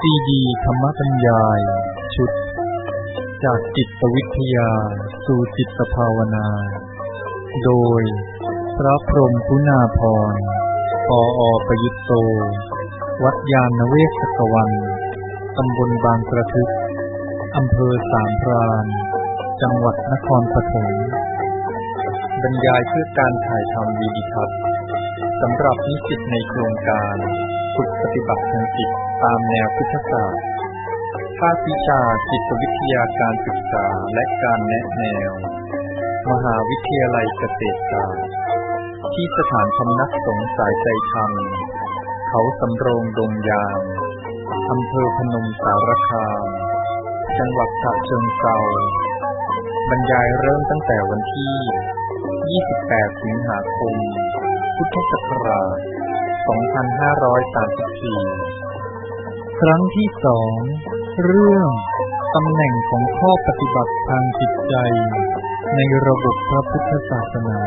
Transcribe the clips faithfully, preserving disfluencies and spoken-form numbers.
ซีดีธรรมบรรยายชุดจากจิตวิทยาสู่จิตภาวนาโดยพระพรหมคุณาภรณ์ ปอ.ประยุตโต วัดยานเวศกวันตำบลบางกระทึกอำเภอสามพรานจังหวัดนครปฐมบรรยายเพื่อการถ่ายทำวีดิทัศน์สำหรับนิสิตในโครงการฝึกปฏิบัติทางจิตตามแนวพุทธศาสตร์ภาควิชาจิตวิทยาการศึกษาและการแนะแนวมหาวิทยาลัยเกษตรศาสตร์ที่สถานพำนักสงฆ์สายใจธรรมเขาสำโรงดงยางอำเภอพนมสารคามจังหวัดฉะเชิงเทราบรรยายเริ่มตั้งแต่วันที่ยี่สิบแปดสิงหาคมพุทธศักราชสองพันห้าร้อยสามสิบสี่ครั้งที่สองเรื่องตำแหน่งของข้อปฏิบัติทางจิตใจในระบบพระพุทธศาสนา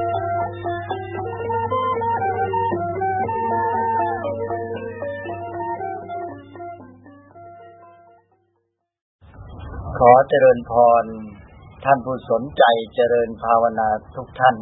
ขอเจริญพรท่านผู้สนใจเจริญภาวนาทุกท่าน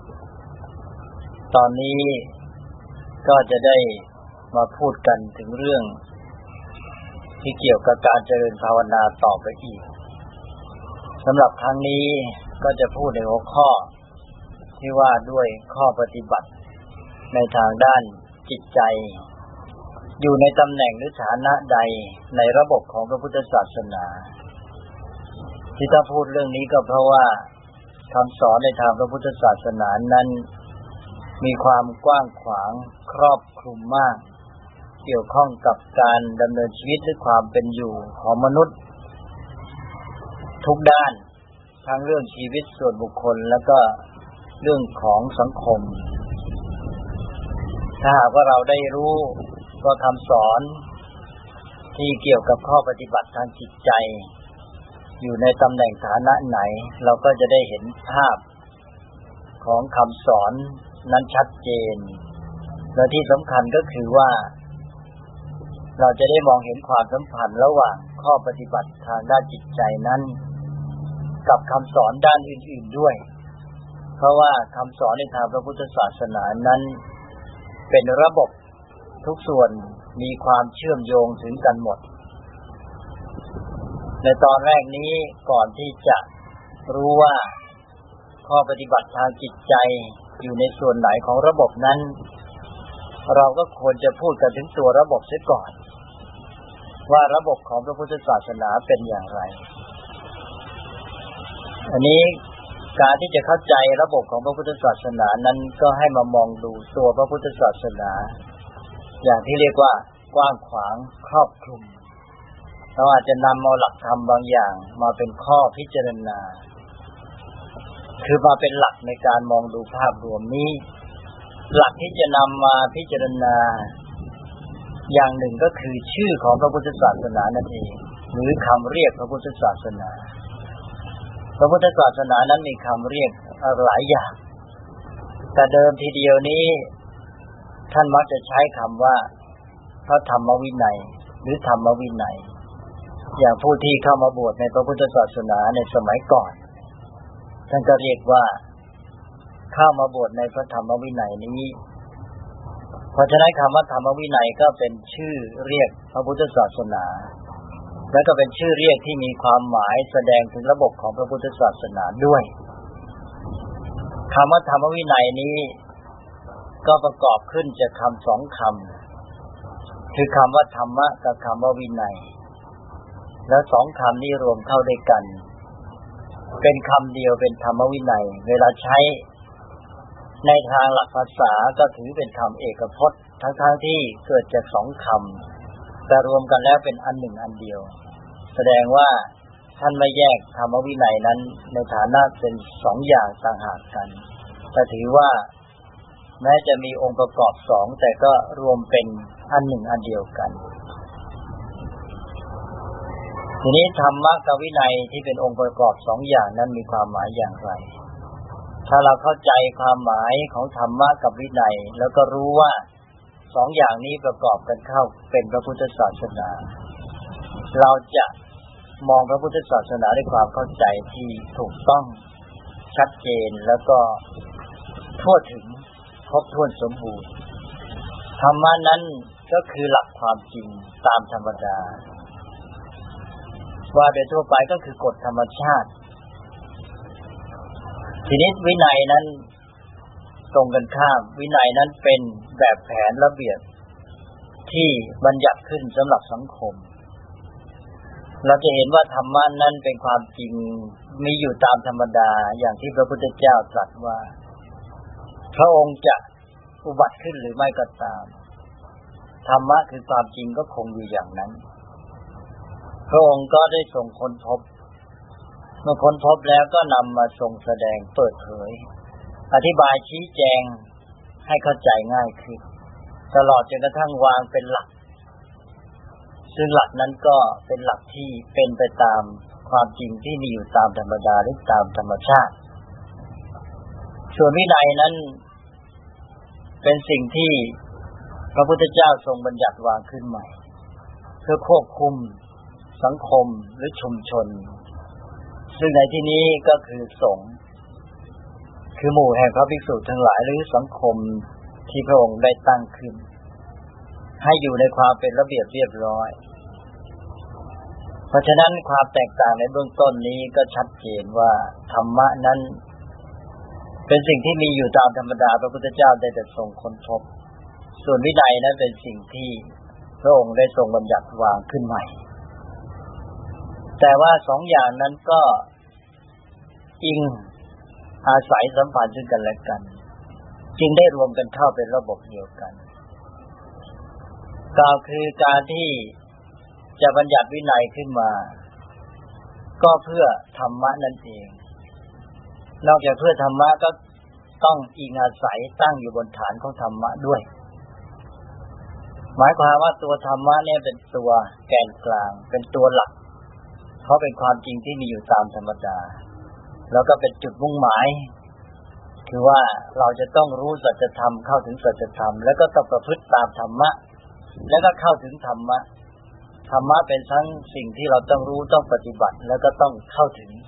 ตอนนี้ก็จะได้มาพูดกันถึงเรื่องที่เกี่ยวกับการเจริญภาวนาต่อไปอีกสำหรับครั้งนี้ก็จะพูดในหัวข้อที่ว่าด้วยข้อปฏิบัติในทางด้านจิตใจอยู่ในตำแหน่งหรือฐานะใดในระบบของพระพุทธศาสนาที่ถ้าพูดเรื่องนี้ก็เพราะว่าคำสอนในทางพระพุทธศาสนานั้นมีความกว้างขวางครอบคลุมมากเกี่ยวข้องกับการดำเนินชีวิตหรือความเป็นอยู่ของมนุษย์ทุกด้านทั้งเรื่องชีวิตส่วนบุคคลแล้วก็เรื่องของสังคมถ้าหากว่าเราได้รู้ว่าคำสอนที่เกี่ยวกับข้อปฏิบัติทางจิตใจอยู่ในตำแหน่งฐานะไหนเราก็จะได้เห็นภาพของคำสอนนั้นชัดเจนและที่สำคัญก็คือว่าเราจะได้มองเห็นความสัมพันธ์ระหว่างข้อปฏิบัติทางด้านจิตใจนั้นกับคำสอนด้านอื่นๆด้วยเพราะว่าคำสอนในทางพระพุทธศาสนานั้นเป็นระบบทุกส่วนมีความเชื่อมโยงถึงกันหมดในตอนแรกนี้ก่อนที่จะรู้ว่าข้อปฏิบัติทางจิตใจอยู่ในส่วนไหนของระบบนั้นเราก็ควรจะพูดกันถึงตัวระบบเสียก่อนว่าระบบของพระพุทธศาสนาเป็นอย่างไรอันนี้การที่จะเข้าใจระบบของพระพุทธศาสนานั้นก็ให้มามองดูตัวพระพุทธศาสนาอย่างที่เรียกว่ากว้างขวางครอบคลุมเราอาจจะนำเอาหลักธรรมบางอย่างมาเป็นข้อพิจารณาคือมาเป็นหลักในการมองดูภาพรวมนี้หลักที่จะนำมาพิจารณาอย่างหนึ่งก็คือชื่อของพระพุทธศาสนานั่นเองหรือคำเรียกพระพุทธศาสนาพระพุทธศาสนานั้นมีคำเรียกหลายอย่างแต่เดิมทีเดียวนี้ท่านมักจะใช้คำว่าพระธรรมวินัยหรือธรรมวินัยอย่างผู้ที่เข้ามาบวชในพระพุทธศาสนาในสมัยก่อนท่านก็เรียกว่าเข้ามาบวชในพระธรรมวินัยนี้เพราะฉะนั้นคำว่าธรรมวินัยก็เป็นชื่อเรียกพระพุทธศาสนาและก็เป็นชื่อเรียกที่มีความหมายแสดงถึงระบบของพระพุทธศาสนาด้วยคำว่าธรรมวินัยนี้ก็ประกอบขึ้นจากคำสองคำคือคำว่าธรรมะกับคำว่าวินัยแล้วสองคำนี้รวมเข้าด้วยกันเป็นคำเดียวเป็นธรรมวินัยเวลาใช้ในทางหลักภาษาก็ถือเป็นคำเอกพจน์ทั้งๆที่เกิดจากสองคำแต่รวมกันแล้วเป็นอันหนึ่งอันเดียวแสดงว่าท่านไม่แยกธรรมวินัยนั้นในฐานะเป็นสองอย่างต่างหากกันแต่ถือว่าแม้จะมีองค์ประกอบสองแต่ก็รวมเป็นอันหนึ่งอันเดียวกันทีนี้ธรรมะกับวินัยที่เป็นองค์ประกอบสองอย่างนั้นมีความหมายอย่างไรถ้าเราเข้าใจความหมายของธรรมะกับวินัยแล้วก็รู้ว่าสองอย่างนี้ประกอบกันเข้าเป็นพระพุทธศาสนาเราจะมองพระพุทธศาสนาด้วยความเข้าใจที่ถูกต้องชัดเจนแล้วก็ทั่วถึงครบถ้วนสมบูรณ์ธรรมะนั้นก็คือหลักความจริงตามธรรมดาว่าโดยทั่วไปก็คือกฎธรรมชาติทีนี้วินัยนั้นตรงกันข้ามวินัยนั้นเป็นแบบแผนระเบียบที่บัญญัติขึ้นสำหรับสังคมเราจะเห็นว่าธรรมะนั้นเป็นความจริงมีอยู่ตามธรรมดาอย่างที่พระพุทธเจ้าตรัสว่าพระองค์จะอุบัติขึ้นหรือไม่ก็ตามธรรมะคือความจริงก็คงอยู่อย่างนั้นพระองค์ก็ได้ทรงค้นพบเมื่อค้นพบแล้วก็นำมาทรงแสดงเปิดเผยอธิบายชี้แจงให้เข้าใจง่ายขึ้นตลอดจนกระทั่งวางเป็นหลักซึ่งหลักนั้นก็เป็นหลักที่เป็นไปตามความจริงที่มีอยู่ตามธรรมดาหรือตามธรรมชาติส่วนวินัยนั้นเป็นสิ่งที่พระพุทธเจ้าทรงบัญญัติวางขึ้นใหม่เพื่อควบคุมสังคมหรือชุมชนซึ่งในที่นี้ก็คือสงฆ์คือหมู่แห่งพระภิกษุทั้งหลายหรือสังคมที่พระองค์ได้ตั้งขึ้นให้อยู่ในความเป็นระเบียบเรียบร้อยเพราะฉะนั้นความแตกต่างในเบื้องต้นนี้ก็ชัดเจนว่าธรรมะนั้นเป็นสิ่งที่มีอยู่ตามธรรมดาพระพุทธเจ้าได้แต่ทรงค้นพบส่วนวินัยนั้นเป็นสิ่งที่พระองค์ได้ทรงบัญญัติวางขึ้นใหม่แต่ว่าสองอย่างนั้นก็อิงอาศัยสัมพันธ์ซึ่งกันและกันจึงได้รวมกันเข้าเป็นระบบเดียวกันกล่าวคือการที่จะบัญญัติวินัยขึ้นมาก็เพื่อธรรมะนั่นเองนอกจากเพื่อธรรมะก็ต้องอิงอาศัยตั้งอยู่บนฐานของธรรมะด้วยหมายความว่าตัวธรรมะเนี่ยเป็นตัวแกนกลางเป็นตัวหลักเพราะเป็นความจริงที่มีอยู่ตามธรรมดาแล้วก็เป็นจุดมุ่งหมายคือว่าเราจะต้องรู้สัจธรรมเข้าถึงสัจธรรมแล้วก็ต้องประพฤติตามธรรมะแล้วก็เข้าถึงธรรมะธรรมะเป็นทั้งสิ่งที่เราต้องรู้ต้องปฏิบัติแล้วก็ต้องเข้าถึง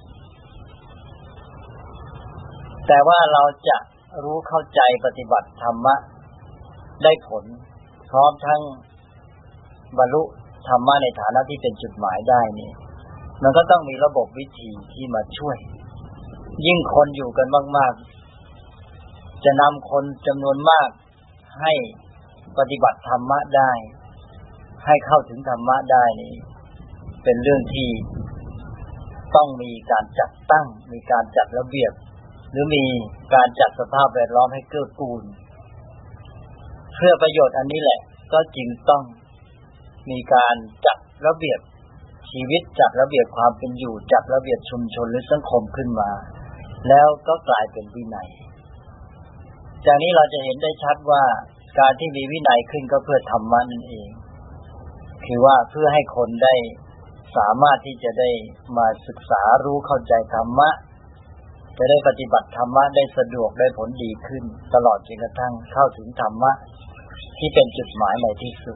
แต่ว่าเราจะรู้เข้าใจปฏิบัติธรรมะได้ผลพร้อมทั้งบรรลุธรรมะในฐานะที่เป็นจุดหมายได้นี่มันก็ต้องมีระบบวิธีที่มาช่วยยิ่งคนอยู่กันมากๆจะนำคนจำนวนมากให้ปฏิบัติธรรมะได้ให้เข้าถึงธรรมะได้นี่เป็นเรื่องที่ต้องมีการจัดตั้งมีการจัดระเบียบหรือมีการจัดสภาพแวดล้อมให้เกื้อกูลเพื่อประโยชน์อันนี้แหละก็จึงต้องมีการจัดระเบียบชีวิตจัดระเบียบความเป็นอยู่จัดระเบียบชุมชนหรือสังคมขึ้นมาแล้วก็กลายเป็นวินัยจากนี้เราจะเห็นได้ชัดว่าการที่มีวินัยขึ้นก็เพื่อธรรมะนั่นเองคือว่าเพื่อให้คนได้สามารถที่จะได้มาศึกษารู้เข้าใจธรรมะจะได้ปฏิบัติธรรมะได้สะดวกได้ผลดีขึ้นตลอดจนกระทั่งเข้าถึงธรรมะที่เป็นจุดหมายในที่สุด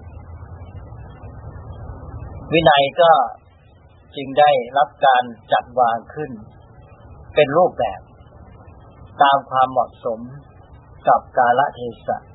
วินัยก็จึงได้รับการจัดวางขึ้นเป็นรูปแบบตามความเหมาะสมกับกาลเทศะ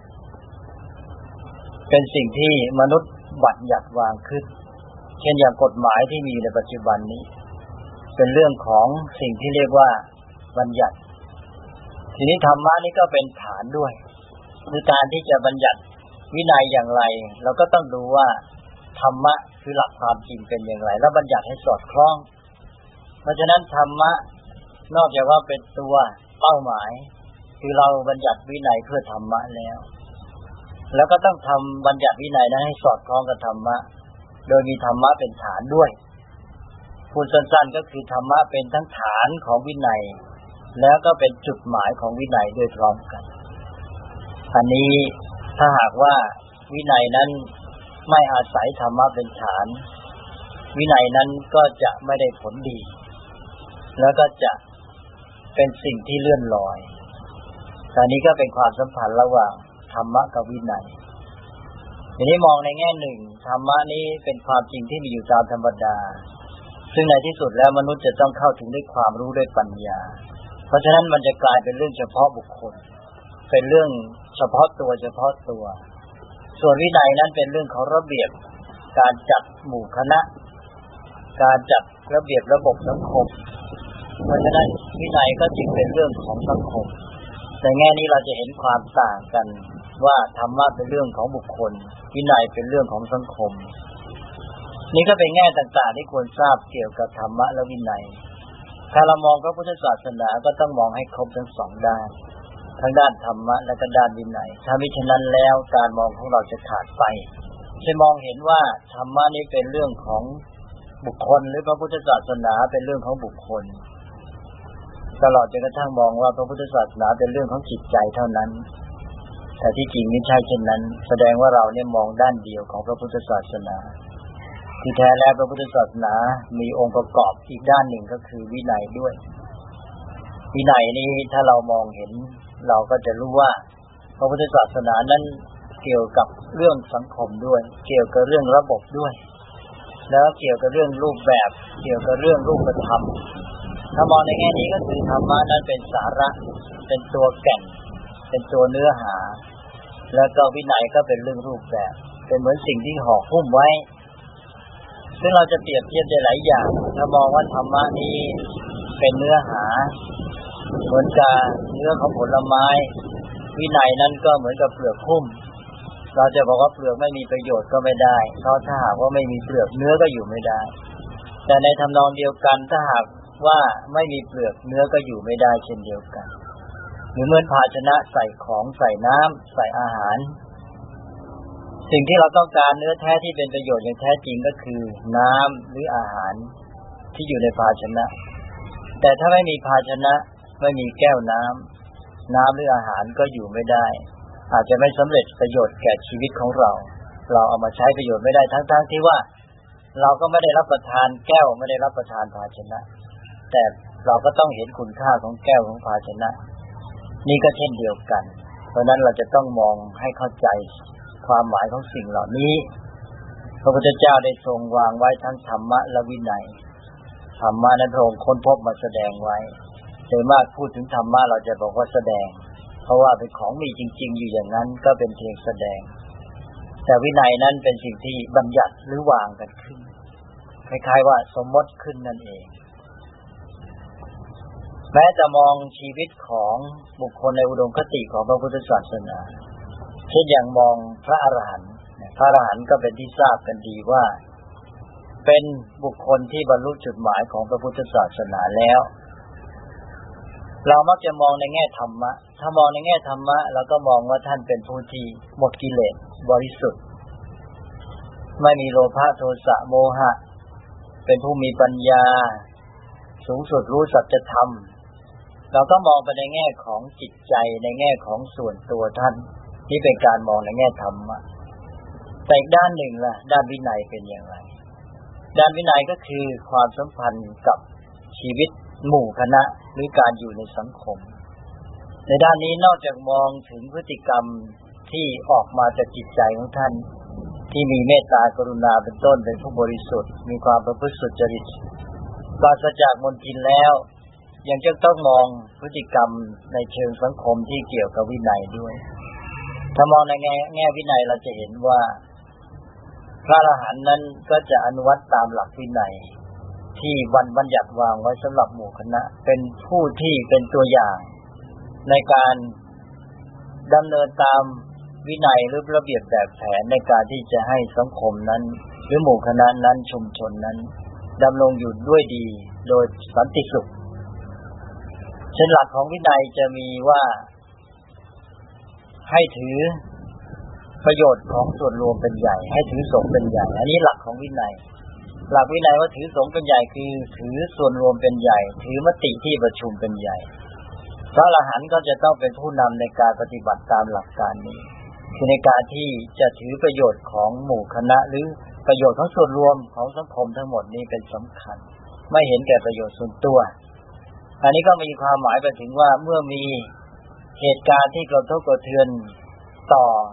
เป็นสิ่งที่มนุษย์บัญญัติวางขึ้นเช่นอย่างกฎหมายที่มีในปัจจุบันนี้เป็นเรื่องของสิ่งที่เรียกว่าบัญญัติทีนี้ธรรมะนี่ก็เป็นฐานด้วยคือการที่จะบัญญัติวินัยอย่างไรเราก็ต้องดูว่าธรรมะคือหลักความจริงเป็นอย่างไรแล้วบัญญัติให้สอดคล้องเพราะฉะนั้นธรรมะนอกจากว่าเป็นตัวเป้าหมายคือเราบัญญัติวินัยเพื่อธรรมะแล้วแล้วก็ต้องทำบัญญัติวินัยนั้นให้สอดคล้องกับธรรมะโดยมีธรรมะเป็นฐานด้วยพูดสั้นๆก็คือธรรมะเป็นทั้งฐานของวินัยแล้วก็เป็นจุดหมายของวินัยด้วยพร้อมกันอันนี้ถ้าหากว่าวินัยนั้นไม่อาศัยธรรมะเป็นฐานวินัยนั้นก็จะไม่ได้ผลดีแล้วก็จะเป็นสิ่งที่เลื่อนลอยแต่นี้ก็เป็นความสัมพันธ์ระหว่างธรรมะกับวินัยทีนี้มองในแง่หนึ่งธรรมะนี้เป็นความจริงที่มีอยู่ตามธรรมดาซึ่งในที่สุดแล้วมนุษย์จะต้องเข้าถึงด้วยความรู้ด้วยปัญญาเพราะฉะนั้นมันจะกลายเป็นเรื่องเฉพาะบุคคลเป็นเรื่องเฉพาะตัวเฉพาะตัวส่วนวินัยนั้นเป็นเรื่องของระเบียบการจัดหมู่คณะการจัดระเบียบระบบสังคมเพราะฉะนั้นวินัยก็จึงเป็นเรื่องของสังคมในแง่นี้เราจะเห็นความต่างกันว่าธรรมะเป็นเรื่องของบุคคลวินัยเป็นเรื่องของสังคมนี่ก็เป็นแง่ต่างๆที่ควรทราบเกี่ยวกับธรรมะและวินัยถ้าเรามองพระพุทธศาสนาก็ต้องมองให้ครบทั้งสองด้านทั้งด้านธรรมะและก็ด้านวินัยถ้ามิฉะนั้นแล้วการมองของเราจะขาดไปจะมองเห็นว่าธรรมะนี้เป็นเรื่องของบุคคลหรือพระพุทธศาสนาเป็นเรื่องของบุคคลตลอดจนกระทั่งมองว่าพระพุทธศาสนาเป็นเรื่องของจิตใจเท่านั้นแต่ที่จริงไม่ใช่เช่นนั้นแสดงว่าเราเนี่ยมองด้านเดียวของพระพุทธศาสนาที่แท้แล้วพระพุทธศาสนามีองค์ประกอบอีกด้านหนึ่งก็คือวินัยด้วยวินัยนี้ถ้าเรามองเห็นเราก็จะรู้ว่าพระพุทธศาสนานั้นเกี่ยวกับเรื่องสังคมด้วยเกี่ยวกับเรื่องระบบด้วยแล้วเกี่ยวกับเรื่องรูปแบบเกี่ยวกับเรื่องรูปธรรมถ้ามองในแง่นี้ก็คือธรรมะนั้นเป็นสาระเป็นตัวแก่นเป็นตัวเนื้อหาแล้วก็วินัยก็เป็นเรื่องรูปแบบเป็นเหมือนสิ่งที่ห่อหุ้มไว้ซึ่งเราจะเปรียบเทียบได้หลายอย่างถ้ามองว่าธรรมะนี้เป็นเนื้อหาเหมือนกับเนื้อของผลไม้วินัยนั้นก็เหมือนกับเปลือกหุ้มเราจะบอกว่าเปลือกไม่มีประโยชน์ก็ไม่ได้เพราะถ้าหากว่าไม่มีเปลือกเนื้อก็อยู่ไม่ได้แต่ในทำนองเดียวกันถ้าหากว่าไม่มีเปลือกเนื้อก็อยู่ไม่ได้เช่นเดียวกันหรือเหมือนภาชนะใส่ของใส่น้ำใส่อาหารสิ่งที่เราต้องการเนื้อแท้ที่เป็นประโยชน์อย่างแท้จริงก็คือน้ำหรืออาหารที่อยู่ในภาชนะแต่ถ้าไม่มีภาชนะไม่มีแก้วน้ำน้ำหรืออาหารก็อยู่ไม่ได้อาจจะไม่สำเร็จประโยชน์แก่ชีวิตของเราเราเอามาใช้ประโยชน์ไม่ได้ทั้งๆที่ว่าเราก็ไม่ได้รับประทานแก้วไม่ได้รับประทานภาชนะแต่เราก็ต้องเห็นคุณค่าของแก้วของภาชนะนี่ก็เช่นเดียวกันเพราะนั้นเราจะต้องมองให้เข้าใจความหมายของสิ่งเหล่านี้พระพุทธเจ้าได้ทรงวางไว้ทั้งธรรมะและวินัยธรรมะนั้นพระองค์ค้นพบมาแสดงไว้โดยมากพูดถึงธรรมะเราจะบอกว่าแสดงเพราะว่าเป็นของมีจริงๆอยู่อย่างนั้นก็เป็นเพียงแสดงแต่วินัยนั้นเป็นสิ่งที่บัญญัติหรือวางกันขึ้นคล้ายๆว่าสมมติขึ้นนั่นเองแม้จะมองชีวิตของบุคคลในอุดมคติของพระพุทธศาสนาเช่นอย่างมองพระอรหันต์พระอรหันต์ก็เป็นที่ทราบกันดีว่าเป็นบุคคลที่บรรลุจุดหมายของพระพุทธศาสนาแล้วเรามักจะมองในแง่ธรรมะถ้ามองในแง่ธรรมะเราก็มองว่าท่านเป็นผู้ที่หมดกิเลสบริสุทธิ์ไม่มีโลภะโทสะโมหะเป็นผู้มีปัญญาสูงสุดรู้สัจธรรมเราก็มองไปในแง่ของจิตใจในแง่ของส่วนตัวท่านนี่เป็นการมองในแง่ธรรมะแต่อีกด้านหนึ่งล่ะด้านวินัยเป็นอย่างไรด้านวินัยก็คือความสัมพันธ์กับชีวิตหมู่คณะหรือการอยู่ในสังคมในด้านนี้นอกจากมองถึงพฤติกรรมที่ออกมาจากจิตใจของท่านที่มีเมตตากรุณาเป็นต้นเป็นผู้บริสุทธิ์มีความประพฤติสุจริตปราศจากมลทินแล้วยังจะต้องมองพฤติกรรมในเชิงสังคมที่เกี่ยวกับวินัยด้วยถ้ามองในแง่แง่วินัยเราจะเห็นว่าพระอรหันต์นั้นก็จะอนุวัตตามหลักวินัยที่วันบัญญัติวางไว้สำหรับหมู่คณะเป็นผู้ที่เป็นตัวอย่างในการดำเนินตามวินัยหรือระเบียบแบบแผนในการที่จะให้สังคมนั้นหรือหมู่คณะนั้นชุมชนนั้นดำรงอยู่ด้วยดีโดยสันติสุขเช่นหลักของวินัยจะมีว่าให้ถือประโยชน์ของส่วนรวมเป็นใหญ่ให้ถือสงฆ์เป็นใหญ่อันนี้หลักของวินัยหลักวินัยว่าถือสงฆ์เป็นใหญ่คือถือส่วนรวมเป็นใหญ่ถือมติที่ประชุมเป็นใหญ่พระอรหันต์ก็จะต้องเป็นผู้นำในการปฏิบัติตามหลักการนี้คือในการที่จะถือประโยชน์ของหมู่คณะหรือประโยชน์ของส่วนรวมของสังคมทั้งหมดนี้เป็นสำคัญไม่เห็นแก่ประโยชน์ส่วนตัวอันนี้ก็มีความหมายไปถึงว่าเมื่อมีเหตุการณ์ที่กระทบกระเทือนต่อ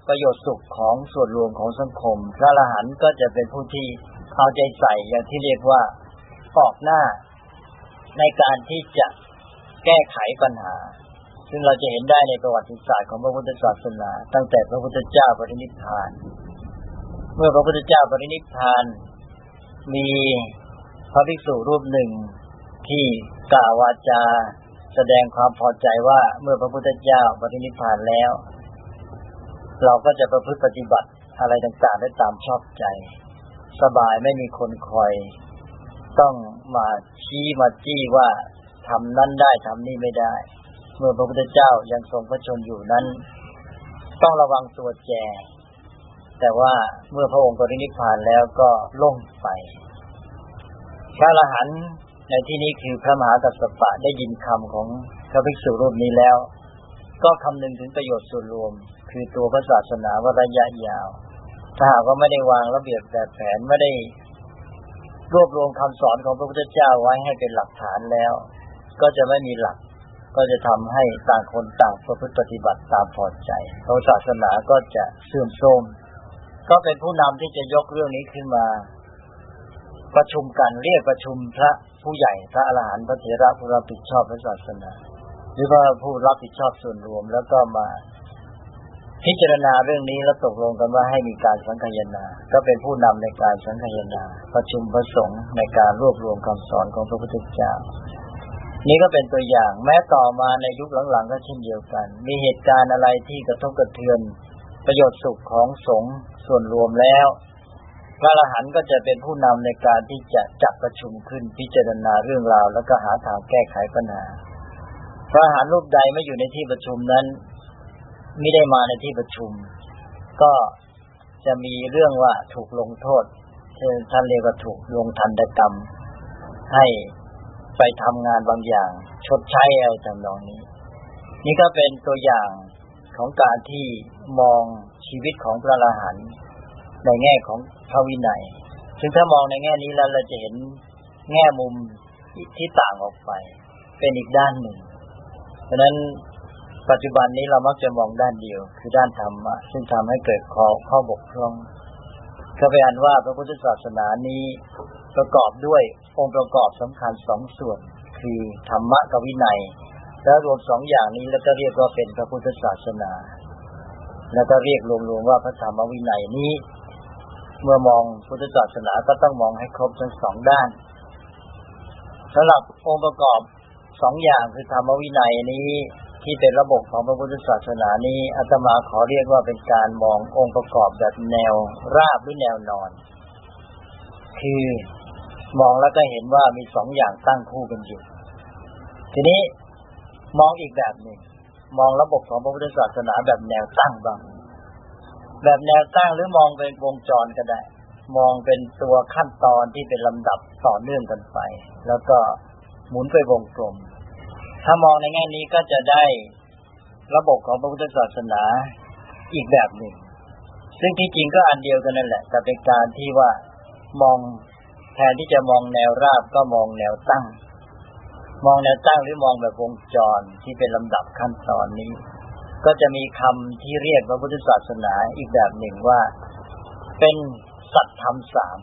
ประโยชน์สุขของส่วนรวมของสังคมพระอรหันต์ก็จะเป็นผู้ที่เอาใจใส่อย่างที่เรียกว่าออกหน้าในการที่จะแก้ไขปัญหาซึ่งเราจะเห็นได้ในประวัติศาสตร์ของพระพุทธศาสนาตั้งแต่พระพุทธเจ้าปรินิพพานเมื่อพระพุทธเจ้าปรินิพพานมีพระภิกษุรูปหนึ่งที่กล่าววาจาแสดงความพอใจว่าเมื่อพระพุทธเจ้าปรินิพพานแล้วเราก็จะประพฤติปฏิบัติอะไรต่างๆได้ตามชอบใจสบายไม่มีคนคอยต้องมาชี้มาจี้ว่าทำนั้นได้ทำนี่ไม่ได้เมื่อพระพุทธเจ้ายังทรงพระชนอยู่นั้นต้องระวังตัวแจแต่ว่าเมื่อพระองค์ปรินิพพานแล้วก็ล่มไปพระอรหันต์ในที่นี้คือพระมหากัสสปะได้ยินคำของพระภิกษุรูปนี้แล้วก็คำนึงถึงประโยชน์ส่วนรวมคือตัวพระศาสนาว่าระยะยาวถ้าหากว่าไม่ได้วางระเบียบแบบแผนไม่ได้รวบรวมคำสอนของพระพุทธเจ้าไว้ให้เป็นหลักฐานแล้วก็จะไม่มีหลักก็จะทำให้ต่างคนต่างประพฤติปฏิบัติตามพอใจพระศาสนาก็จะเสื่อมโทรมก็เป็นผู้นำที่จะยกเรื่องนี้ขึ้นมาประชุมกันเรียกประชุมพระผู้ใหญ่พระอรหันต์พระเถระผู้รับผิดชอบพระศาสนาหรือว่าผู้รับผิดชอบส่วนรวมแล้วก็มาพิจารณาเรื่องนี้แล้วตกลงกันว่าให้มีการสังคายนาก็เป็นผู้นำในการสังคายนาประชุมพระสงฆ์ในการรวบรวมคำสอนของพระพุทธเจ้านี่ก็เป็นตัวอย่างแม้ต่อมาในยุคหลังๆก็เช่นเดียวกันมีเหตุการณ์อะไรที่กระทบกระเทือนประโยชน์สุขของสงฆ์ส่วนรวมแล้วพระอรหันต์ก็จะเป็นผู้นำในการที่จะจัดประชุมขึ้นพิจารณาเรื่องราวแล้วก็หาทางแก้ไขปัญหาพระอรหันต์รูปใดไม่อยู่ในที่ประชุมนั้นไม่ได้มาในที่ประชุมก็จะมีเรื่องว่าถูกลงโทษท่านเรียกว่าถูกลงทันตกรรมให้ไปทำงานบางอย่างชดใช้อะไรทำนองนี้นี่ก็เป็นตัวอย่างของการที่มองชีวิตของพระอรหันต์ในแง่ของพระวินัยซึ่งถ้ามองในแง่นี้แล้วเราจะเห็นแง่มุมที่ต่างออกไปเป็นอีกด้านหนึ่งเพราะนั้นปัจจุบันนี้เรามักจะมองด้านเดียวคือด้านธรรมะซึ่งทำให้เกิดข้อข้อบกพร่องก็เป็นอันว่าพระพุทธศาสนานี้ประกอบด้วยองค์ประกอบสำคัญสองส่วนคือธรรมะกับวินัยแล้วรวมสองอย่างนี้แล้วก็เรียกว่าเป็นพระพุทธศาสนาแล้วก็เรียกรวมๆว่าพระธรรมวินัยนี้เมื่อมองพุทธศาสนาก็ต้องมองให้ครบทั้งสองด้านสำหรับองค์ประกอบสองอย่างคือธรรมวินัยนี้ที่เป็นระบบของพระพุทธศาสนานี้อาตมาขอเรียกว่าเป็นการมององค์ประกอบแบบแนวราบหรือแนวนอนคือมองแล้วก็เห็นว่ามีสองอย่างตั้งคู่กันอยู่ทีนี้มองอีกแบบหนึ่งมองระบบของพระพุทธศาสนาแบบแนวตั้งบ้างแบบแนวตั้งหรือมองเป็นวงจรก็ได้มองเป็นตัวขั้นตอนที่เป็นลำดับต่อเนื่องกันไปแล้วก็หมุนไปวงกลมถ้ามองในแง่นี้ก็จะได้ระบบของพระพุทธศาสนาอีกแบบหนึ่งซึ่งที่จริงก็อันเดียวกันนั่นแหละแต่เป็นการที่ว่ามองแทนที่จะมองแนวราบก็มองแนวตั้งมองแนวตั้งหรือมองแบบวงจรที่เป็นลำดับขั้นตอนนี้ก็จะมีคำที่เรียกพระพุทธศาสนาอีกแบบหนึ่งว่าเป็นสัตธรรมสาม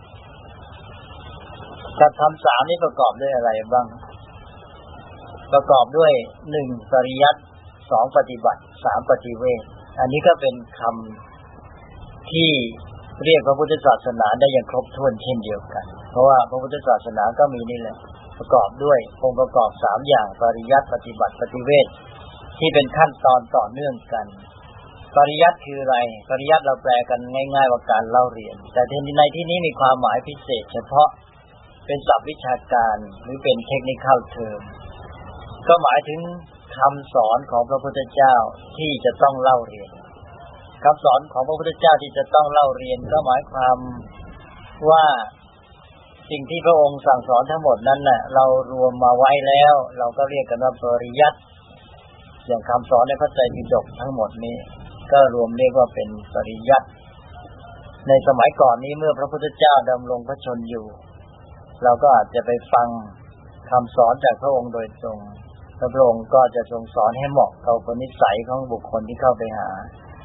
สัตธรรมสามนี้ประกอบด้วยอะไรบ้างประกอบด้วยหนึ่งปริยัติสองปฏิบัติสามปฏิเวทอันนี้ก็เป็นคำที่เรียกพระพุทธศาสนาได้อย่างครบถ้วนเช่นเดียวกันเพราะว่าพระพุทธศาสนาก็มีนี่แหละประกอบด้วยองค์ประกอบสามอย่างปริยัติปฏิบัติปฏิเวทที่เป็นขั้นตอนต่อเนื่องกันปริยัติคืออะไรปริยัติเราแปลกันง่ายๆว่าการเล่าเรียนแต่ในที่นี้มีความหมายพิเศษเฉพาะเป็นศัพท์วิชาการหรือเป็นเทคนิคเข้าเทอมก็หมายถึงคำสอนของพระพุทธเจ้าที่จะต้องเล่าเรียนคำสอนของพระพุทธเจ้าที่จะต้องเล่าเรียนก็หมายความว่าสิ่งที่พระองค์สั่งสอนทั้งหมดนั้นน่ะเรารวมมาไว้แล้วเราก็เรียกกันว่าปริยัติอย่างคำสอนในพระไตรปิฎกทั้งหมดนี้ก็รวมเรียกว่าเป็นปริยัติในสมัยก่อนนี้เมื่อพระพุทธเจ้าดำรงพระชนอยู่เราก็อาจจะไปฟังคำสอนจากพระองค์โดยตรงพระองค์ก็จะทรงสอนให้เหมาะกับนิสัยของบุคคลที่เข้าไปหา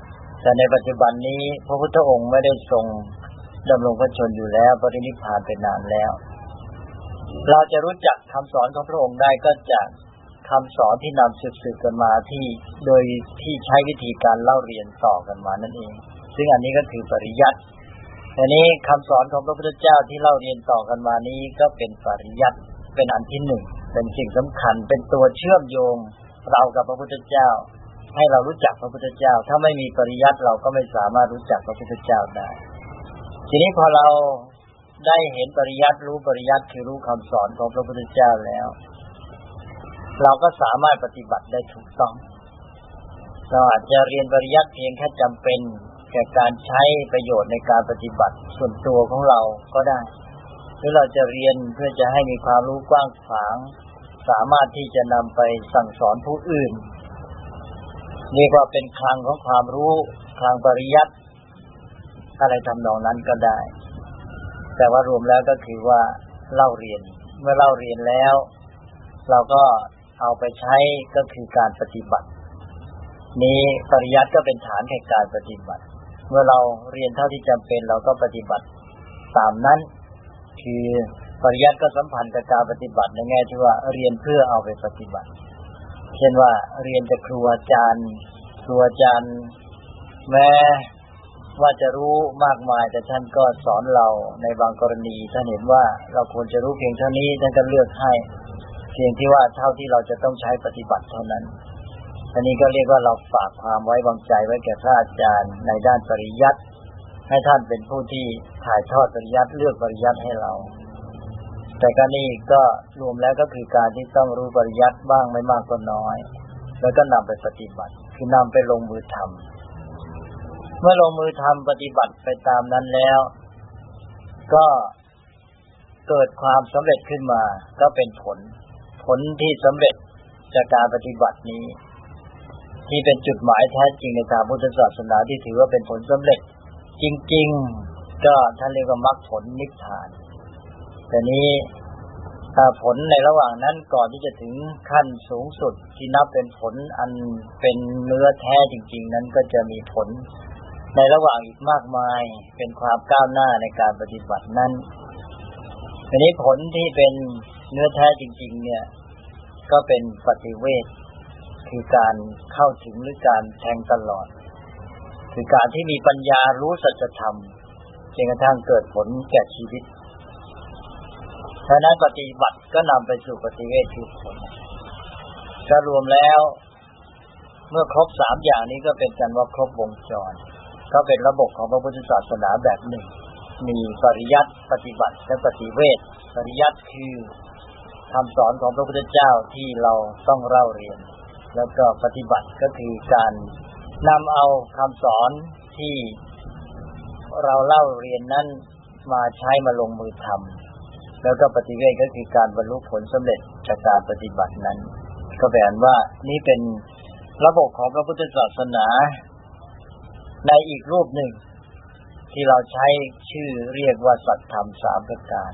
แต่ในปัจจุบันนี้พระพุทธองค์ไม่ได้ทรงดำรงพระชนม์อยู่แล้วปรินิพพานไปนานแล้วเราจะรู้จักคำสอนของพระองค์ได้ก็จากคำสอนที่นำสืบๆกันมาที่โดยที่ใช้วิธีการเล่าเรียนต่อกันมานั่นเองซึ่งอันนี้ก็คือปริยัติอันนี้คำสอนของพระพุทธเจ้าที่เล่าเรียนต่อกันมานี้ก็เป็นปริยัติเป็นอันที่หนึ่งเป็นสิ่งสำคัญเป็นตัวเชื่อมโยงเรากับพระพุทธเจ้าให้เรารู้จักพระพุทธเจ้าถ้าไม่มีปริยัติเราก็ไม่สามารถรู้จักพระพุทธเจ้าได้ทีนี้พอเราได้เห็นปริยัติรู้ปริยัติคือรู้คำสอนของพระพุทธเจ้าแล้วเราก็สามารถปฏิบัติได้ถูกต้องเราอาจจะเรียนปริยัติเพียงแค่จำเป็นแก่การใช้ประโยชน์ในการปฏิบัติส่วนตัวของเราก็ได้หรือเราจะเรียนเพื่อจะให้มีความรู้กว้างขวางสามารถที่จะนำไปสั่งสอนผู้อื่นเรียกว่าเป็นคลังของความรู้คลังปริยัติอะไรทำนองนั้นก็ได้แต่ว่ารวมแล้วก็คือว่าเล่าเรียนเมื่อเล่าเรียนแล้วเราก็เอาไปใช้ก็คือการปฏิบัตินี้ปริยัติก็เป็นฐานแห่งการปฏิบัติเมื่อเราเรียนเท่าที่จำเป็นเราก็ปฏิบัติตามนั้นคือปริยัติก็สัมพันธ์กับการปฏิบัติในแง่ที่ว่าเรียนเพื่อเอาไปปฏิบัติเช่นว่าเรียนจากครูอาจารย์ครูอาจารย์แม้ว่าจะรู้มากมายแต่ท่านก็สอนเราในบางกรณีท่านเห็นว่าเราควรจะรู้เพียงเท่านี้ท่านก็เลือกให้เพียงที่ว่าเท่าที่เราจะต้องใช้ปฏิบัติเท่านั้นอันนี้ก็เรียกว่าเราฝากความไว้วางใจไว้แก่พระอาจารย์ในด้านปริยัติให้ท่านเป็นผู้ที่ถ่ายทอดปริยัติเลือกปริยัติให้เราแต่ก็นี่ก็รวมแล้วก็คือการที่ต้องรู้ปริยัติบ้างไม่มากก็น้อยแล้วก็นำไปปฏิบัติคือนำไปลงมือทำเมื่อลงมือทำปฏิบัติไปตามนั้นแล้วก็เกิดความสำเร็จขึ้นมาก็เป็นผลผลที่สำเร็จจากการปฏิบัตินี้ที่เป็นจุดหมายแท้จริงในทางพุทธศาสนาที่ถือว่าเป็นผลสำเร็จจริงๆก็ท่านเรียกว่ามรรคผลนิพพานแต่นี้ผลในระหว่างนั้นก่อนที่จะถึงขั้นสูงสุดที่นับเป็นผลอันเป็นเนื้อแท้จริงๆนั้นก็จะมีผลในระหว่างอีกมากมายเป็นความก้าวหน้าในการปฏิบัตินั้นทีนี้ผลที่เป็นเนื้อแท้จริงๆเนี่ยก็เป็นปฏิเวทคือการเข้าถึงหรือการแทงตลอดคือการที่มีปัญญารู้สัจธรรมจนกระทั่งเกิดผลแก่ชีวิตฉะนั้นปฏิบัติก็นำไปสู่ปฏิเวทคือผลก็รวมแล้วเมื่อครบสามอย่างนี้ก็เป็นกันว่าครบวงจรก็เป็นระบบของพระพุทธศาสนาแบบหนึ่งมีปริยัติปฏิบัติและปฏิเวทปริยัติคือคำสอนของพระพุทธเจ้าที่เราต้องเล่าเรียนแล้วก็ปฏิบัติก็คือการนำเอาคำสอนที่เราเล่าเรียนนั้นมาใช้มาลงมือทำแล้วก็ปฏิเวทก็คือการบรรลุผลสำเร็จจากการปฏิบัตินั้นก็แปลว่านี่เป็นระบบของพระพุทธศาสนาในอีกรูปหนึ่งที่เราใช้ชื่อเรียกว่าสัจธรรมสามประการ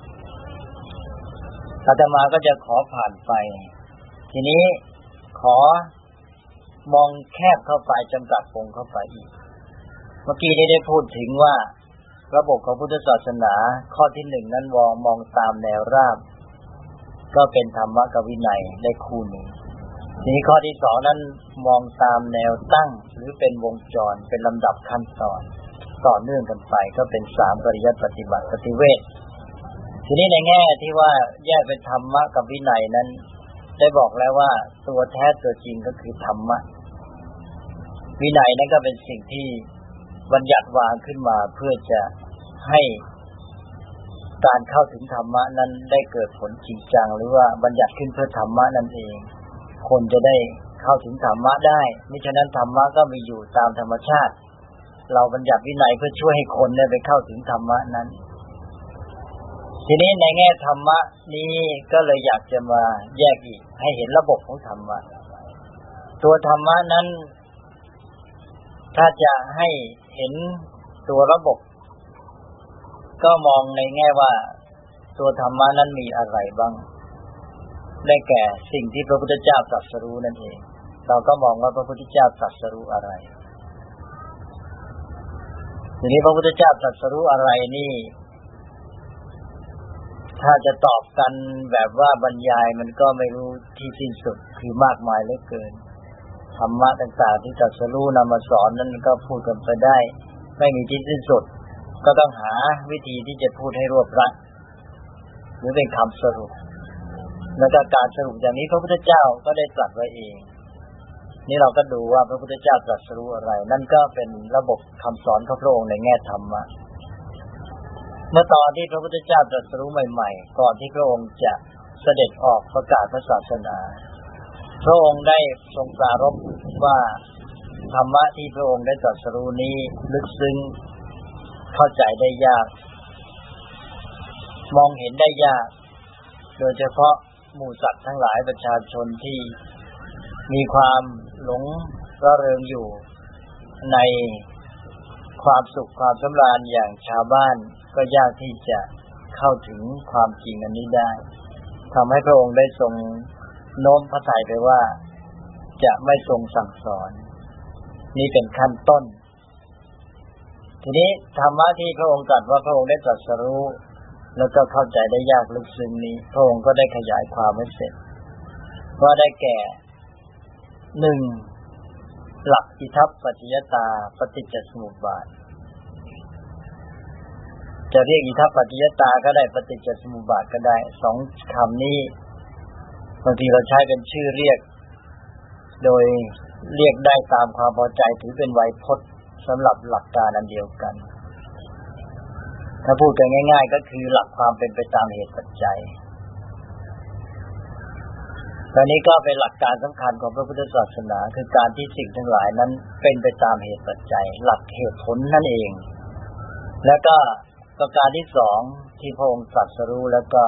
อาตมาก็จะขอผ่านไปทีนี้ขอมองแคบเข้าไปจำกัดวงเข้าไปอีกเมื่อกี้ได้ได้พูดถึงว่าระบบของพุทธศาสนาข้อที่หนึ่งนั้นมองมองตามแนวราบก็เป็นธรรมะกับวินัยได้คู่หนึ่งทีนี้ข้อที่สองนั้นมองตามแนวตั้งหรือเป็นวงจรเป็นลำดับขั้นตอนต่อเนื่องกันไปก็เป็นสามปริยัติปฏิบัติปฏิเวททีนี้ในแง่ที่ว่าแยกเป็นธรรมะกับวินัยนั้นได้บอกแล้วว่าตัวแท้ตัวจริงก็คือธรรมะวินัยนั้นก็เป็นสิ่งที่บัญญัติวางขึ้นมาเพื่อจะให้การเข้าถึงธรรมะนั้นได้เกิดผลจริงจังหรือว่าบัญญัติขึ้นเพื่อธรรมะนั่นเองคนจะได้เข้าถึงธรรมะได้มิฉะนั้นธรรมะก็มีอยู่ตามธรรมชาติเราบัญญัติวินัยเพื่อช่วยให้คนได้ไปเข้าถึงธรรมะนั้นทีนี้ในแง่ธรรมะนี้ก็เลยอยากจะมาแยกอีกให้เห็นระบบของธรรมะตัวธรรมะนั้นถ้าจะให้เห็นตัวระบบก็มองในแง่ว่าตัวธรรมะนั้นมีอะไรบ้างได้แก่สิ่งที่พระพุทธเจ้าตรัสรู้นั่นเองเราก็มองว่าพระพุทธเจ้าตรัสรู้อะไรทีนี้พระพุทธเจ้าตรัสรู้อะไรนี่ถ้าจะตอบกันแบบว่าบรรยายมันก็ไม่รู้ที่สิ้นสุดคือมากมายเหลือเกินธรรมะต่างๆที่ตรัสรู้นำมาสอนนั้นก็พูดกันไปได้ไม่มีที่สิ้นสุดก็ต้องหาวิธีที่จะพูดให้รวบรัดหรือเป็นคำสรุปแล้วก็การสรุปอย่างนี้พระพุทธเจ้าก็ได้ตรัสไว้เองนี่เราก็ดูว่าพระพุทธเจ้าตรัสรู้อะไรนั่นก็เป็นระบบคำสอนของพระองค์ในแง่ธรรมะเมื่อตอนที่พระพุทธเจ้าตรัสรู้ใหม่ๆก่อนที่พระองค์จะเสด็จออกประกาศพระศาสนาพระองค์ได้ทรงปรารภว่าธรรมะที่พระองค์ได้ตรัสรู้นี้ลึกซึ้งเข้าใจได้ยากมองเห็นได้ยากโดยเฉพาะหมู่สัตว์ทั้งหลายประชาชนที่มีความหลงระเริงอยู่ในความสุขความสำราญอย่างชาวบ้านก็ยากที่จะเข้าถึงความจริงอันนี้ได้ทำให้พระองค์ได้ทรงโน้มพระทัยไปว่าจะไม่ทรงสั่งสอนนี่เป็นขั้นต้นทีนี้ธรรมะที่พระองค์ตรัสว่าพระองค์ได้ตรัสรู้แล้วก็เข้าใจได้ยากลึกซึ้งนี้พระองค์ก็ได้ขยายความไว้เสร็จว่าได้แก่หนึ่งหลักอิทัปปัจจยตาปฏิจจสมุปบาทจะเรียกอิทัปปัจจยตาก็ได้ปฏิจจสมุปบาทก็ได้สองคำนี้บางทีเราใช้เป็นชื่อเรียกโดยเรียกได้ตามความพอใจถือเป็นไวยพจน์สำหรับหลักการอันเดียวกันถ้าพูดกันง่ายๆก็คือหลักความเป็นไปตามเหตุปัจจัยตอนนี้ก็เป็นหลักการสำคัญของพระพุทธศาสนาคือการที่สิ่งทั้งหลายนั้นเป็นไปตามเหตุปัจจัยหลักเหตุผลนั่นเองแล้วก็ประการที่สองที่พระองค์ตรัสรู้แล้วก็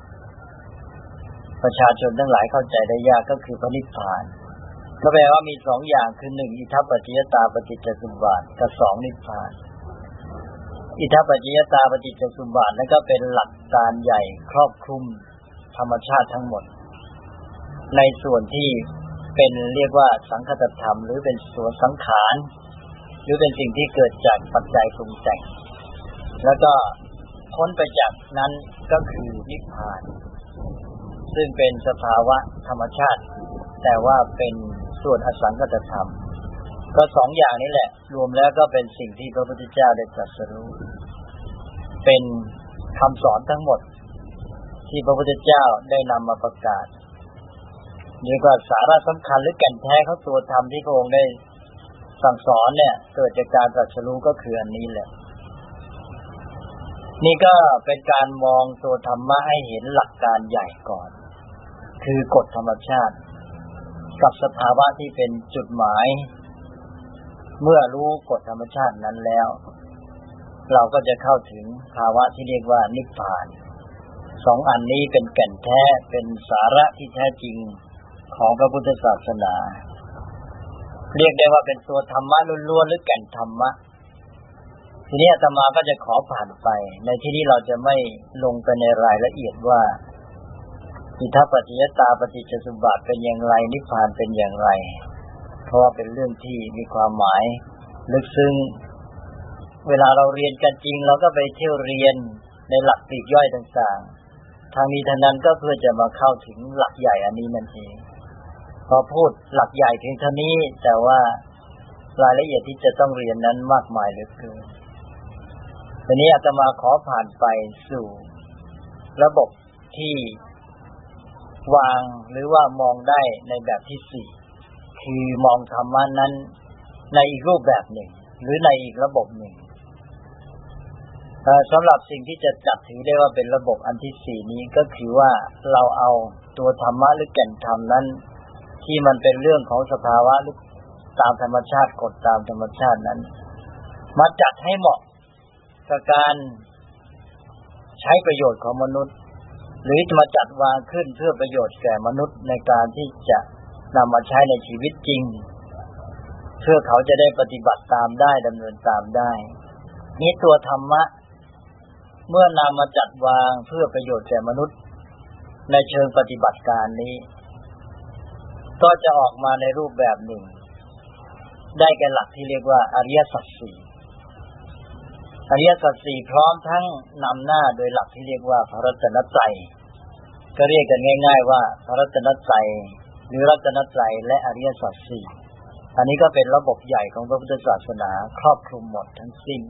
ประชาชนทั้งหลายเข้าใจได้ยากก็คือพระนิพพานก็แปลว่ามีสองอย่างคือหนึ่งอิทัปปัจจยตาปฏิจจสมุปบาทกับสองนิพพานอิทัปปัจจยตาปฏิจจสมุปบาทแล้วก็เป็นหลักการใหญ่ครอบคลุมธรรมชาติทั้งหมดในส่วนที่เป็นเรียกว่าสังคตธรรมหรือเป็นส่วนสังขารหรือเป็นสิ่งที่เกิดจากปัจจัยปรุงแต่งแล้วก็พ้นไปจากนั้นก็คือนิพพานซึ่งเป็นสภาวะธรรมชาติแต่ว่าเป็นส่วนอสังคตธรรมก็สองอย่างนี้แหละรวมแล้วก็เป็นสิ่งที่พระพุทธเจ้าได้ตรัสรู้เป็นคำสอนทั้งหมดที่พระพุทธเจ้าได้นำมาประกาศเรียกว่าสาระสำคัญหรือแก่นแท้ของตัวธรรมที่พระองค์ได้สั่งสอนเนี่ยเกิดจากการตรัสรู้ก็คืออันนี้แหละนี่ก็เป็นการมองตัวธรรมะให้เห็นหลักการใหญ่ก่อนคือกฎธรรมชาติกับสภาวะที่เป็นจุดหมายเมื่อรู้กฎธรรมชาตินั้นแล้วเราก็จะเข้าถึงภาวะที่เรียกว่านิพพานสองอันนี้เป็นแก่นแท้เป็นสาระที่แท้จริงของพระพุทธศาสนาเรียกได้ว่าเป็นตัวธรรมะล้วนๆหรือแก่นธรรมะทีนี้อาตมาก็จะขอผ่านไปในที่นี้เราจะไม่ลงไปในรายละเอียดว่าอิทัปปัจจยตาปฏิจจสมุปบาทเป็นอย่างไรนิพพานเป็นอย่างไรเพราะว่าเป็นเรื่องที่มีความหมายลึกซึ้งเวลาเราเรียนกันจริงเราก็ไปเที่ยวเรียนในหลักปลีกย่อยต่างๆทางนี้ทางนั้นก็เพื่อจะมาเข้าถึงหลักใหญ่อันนี้นั่นเองพอพูดหลักใหญ่เพียงเท่านี้แต่ว่ารายละเอียดที่จะต้องเรียนนั้นมากมายเหลือเกินทีนี้อาตมาขอผ่านไปสู่ระบบที่วางหรือว่ามองได้ในแบบที่สี่คือมองธรรมะนั้นในอีกรูปแบบหนึ่งหรือในอีกระบบหนึ่งสำหรับสิ่งที่จะจัดถือได้ว่าเป็นระบบอันที่สี่นี้ก็คือว่าเราเอาตัวธรรมะหรือแก่นธรรมนั้นที่มันเป็นเรื่องของสภาวะหรือตามธรรมชาติกฎตามธรรมชาตินั้นมาจัดให้เหมาะกับการใช้ประโยชน์ของมนุษย์หรือมาจัดวางขึ้นเพื่อประโยชน์แก่มนุษย์ในการที่จะนำมาใช้ในชีวิตจริงเพื่อเขาจะได้ปฏิบัติตามได้ดำเนินตามได้นี้ตัวธรรมะเมื่อนำมาจัดวางเพื่อประโยชน์แก่มนุษย์ในเชิงปฏิบัติการนี้ก็จะออกมาในรูปแบบหนึ่งได้แก่หลักที่เรียกว่าอริยสัจสี่อริยสัจสี่พร้อมทั้งนำหน้าโดยหลักที่เรียกว่าพระรัตนตรัยก็เรียกกันง่ายๆว่าพระรัตนตรัยหรือรัตนตรัยและอริยสัจสี่อันนี้ก็เป็นระบบใหญ่ของพระพุทธศาสนาครอบคลุมหมดทั้งสิ้น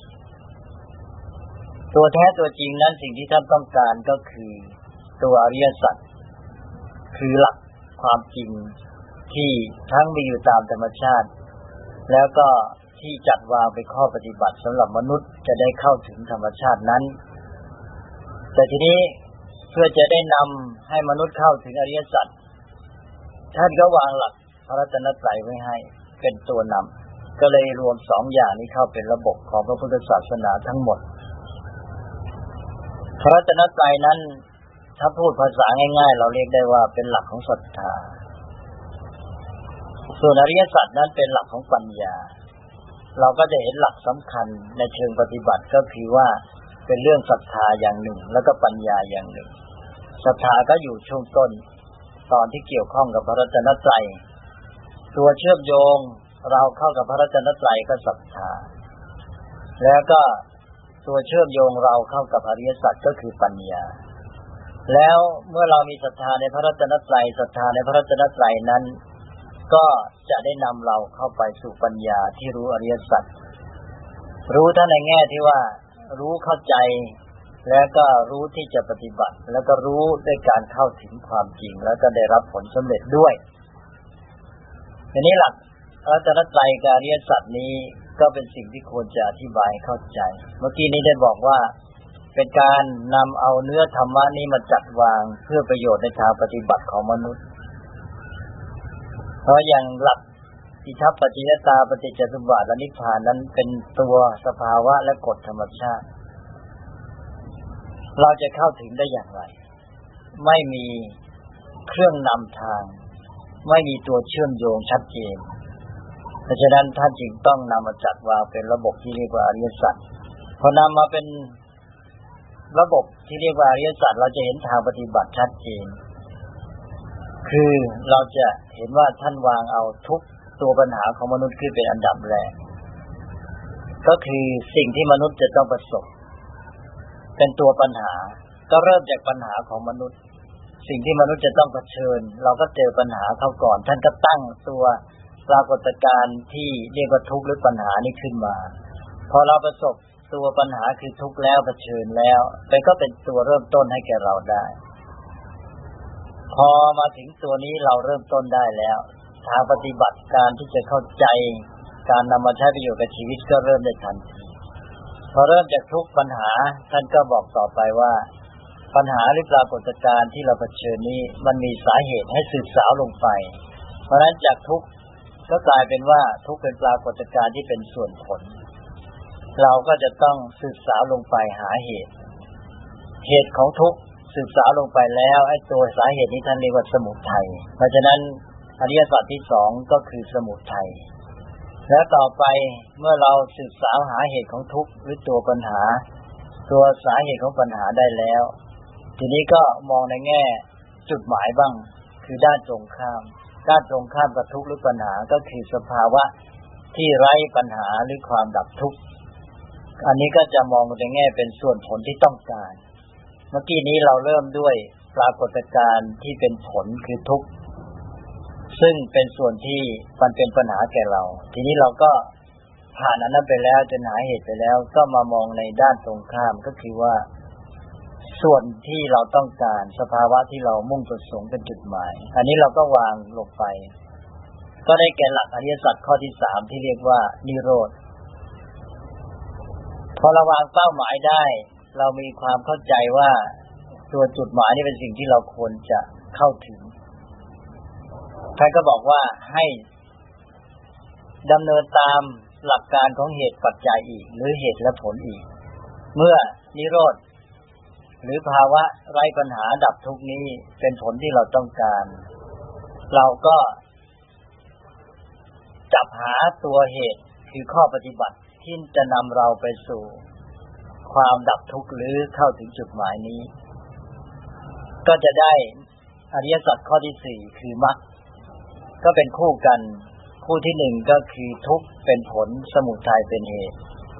ตัวแท้ตัวจริงนั้นสิ่งที่ท่านต้องการก็คือตัวอริยสัจคือหลักความจริงที่ทั้งมีอยู่ตามธรรมชาติแล้วก็ที่จัดวางเป็นข้อปฏิบัติสำหรับมนุษย์จะได้เข้าถึงธรรมชาตินั้นแต่ทีนี้เพื่อจะได้นำให้มนุษย์เข้าถึงอริยสัจท่านก็วางหลักพระรัตนตรัยไว้ให้เป็นตัวนำก็เลยรวมสองอย่างนี้เข้าเป็นระบบของพระพุทธศาสนาทั้งหมดพระรัตนตรัยนั้นถ้าพูดภาษาง่ายๆเราเรียกได้ว่าเป็นหลักของศรัทธาส่วนอริยสัจนั้นเป็นหลักของปัญญาเราก็จะเห็นหลักสำคัญในเชิงปฏิบัติก็คือว่าเป็นเรื่องศรัทธาอย่างหนึ่งแล้วก็ปัญญาอย่างหนึ่งศรัทธาก็อยู่ช่วงต้นตอนที่เกี่ยวข้องกับพระรัตนตรัยตัวเชื่อมโยงเราเข้ากับพระรัตนตรัยก็ศรัทธาแล้วก็ตัวเชื่อมโยงเราเข้ากับอริยสัจก็คือปัญญาแล้วเมื่อเรามีศรัทธาในพระรัตนตรัยศรัทธาในพระรัตนตรัยนั้นก็จะได้นำเราเข้าไปสู่ปัญญาที่รู้อริยสัจรู้ทั้งในแง่ที่ว่ารู้เข้าใจแล้วก็รู้ที่จะปฏิบัติแล้วก็รู้ด้วยการเข้าถึงความจริงแล้วก็ได้รับผลสำเร็จด้วยทีนี้หลักรัตนตรัยกับอริยสัจนี้ก็เป็นสิ่งที่ควรจะอธิบายเข้าใจเมื่อกี้นี้ได้บอกว่าเป็นการนำเอาเนื้อธรรมะนี้มาจัดวางเพื่อประโยชน์ในทางปฏิบัติของมนุษย์เพราะอย่างหลักอิทัปปัจจยตาปฏิจจสมุปบาทและนิพพานนั้นเป็นตัวสภาวะและกฎธรรมชาติเราจะเข้าถึงได้อย่างไรไม่มีเครื่องนำทางไม่มีตัวเชื่อมโยงชัดเจนเพราะฉะนั้นท่านจึงต้องนำมาจัดวางเป็นระบบที่เรียกว่าอริยสัจพอนำมาเป็นระบบที่เรียกว่าอริยสัจเราจะเห็นทางปฏิบัติชัดเจนคือเราจะเห็นว่าท่านวางเอาทุกตัวปัญหาของมนุษย์ขึ้นเป็นอันดับแรกก็คือสิ่งที่มนุษย์จะต้องประสบเป็นตัวปัญหาก็เริ่มจากปัญหาของมนุษย์สิ่งที่มนุษย์จะต้องเผชิญเราก็เจอปัญหาเขาก่อนท่านก็ตั้งตัวปรากฏการณ์ที่เรียกว่าทุกข์หรือปัญหานี้ขึ้นมาพอเราประสบตัวปัญหาคือทุกข์แล้วเผชิญแล้วมันก็เป็นตัวเริ่มต้นให้แก่เราได้พอมาถึงตัวนี้เราเริ่มต้นได้แล้วทางปฏิบัติการที่จะเข้าใจการนำมาใช้ประโยชน์กับชีวิตก็เริ่มได้ทันทีพอเริ่มจากทุกปัญหาท่านก็บอกต่อไปว่าปัญหาหรือปรากฏการณ์ที่เราเผชิญนี้มันมีสาเหตุให้สืบสาวลงไปเพราะฉะนั้นจากทุกก็กลายเป็นว่าทุกเป็นปรากฏการณ์ที่เป็นส่วนผลเราก็จะต้องสืบสาวลงไปหาเหตุเหตุของทุกสืบสาวลงไปแล้วไอ้ตัวสาเหตุนี้ท่านเรียกว่าสมุทัยเพราะฉะนั้นอริยสัจที่สองก็คือสมุทัยแล้วต่อไปเมื่อเราสืบสาวหาเหตุของทุกข์หรือตัวปัญหาตัวสาเหตุของปัญหาได้แล้วทีนี้ก็มองในแง่จุดหมายบ้างคือด้านตรงข้ามด้านตรงข้ามกับทุกข์หรือปัญหาก็คือสภาวะที่ไร้ปัญหาหรือความดับทุกข์อันนี้ก็จะมองในแง่เป็นส่วนผลที่ต้องการเมื่อกี้นี้เราเริ่มด้วยปรากฏการณ์ที่เป็นผลคือทุกข์ซึ่งเป็นส่วนที่มันเป็นปัญหาแก่เราทีนี้เราก็ผ่านอันนั้นไปแล้วจนหาเหตุไปแล้วก็มามองในด้านตรงข้ามก็คือว่าส่วนที่เราต้องการสภาวะที่เรามุ่งประสงค์เป็นจุดหมายอันนี้เราก็วางลงไปก็ได้แก่หลักอริยสัจข้อที่สามที่เรียกว่านิโรธพอเราวางเป้าหมายได้เรามีความเข้าใจว่าตัวจุดหมายนี่เป็นสิ่งที่เราควรจะเข้าถึงท่านก็บอกว่าให้ดำเนินตามหลักการของเหตุปัจจัยอีกหรือเหตุและผลอีกเมื่อนิโรธหรือภาวะไร้ปัญหาดับทุกข์นี้เป็นผลที่เราต้องการเราก็จับหาตัวเหตุคือข้อปฏิบัติที่จะนำเราไปสู่ความดับทุกข์หรือเข้าถึงจุดหมายนี้ก็จะได้อริยสัจข้อที่สี่คือมรรคก็เป็นคู่กันคู่ที่หนึ่งก็คือทุกข์เป็นผลสมุทัยเป็นเหตุ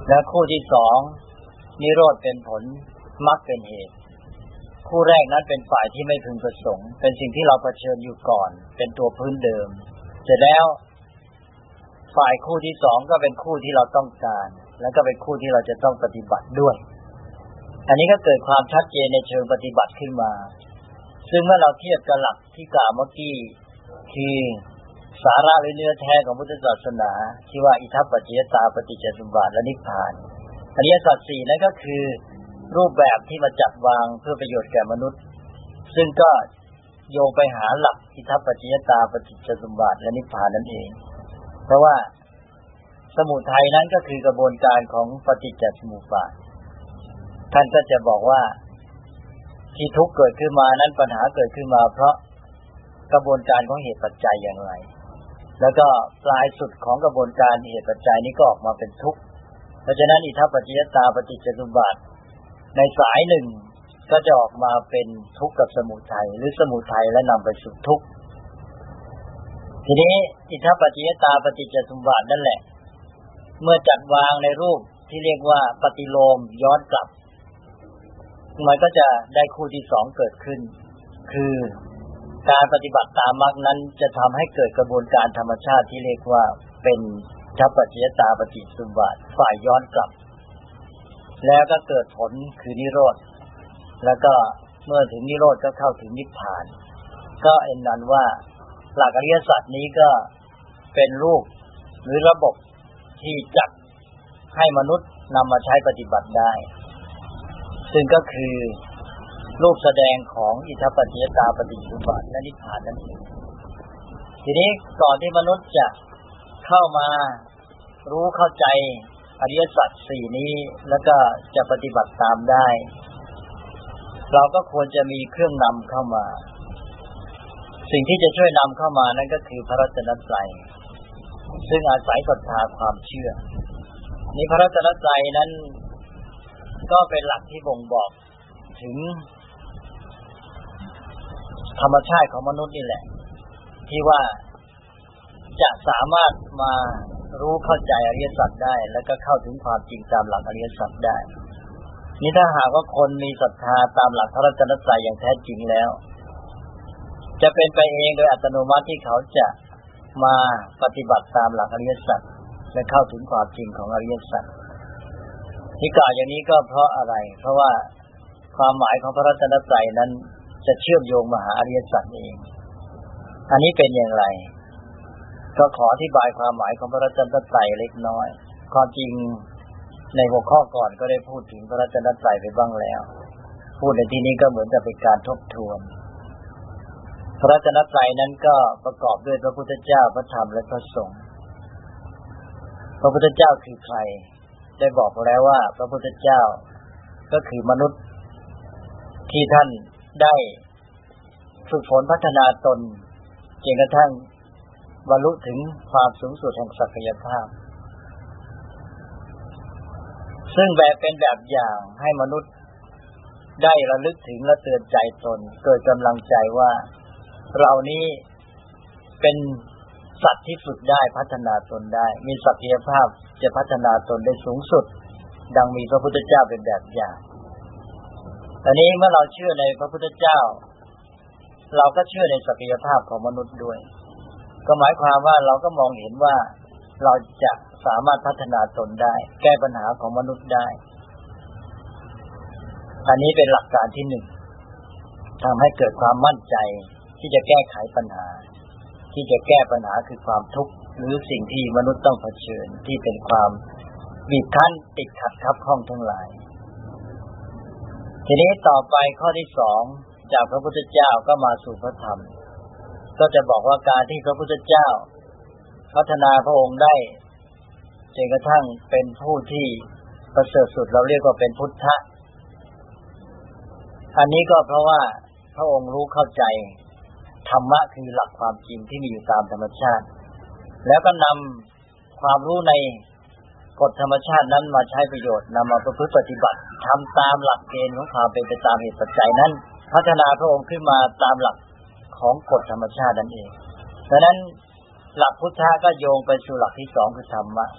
และคู่ที่สองนิโรธเป็นผลมรรคเป็นเหตุคู่แรกนั้นเป็นฝ่ายที่ไม่พึงประสงค์เป็นสิ่งที่เราเผชิญอยู่ก่อนเป็นตัวพื้นเดิมเสร็จแล้วฝ่ายคู่ที่สองก็เป็นคู่ที่เราต้องการแล้วก็เป็นคู่ที่เราจะต้องปฏิบัติด้วยอันนี้ก็เกิดความชัดเจนในเชิงปฏิบัติขึ้นมาซึ่งเมื่อเราเทียบกับหลักที่กล่าวเมื่อกี้คือสาระหรือเนื้อแท้ของพุทธศาสนาที่ว่าอิทัปปัจจยตาปฏิจจสมุปบาทและนิพพานอริยสัจสี่นั่นก็คือรูปแบบที่มาจัดวางเพื่อประโยชน์แก่มนุษย์ซึ่งก็โยงไปหาหลักอิทัปปัจจยตาปฏิจจสมุปบาทและนิพพานนั่นเองเพราะว่าสมุทัยนั้นก็คือกระบวนการของปฏิจจสมุปบาทท่านก็จะบอกว่าที่ทุกข์เกิดขึ้นมานั้นปัญหาเกิดขึ้นมาเพราะกระบวนการของเหตุปัจจัยอย่างไรแล้วก็ปลายสุดของกระบวนการเหตุปัจจัยนี้ก็ออกมาเป็นทุกข์เพราะฉะนั้นอิทัปปัจจยตาปฏิจจสมุปบาทในสายหนึ่งก็จะออกมาเป็นทุกข์กับสมุทัยหรือสมุทัยและนำไปสู่ทุกข์ทีนี้อิทัปปัจจยตาปฏิจจสมุปบาทนั่นแหละเมื่อจัดวางในรูปที่เรียกว่าปฏิโลมย้อนกลับมันก็จะได้คู่ที่สองเกิดขึ้นคือการปฏิบัติตามมรรคนั้นจะทำให้เกิดกระบวนการธรรมชาติที่เรียกว่าเป็นอิทัปปัจจยตาปฏิจจสมุปบาทฝ่ายย้อนกลับแล้วก็เกิดผลคือนิโรธแล้วก็เมื่อถึงนิโรธก็เข้าถึงนิพพานก็เอ็นนั้นว่าหลักอริยสัจนี้ก็เป็นรูปหรือระบบที่จัดให้มนุษย์นำมาใช้ปฏิบัติได้ซึ่งก็คือรูปแสดงของอิทัปปัจจยตาปฏิจจสมุปบาทและนิพพานนั่นเองทีนี้ก่อนที่มนุษย์จะเข้ามารู้เข้าใจอริยสัจสี่นี้แล้วก็จะปฏิบัติตามได้เราก็ควรจะมีเครื่องนำเข้ามาสิ่งที่จะช่วยนำเข้ามานั่นก็คือพระรัตนตรัยซึ่งอาศัยศรัทธาความเชื่อนี้พระรัตนตรัยนั้นก็เป็นหลักที่บ่งบอกถึงธรรมชาติของมนุษย์นี่แหละที่ว่าจะสามารถมารู้เข้าใจอริยสัจได้แล้วก็เข้าถึงความจริงตามหลักอริยสัจได้นี่ถ้าหากว่าคนมีศรัทธาตามหลักพระรัตนตรัยอย่างแท้จริงแล้วจะเป็นไปเองโดยอัตโนมัติที่เขาจะมาปฏิบัติตามหลักอริยสัจและเข้าถึงความจริงของอริยสัจที่กล่าวอย่างนี้ก็เพราะอะไรเพราะว่าความหมายของพระรัตนตรัยนั้นจะเชื่อมโยงมาหาอริยสัจเองอันนี้เป็นอย่างไรก็ขออธิบายความหมายของพระรัตนตรัยเล็กน้อยความจริงในหัวข้อก่อนก็ได้พูดถึงพระรัตนตรัยไปบ้างแล้วพูดในที่นี้ก็เหมือนจะเป็นการทบทวนพระรัตนตรัยนั้นก็ประกอบด้วยพระพุทธเจ้าพระธรรมและพระสงฆ์พระพุทธเจ้าคือใครได้บอกแล้วว่าพระพุทธเจ้าก็คือมนุษย์ที่ท่านได้ฝึกฝนพัฒนาตนจนกระทั่งบรรลุถึงความสูงสุดแห่งศักยภาพซึ่งแบบเป็นแบบอย่างให้มนุษย์ได้ระลึกถึงและเตือนใจตนเกิดกำลังใจว่าเรานี้เป็นสัตว์ที่ฝึกได้พัฒนาตนได้มีศักยภาพจะพัฒนาตนได้สูงสุดดังมีพระพุทธเจ้าเป็นแบบอย่างตอนนี้เมื่อเราเชื่อในพระพุทธเจ้าเราก็เชื่อในศักยภาพของมนุษย์ด้วยก็หมายความว่าเราก็มองเห็นว่าเราจะสามารถพัฒนาตนได้แก้ปัญหาของมนุษย์ได้อันนี้เป็นหลักการที่หนึ่งทำให้เกิดความมั่นใจที่จะแก้ไขปัญหาที่จะแก้ปัญหาคือความทุกข์หรือสิ่งที่มนุษย์ต้องเผชิญที่เป็นความบีบคั้นติดขัดคับข้องทั้งหลายทีนี้ต่อไปข้อที่สองจากพระพุทธเจ้าก็มาสู่พระธรรมก็จะบอกว่าการที่พระพุทธเจ้าพัฒนาพระองค์ได้จนกระทั่งเป็นผู้ที่ประเสริฐสุดเราเรียกว่าเป็นพุทธะอันนี้ก็เพราะว่าพระองค์รู้เข้าใจธรรมะคือหลักความจริงที่มีอยู่ตามธรรมชาติแล้วก็นำความรู้ในกฎธรรมชาตินั้นมาใช้ประโยชน์นำมาประพฤติปฏิบัติทำตามหลักเกณฑ์ของความเป็นไปตามเหตุปัจจัยนั้นพัฒนาพระองค์ขึ้นมาตามหลักของกฎธรรมชาตินั่นเองดังนั้นหลักพุทธะก็โยงไปสู่หลักที่สองคือธรรมะ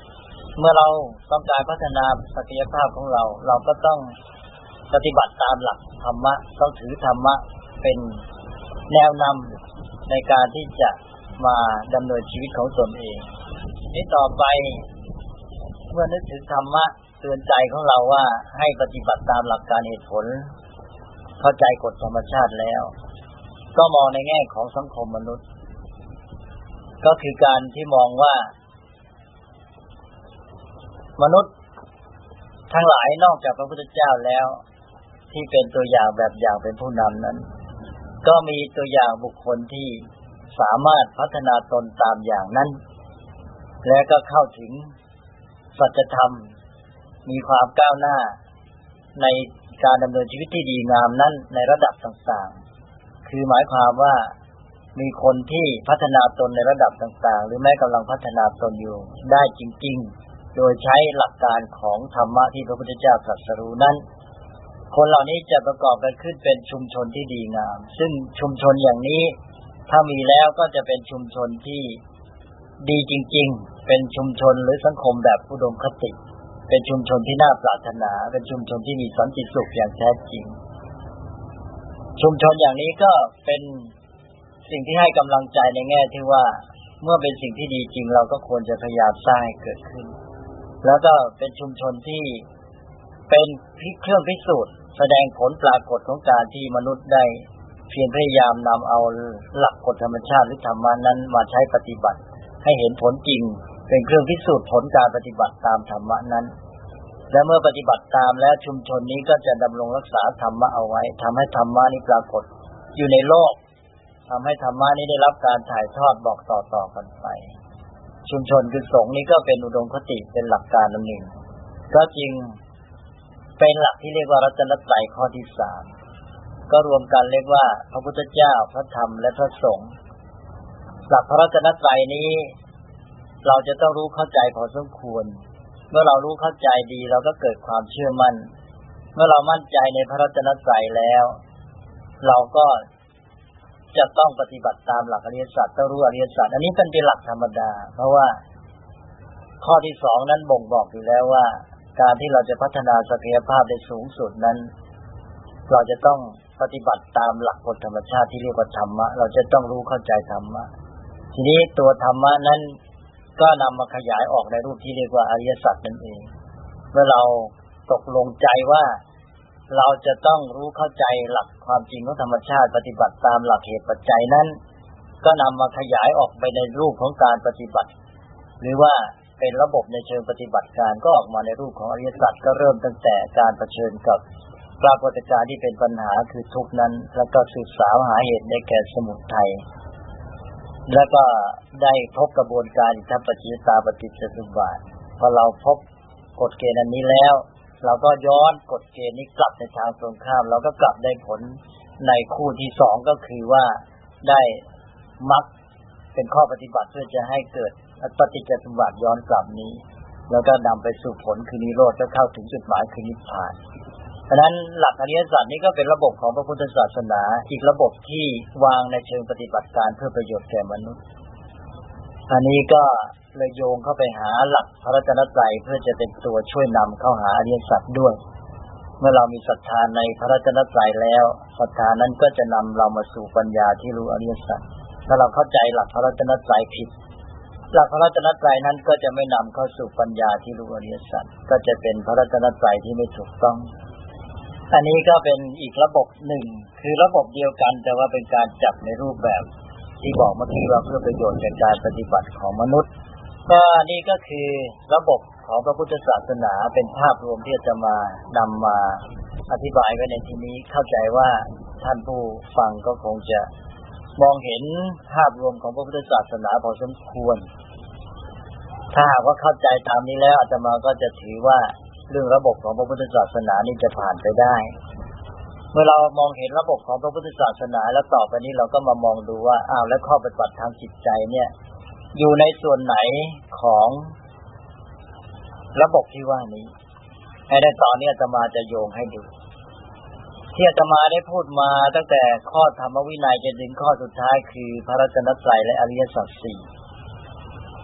เมื่อเราต้องการพัฒนาศักยภาพของเราเราก็ต้องปฏิบัติตามหลักธรรมะต้องถือธรรมะเป็นแนวนำในการที่จะมาดำเนินชีวิตของตนเองนี้ต่อไปเมื่อนึกถึงธรรมะเตือนใจของเราว่าให้ปฏิบัติตามหลักการเหตุผลเข้าใจกฎธรรมชาติแล้วก็มองในแง่ของสังคมมนุษย์ก็คือการที่มองว่ามนุษย์ทั้งหลายนอกจากพระพุทธเจ้าแล้วที่เป็นตัวอย่างแบบอย่างเป็นผู้นำนั้นก็มีตัวอย่างบุคคลที่สามารถพัฒนาตนตามอย่างนั้นและก็เข้าถึงสัจธรรมมีความก้าวหน้าในการดำเนินชีวิตที่ดีงามนั้นในระดับต่างๆคือหมายความว่ามีคนที่พัฒนาตนในระดับต่างๆหรือแม้กำลังพัฒนาตนอยู่ได้จริงๆโดยใช้หลักการของธรรมะที่พระพุทธเจ้าตรัสรู้นั้นคนเหล่านี้จะประกอบกันขึ้นเป็นชุมชนที่ดีงามซึ่งชุมชนอย่างนี้ถ้ามีแล้วก็จะเป็นชุมชนที่ดีจริงๆเป็นชุมชนหรือสังคมแบบอุดมคติเป็นชุมชนที่น่าปรารถนาเป็นชุมชนที่มีสันติสุขอย่างแท้จริงชุมชนอย่างนี้ก็เป็นสิ่งที่ให้กำลังใจในแง่ที่ว่าเมื่อเป็นสิ่งที่ดีจริงเราก็ควรจะพยายามสร้างให้เกิดขึ้นแล้วก็เป็นชุมชนที่เป็นเครื่องพิสูจน์แสดงผลปรากฏของการที่มนุษย์ได้เพียรพยายามนำเอาหลักกฎธรรมชาติหรือธรรมะนั้นมาใช้ปฏิบัติให้เห็นผลจริงเป็นเครื่องพิสูจน์ผลการปฏิบัติตามธรรมะนั้นและเมื่อปฏิบัติตามแล้วชุมชนนี้ก็จะดำรงรักษาธรรมะเอาไว้ทำให้ธรรมะนี้ปรากฏอยู่ในโลกทำให้ธรรมะนี้ได้รับการถ่ายทอดบอกต่อๆกันไปชุมชนคือสงฆ์นี้ก็เป็นอุดมคติเป็นหลักการอันหนึ่งก็จริงเป็นหลักที่เรียกว่ารัตนตรัยข้อที่สามก็รวมกันเรียกว่าพระพุทธเจ้าพระธรรมและพระสงฆ์หลักพระรัตนตรัยนี้เราจะต้องรู้เข้าใจพอสมควรเมื่อเรารู้เข้าใจดีเราก็เกิดความเชื่อมั่นเมื่อเรามั่นใจในพระรัตนตรัยแล้วเราก็จะต้องปฏิบัติตามหลักอริยสัจต้องรู้อริยสัจอันนี้เป็นเป็นหลักธรรมดาเพราะว่าข้อที่สองนั้นบ่งบอกอยู่แล้วว่าการที่เราจะพัฒนาศักยภาพได้สูงสุดนั้นเราจะต้องปฏิบัติตามหลักกฎธรรมชาติที่เรียกว่าธรรมะเราจะต้องรู้เข้าใจธรรมะทีนี้ตัวธรรมะนั้นก็นำมาขยายออกในรูปที่เรียกว่าอริยสัจนั่นเองเมื่อเราตกลงใจว่าเราจะต้องรู้เข้าใจหลักความจริงของธรรมชาติปฏิบัติตามหลักเหตุปัจจัยนั้นก็นำมาขยายออกไปในรูปของการปฏิบัติหรือว่าเป็นระบบในเชิงปฏิบัติการก็ออกมาในรูปของอริยสัจก็เริ่มตั้งแต่การเผชิญกับปรากฏการณ์ที่เป็นปัญหาคือทุกข์นั้นแล้วก็สืบสาวหาเหตุได้แก่สมุทัยแล้วก็ได้พบกระบวนการอิทธิปัจจิตาปฏิจจสมุปบาทพอเราพบกฎเกณฑ์อันนี้แล้วเราก็ย้อนกฎเกณฑ์นี้กลับในทางตรงข้ามเราก็กลับได้ผลในคู่ที่สองก็คือว่าได้มรรคเป็นข้อปฏิบัติเพื่อจะให้เกิดปฏิจจสมุปบาทย้อนกลับนี้แล้วก็นำไปสู่ผลคือนิโรธก็เข้าถึงจุดหมายคือนิพพานเพราะฉะนั้นหลักอริยสัจนี้ก็เป็นระบบของพระพุทธศาสนาอีกระบบที่วางในเชิงปฏิบัติการเพื่อประโยชน์แก่มนุษย์อันนี้ก็เลยโยงเข้าไปหาหลักพระรัตนตรัยเพื่อจะเป็นตัวช่วยนำเข้าหาอริยสัจด้วยเมื่อเรามีศรัทธาในพระรัตนตรัยแล้วศรัทธานั้นก็จะนำเรามาสู่ปัญญาที่รู้อริยสัจถ้าเราเข้าใจหลักพระรัตนตรัยผิดหลักพระรัตนตรัยนั้นก็จะไม่นำเข้าสู่ปัญญาที่รู้อริยสัจก็จะเป็นพระรัตนตรัยที่ไม่ถูกต้องอันนี้ก็เป็นอีกระบบหนึ่งคือระบบเดียวกันแต่ว่าเป็นการจับในรูปแบบที่บอกเมื่อกี้ว่าเพื่อประโยชน์แก่การปฏิบัติของมนุษย์ก็นี่ก็คือระบบของพระพุทธศาสนาเป็นภาพรวมที่จะมานำมาอธิบายไว้ในที่นี้เข้าใจว่าท่านผู้ฟังก็คงจะมองเห็นภาพรวมของพระพุทธศาสนาพอสมควรถ้าหากว่าเข้าใจตามนี้แล้วอาตมาก็จะถือว่าเรื่องระบบของพระพุทธศาสนานี้จะผ่านไปได้เมื่อเรามองเห็นระบบของพระพุทธศาสนาแล้วต่อไปนี้เราก็มามองดูว่าอ้าวแล้วข้อปฏิบัติทางจิตใจเนี่ยอยู่ในส่วนไหนของระบบที่ว่านี้ให้ในตอนนี้อาตมาจะโยงให้ดูที่อาตมาได้พูดมาตั้งแต่ข้อธรรมวินัยจนถึงข้อสุดท้ายคือพระรัตนตรัยและอริยสัจสี่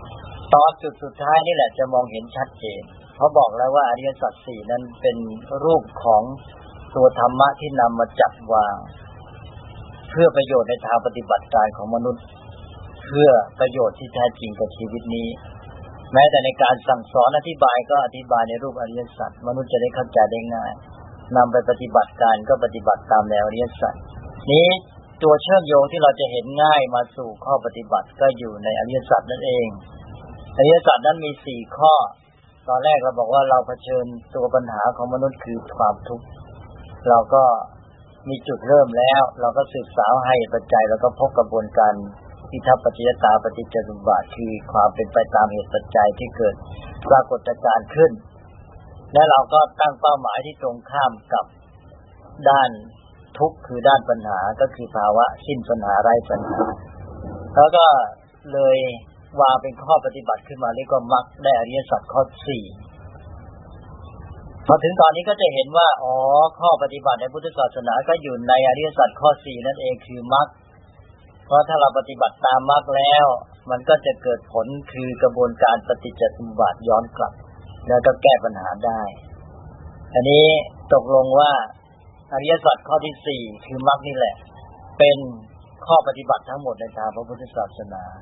ตอนจุดสุดท้ายนี่แหละจะมองเห็นชัดเจนเพราะบอกแล้วว่าอริยสัจสี่นั้นเป็นรูปของตัวธรรมะที่นำมาจัดวางเพื่อประโยชน์ในทางปฏิบัติการของมนุษย์เพื่อประโยชน์ที่แท้จริงกับชีวิตนี้แม้แต่ในการสั่งสอนอธิบายก็อธิบายในรูปอริยสัจมนุษย์จะได้เข้าใจได้ง่ายนำไปปฏิบัติการก็ปฏิบัติตามแนวอริยสัจนี้ตัวเชื่อมโยงที่เราจะเห็นง่ายมาสู่ข้อปฏิบัติก็อยู่ในอริยสัจนั่นเองอริยสัจนั้นมีสี่ข้อตอนแรกเราบอกว่าเราเผชิญตัวปัญหาของมนุษย์คือความทุกข์เราก็มีจุดเริ่มแล้วเราก็ศึกษาให้ปัจจัยแล้วก็พบกระบวนการอิทัปปัจจยตาปฏิจจสมุปบาทคือความเป็นไปตามเหตุปัจจัยที่เกิดปรากฏการณ์ขึ้นและเราก็ตั้งเป้าหมายที่ตรงข้ามกับด้านทุกข์คือด้านปัญหาก็คือภาวะสิ้นปัญหาไร้ปัญหาแล้วก็เลยวางเป็นข้อปฏิบัติขึ้นมาเรียกว่ามรรคได้อริยสัจข้อสี่พอถึงตอนนี้ก็จะเห็นว่าอ๋อข้อปฏิบัติในพุทธศาสนาก็อยู่ในอริยสัจข้อสี่นั่นเองคือมรรคเพราะถ้าเราปฏิบัติตามมรรคแล้วมันก็จะเกิดผลคือกระบวนการปฏิจจสมุปบาทย้อนกลับแล้วก็แก้ปัญหาได้อันนี้ตกลงว่าอริยสัจข้อที่สี่คือมรรคนี่แหละเป็นข้อปฏิบัติทั้งหมดในทางพระพุทธศาสนา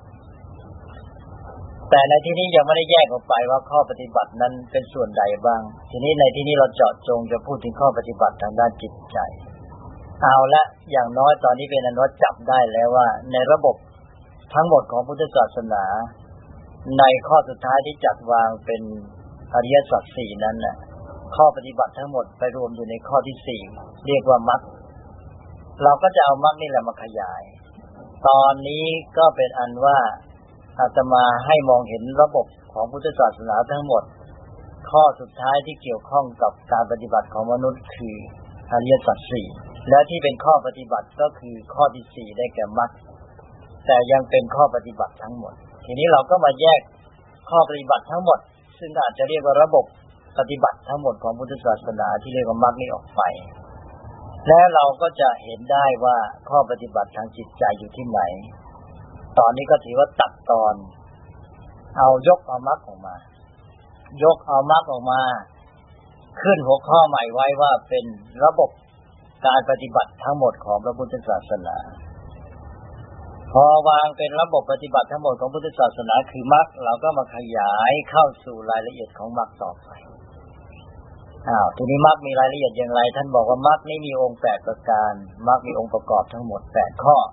แต่ในที่นี้ยังไม่ได้แยกออกไปว่าข้อปฏิบัตินั้นเป็นส่วนใดบ้างทีนี้ในที่นี้เราเจาะจงจะพูดถึงข้อปฏิบัติทางด้านจิตใจเอาละอย่างน้อยตอนนี้เป็นอนุจับได้แล้วว่าในระบบทั้งหมดของพุทธศาสนาในข้อสุดท้ายที่จัดวางเป็นอริยสัจสี่นั้นน่ะข้อปฏิบัติทั้งหมดไปรวมอยู่ในข้อที่สี่เรียกว่ามรรคเราก็จะเอามรรคนี่แหละมาขยายตอนนี้ก็เป็นอันว่าอาตมาให้มองเห็นระบบของพุทธศาสนาทั้งหมดข้อสุดท้ายที่เกี่ยวข้องกับการปฏิบัติของมนุษย์คืออริยสัจสี่และที่เป็นข้อปฏิบัติก็คือข้อที่สี่ได้แก่มรรคแต่ยังเป็นข้อปฏิบัติทั้งหมดทีนี้เราก็มาแยกข้อปฏิบัติทั้งหมดซึ่งอาจจะเรียกว่าระบบปฏิบัติทั้งหมดของพุทธศาสนาที่เรียกว่ามรรคนี้ออกไปและเราก็จะเห็นได้ว่าข้อปฏิบัติทางจิตใจอยู่ที่ไหนตอนนี้ก็ถือว่าตัดตอนเอายกเอามรรคออกมายกเอามรรคออกมาขึ้นหัวข้อใหม่ไว้ว่าเป็นระบบการปฏิบัติทั้งหมดของพระพุทธศาสนาพอวางเป็นระบบปฏิบัติทั้งหมดของพุทธศาสนาคือมรรคเราก็มาขยายเข้าสู่รายละเอียดของมรรคต่อไปอ้าวทีนี้มรรคมีรายละเอียดอย่างไรท่านบอกว่ามรรคนี้มีองค์แปดประการมรรคมีองค์ประกอบทั้งหมดแปดข้อ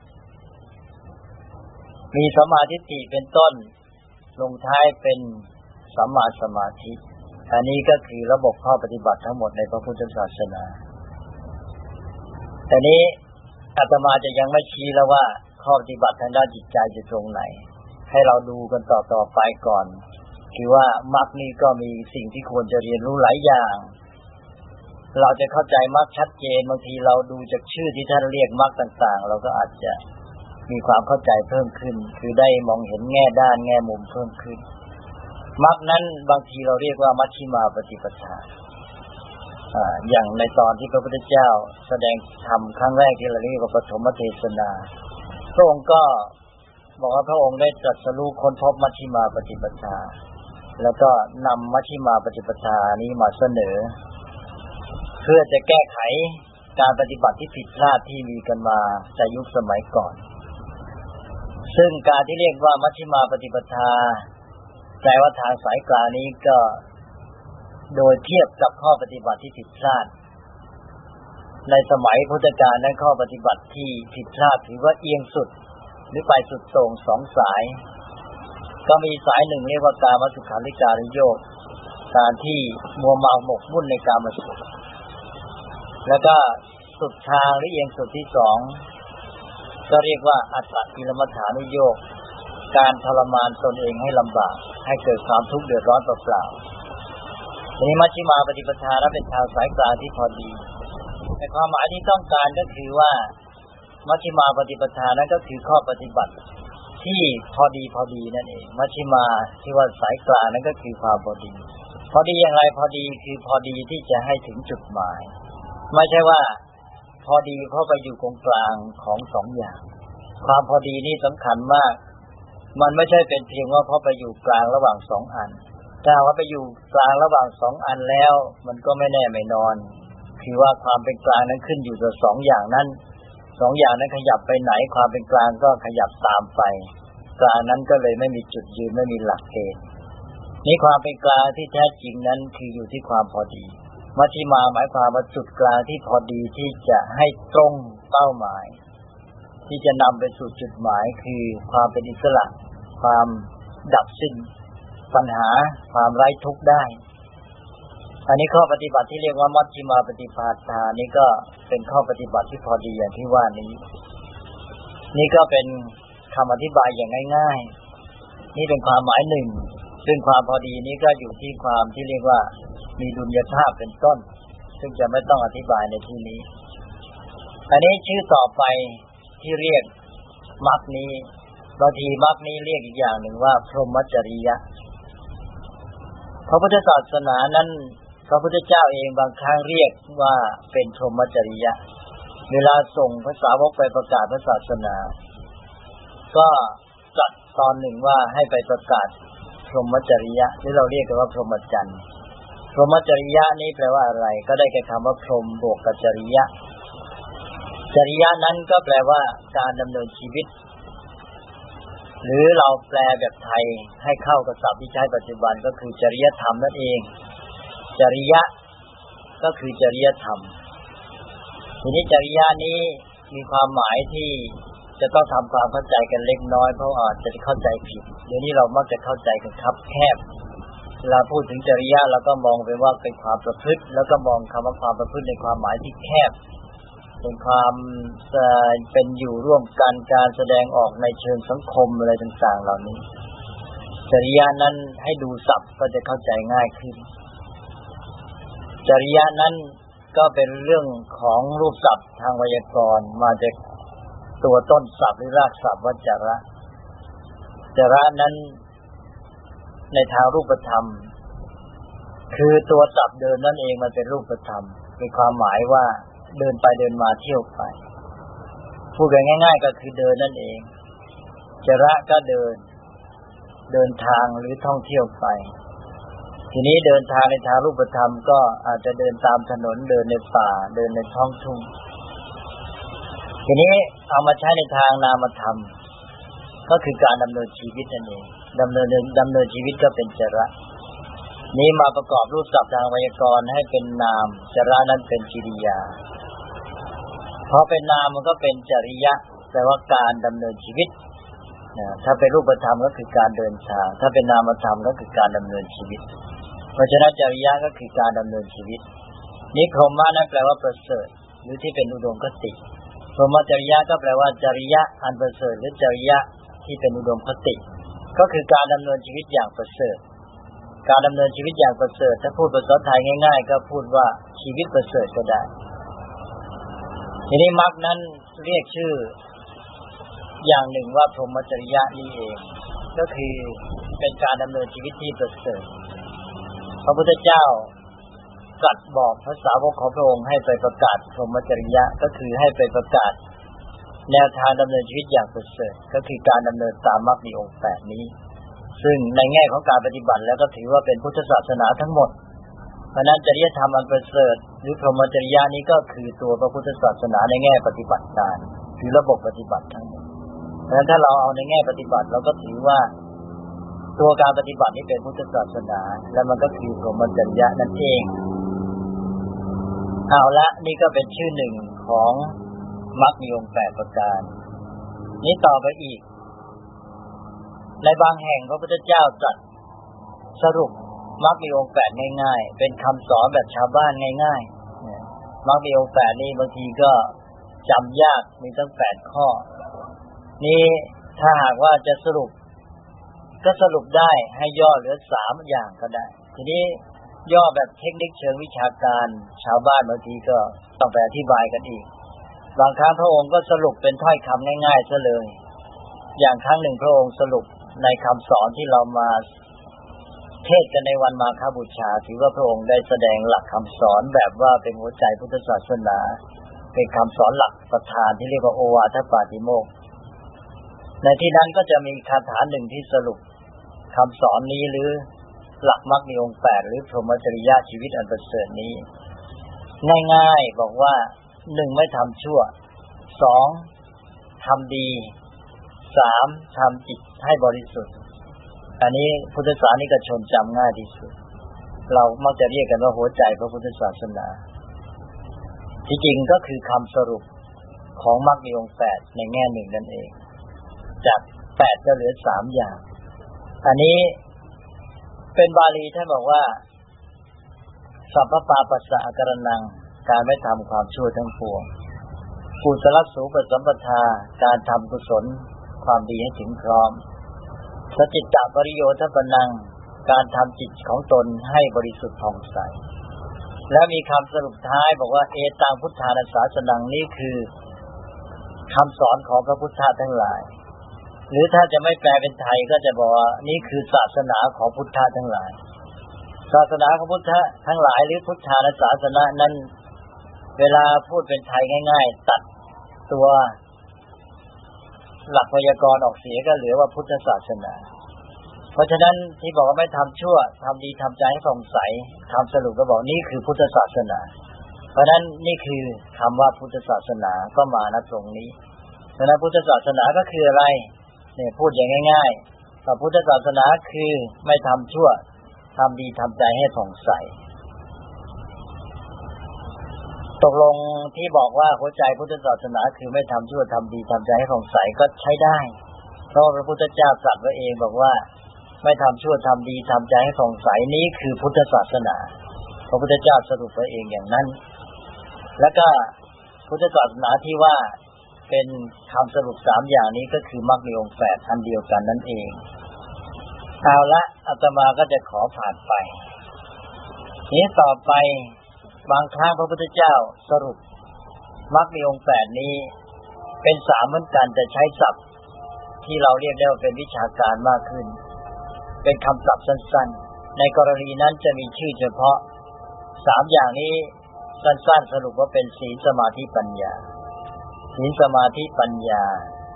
มีสัมมาทิฏฐิเป็นต้นลงท้ายเป็นสัมมาสมาธิอันนี้ก็คือระบบข้อปฏิบัติทั้งหมดในพระพุทธศาสนาแต่นี้อาตมาจะยังไม่ชี้แล้วว่าข้อปฏิบัติทางด้านจิตใจจะตรงไหนให้เราดูกันต่อต่อไปก่อนคือว่ามรรคนี้ก็มีสิ่งที่ควรจะเรียนรู้หลายอย่างเราจะเข้าใจมรรคชัดเจนบางทีเราดูจากชื่อที่ท่านเรียกมรรคต่างๆเราก็อาจจะมีความเข้าใจเพิ่มขึ้นคือได้มองเห็นแง่ด้านแง่มุมเพิ่มขึ้นมรรคนั้นบางทีเราเรียกว่ามัชฌิมาปฏิปทาอ่าอย่างในตอนที่พระพุทธเจ้าแสดงธรรมครั้งแรกที่เราเรียกว่าปฐมเทศนาพระองค์ก็บอกว่าพระองค์ได้ตรัสรู้ค้นพบมัชฌิมาปฏิปทาแล้วก็นำมัชฌิมาปฏิปทานี้มาเสนอเพื่อจะแก้ไขการปฏิบัติที่ผิดพลาดที่มีกันมาในยุคสมัยก่อนซึ่งการที่เรียกว่ามัชฌิมาปฏิปทาแปลว่าทางสายกลางนี้ก็โดยเทียบกับข้อปฏิบัติที่ผิดพลาดในสมัยพุทธกาลนั้นข้อปฏิบัติที่ผิดพลาดถือว่าเอียงสุดหรือไปสุดโต่งสองสายก็มีสายหนึ่งเรียกว่ากามสุขาริการุโยคการที่มัวเมาหมกมุ่นในกามสุขแล้วก็สุดทางหรือเอียงสุดที่สองก็เรียกว่าอัตตกิลมัฏฐานุโยคการทรมานตนเองให้ลำบากให้เกิดความทุกข์เดือดร้อนเปล่าๆทีนี้มัชฌิมาปฏิปทานั้นเป็นทางสายกลางที่พอดีแต่ความหมายที่ต้องการก็คือว่ามัชฌิมาปฏิปทานั้นก็คือข้อปฏิบัติที่พอดีพอดีนั่นเองมัชฌิมาที่ว่าสายกลางนั้นก็คือความพอดีพอดีอย่างไรพอดีคือพอดีที่จะให้ถึงจุดหมายไม่ใช่ว่าพอดีเพราะไปอยู่ตรงกลางของสองอย่างความพอดีนี่สำคัญมากมันไม่ใช่เป็นเพียงว่าเพราะไปอยู่กลางระหว่างสองอันถ้าว่าไปอยู่กลางระหว่างสองอันแล้วมันก็ไม่แน่ไม่นอนคือว่าความเป็นกลางนั้นขึ้นอยู่กับสองอย่างนั้นสองอย่างนั้นขยับไปไหนความเป็นกลางก็ขยับตามไปกลางนั้นก็เลยไม่มีจุดยืนไม่มีหลักเกณฑ์นี่ความเป็นกลางที่แท้จริงนั้นคืออยู่ที่ความพอดีมัชฌิมาหมายความว่าจุดกลางที่พอดีที่จะให้ตรงเป้าหมายที่จะนำไปสู่จุดหมายคือความเป็นอิสระความดับสิ้นปัญหาความไร้ทุกข์ได้อันนี้ข้อปฏิบัติที่เรียกว่ามัชฌิมาปฏิปทานี่ก็เป็นข้อปฏิบัติที่พอดีอย่างที่ว่านี้นี่ก็เป็นคำอธิบายอย่างง่ายๆนี่เป็นความหมายหนึ่งซึ่งความพอดีนี้ก็อยู่ที่ความที่เรียกว่ามีดุลยภาพเป็นต้นซึ่งจะไม่ต้องอธิบายในที่นี้อันนี้ชื่อต่อไปที่เรียกมรรคนี้บางทีมรรคนี้เรียกอีกอย่างหนึ่งว่าพรหมจริยะพระพุทธศาสนานั้นพระพุทธเจ้าเองบางครั้งเรียกว่าเป็นพรหมจริยะเวลาส่งพระสาวกไปประกาศพระศาสนาก็จัดตอนหนึ่งว่าให้ไปประกาศพรหมจริยะที่เราเรียกกันว่าพรหมจรรย์พรหมจริยะนี้แปลว่าอะไรก็ได้แก่คำว่าพรหมบวกกับจริยะจริยะนั้นก็แปลว่าการดำเนินชีวิตหรือเราแปลแบบไทยให้เข้ากับศัพท์ที่ใช้ปัจจุบันก็คือจริยธรรมนั่นเองจริยะก็คือจริยธรรมทีนี้จริยะนี้มีความหมายที่จะต้องทำความเข้าใจกันเล็กน้อยเพราะอาจจะเข้าใจผิดเดี๋ยวนี้เรามักจะเข้าใจกันคับแคบเวลาพูดถึงจริยะเราก็มองไปว่าเป็นความประพฤติแล้วก็มองคำว่าความประพฤติในความหมายที่แคบเป็นความเป็นอยู่ร่วมกันการแสดงออกในเชิงสังคมอะไรต่างๆเหล่านี้จริยะนั้นให้ดูศัพท์ก็จะเข้าใจง่ายขึ้นจริยะนั้นก็เป็นเรื่องของรูปศัพท์ทางไวยากรณ์มาจากตัวต้นศัพท์หรือรากศัพท์ว่าจระจระนั้นในทางรูปธรรมคือตัวศัพท์เดินนั่นเองมันเป็นรูปธรรมมีความหมายว่าเดินไปเดินมาเที่ยวไปพูดง่ายๆก็คือเดินนั่นเองจระก็เดินเดินทางหรือท่องเที่ยวไปทีนี้เดินทางในทางรูปธรรมก็อาจจะเดินตามถนนเดินในป่าเดินในท้องทุ่งทีนี้เอามาใช้ในทางนามธรรมก็คือการดำเนินชีวิตนั่นเองดำเนินดำเนินชีวิตก็เป็นจระนี้มาประกอบรูปศัพท์ทางไวยากรณ์ให้เป็นนามจระนั้นเป็นกิริยาพอเป็นนามมันก็เป็นจริยะแปลว่าการดำเนินชีวิตถ้าเป็นรูปธรรมก็คือการเดินทางถ้าเป็นนามธรรมก็คือการดำเนินชีวิตเพราะฉะนั้นจริยะก็คือการดำเนินชีวิตนิพพมะนั้นแปลว่าประเสริฐหรือที่เป็นอุดมคติพรหมจริยะก็แปลว่าจริยะอันประเสริฐหรือจริยะที่เป็นอุดมคติก็คือการดำเนินชีวิตอย่างประเสริฐการดำเนินชีวิตอย่างประเสริฐถ้าพูดภาษาไทยง่ายๆก็พูดว่าชีวิตประเสริฐก็ได้ทีนี้มรรคนั้นเรียกชื่ออย่างหนึ่งว่าพรหมจริยะนี่เองก็คือเป็นการดำเนินชีวิตที่ประเสริฐพระพุทธเจ้าตรัสบอกพระสาวกของพระองค์ให้ไปประกาศพรหมจริยะก็คือให้ไปประกาศแนวทางดำเนินชีวิตอย่างประเสริฐก็คือการดำเนินตามมรรคมีองค์แปดนี้ซึ่งในแง่ของการปฏิบัติแล้วก็ถือว่าเป็นพุทธศาสนาทั้งหมดเพราะนั้นจริยธรรมอันประเสริฐหรือพรหมจริยะนี้ก็คือตัวพระพุทธศาสนาในแง่ปฏิบัติการคือระบบปฏิบัติทั้งหมดเพราะฉะนั้นถ้าเราเอาในแง่ปฏิบัติเราก็ถือว่าตัวการปฏิบัตินี้เป็นพุทธศาสนาและมันก็คือพรหมจริยะนั่นเองเอาละนี่ก็เป็นชื่อหนึ่งของมรรคมีองค์แปดประการนี้ต่อไปอีกในบางแห่งพระพุทธเจ้าตรัสสรุปมรรคมีองค์แปดง่ายๆเป็นคำสอนแบบชาวบ้านง่ายๆมรรคมีองค์แปดนี่บางทีก็จำยากมีตั้งแปดข้อนี่ถ้าหากว่าจะสรุปก็สรุปได้ให้ย่อเหลือสามอย่างก็ได้ทีนี้ย่อแบบเทคนิคเชิงวิชาการชาวบ้านบางทีก็ต้องไปอธิบายกันอีกบางครั้งพระองค์ก็สรุปเป็นถ้อยคำง่ายๆซะเลยอย่างครั้งหนึ่งพระองค์สรุปในคำสอนที่เรามาเทศกันในวันมาฆบูชาถือว่าพระองค์ได้แสดงหลักคำสอนแบบว่าเป็นหัวใจพุทธศาสนาเป็นคำสอนหลักประธานที่เรียกว่าโอวาทปาติโมกข์ในที่นั้นก็จะมีคาถาหนึ่งที่สรุปคำสอนนี้หรือหลักมรรคมีองค์แปดหรือพรหมจริยะชีวิตอันประเสริฐนี้ง่ายๆบอกว่าหนึ่งไม่ทำชั่วสองทำดีสามทำจิตให้บริสุทธิ์อันนี้พุทธศาสนิกชนจำง่ายที่สุดเรามักจะเรียกกันว่าหัวใจพระพุทธศาสนาที่จริงก็คือคำสรุปของมรรคมีองค์แปดในแง่หนึ่งนั่นเองจากแปดก็เหลือสามอย่างอันนี้เป็นบาลีท่านบอกว่าสัพพปาปัสสะอการนังการไม่ทำความชั่วทั้งปวงกุศลสูปสัมปทาการทำกุศลความดีให้ถึงพร้อมสจิตตปริโยทัปปนังการทำจิตของตนให้บริสุทธิ์ผ่องใสและมีคำสรุปท้ายบอกว่าเอตังพุทธานาสาสนังนี้คือคำสอนของพระพุทธะทั้งหลายหรือถ้าจะไม่แปลเป็นไทยก็จะบอกว่านี่คือศาสนาของพุทธะทั้งหลายศาสนาของพุทธะทั้งหลายหรือพุทธานาสาสนะนั้นเวลาพูดเป็นไทยง่ายๆตัดตัวหลักไวยากรณ์ออกเสียก็เหลือว่าพุทธศาสนาเพราะฉะนั้นที่บอกว่าไม่ทำชั่วทำดีทำใจให้ผ่องใสคำสรุปก็บอกนี่คือพุทธศาสนาเพราะฉะนั้นนี่คือคำว่าพุทธศาสนาก็มาณตรงนี้เพราะฉะนั้นพุทธศาสนาก็คืออะไรเนี่ยพูดอย่างง่ายๆพระพุทธศาสนาคือไม่ทำชั่วทำดีทำใจให้ผ่องใสตกลงที่บอกว่าหัวใจพุทธศาสนาคือไม่ทำชั่วทำดีทำใจให้ผ่องใสก็ใช้ได้เพราะพระพุทธเจ้าตรัสไว้เองบอกว่าไม่ทำชั่วทำดีทำใจให้ผ่องใสนี้คือพุทธศาสนาพระพุทธเจ้าสรุปไว้เองอย่างนั้นแล้วก็พุทธศาสนาที่ว่าเป็นคำสรุปสามอย่างนี้ก็คือมรรคมีองค์แปดอันเดียวกันนั่นเองเอาละอาตมาก็จะขอผ่านไปนี้ต่อไปบางครั้งพระพุทธเจ้าสรุปมรรคมีองค์แปดนี้เป็นสามเหมือนกันแต่ใช้ศัพท์ที่เราเรียกได้ว่าเป็นวิชาการมากขึ้นเป็นคำศัพท์สั้นๆในกรณีนั้นจะมีชื่อเฉพาะสามอย่างนี้สั้นๆสรุปว่าเป็นศีลสมาธิปัญญาศีลสมาธิปัญญา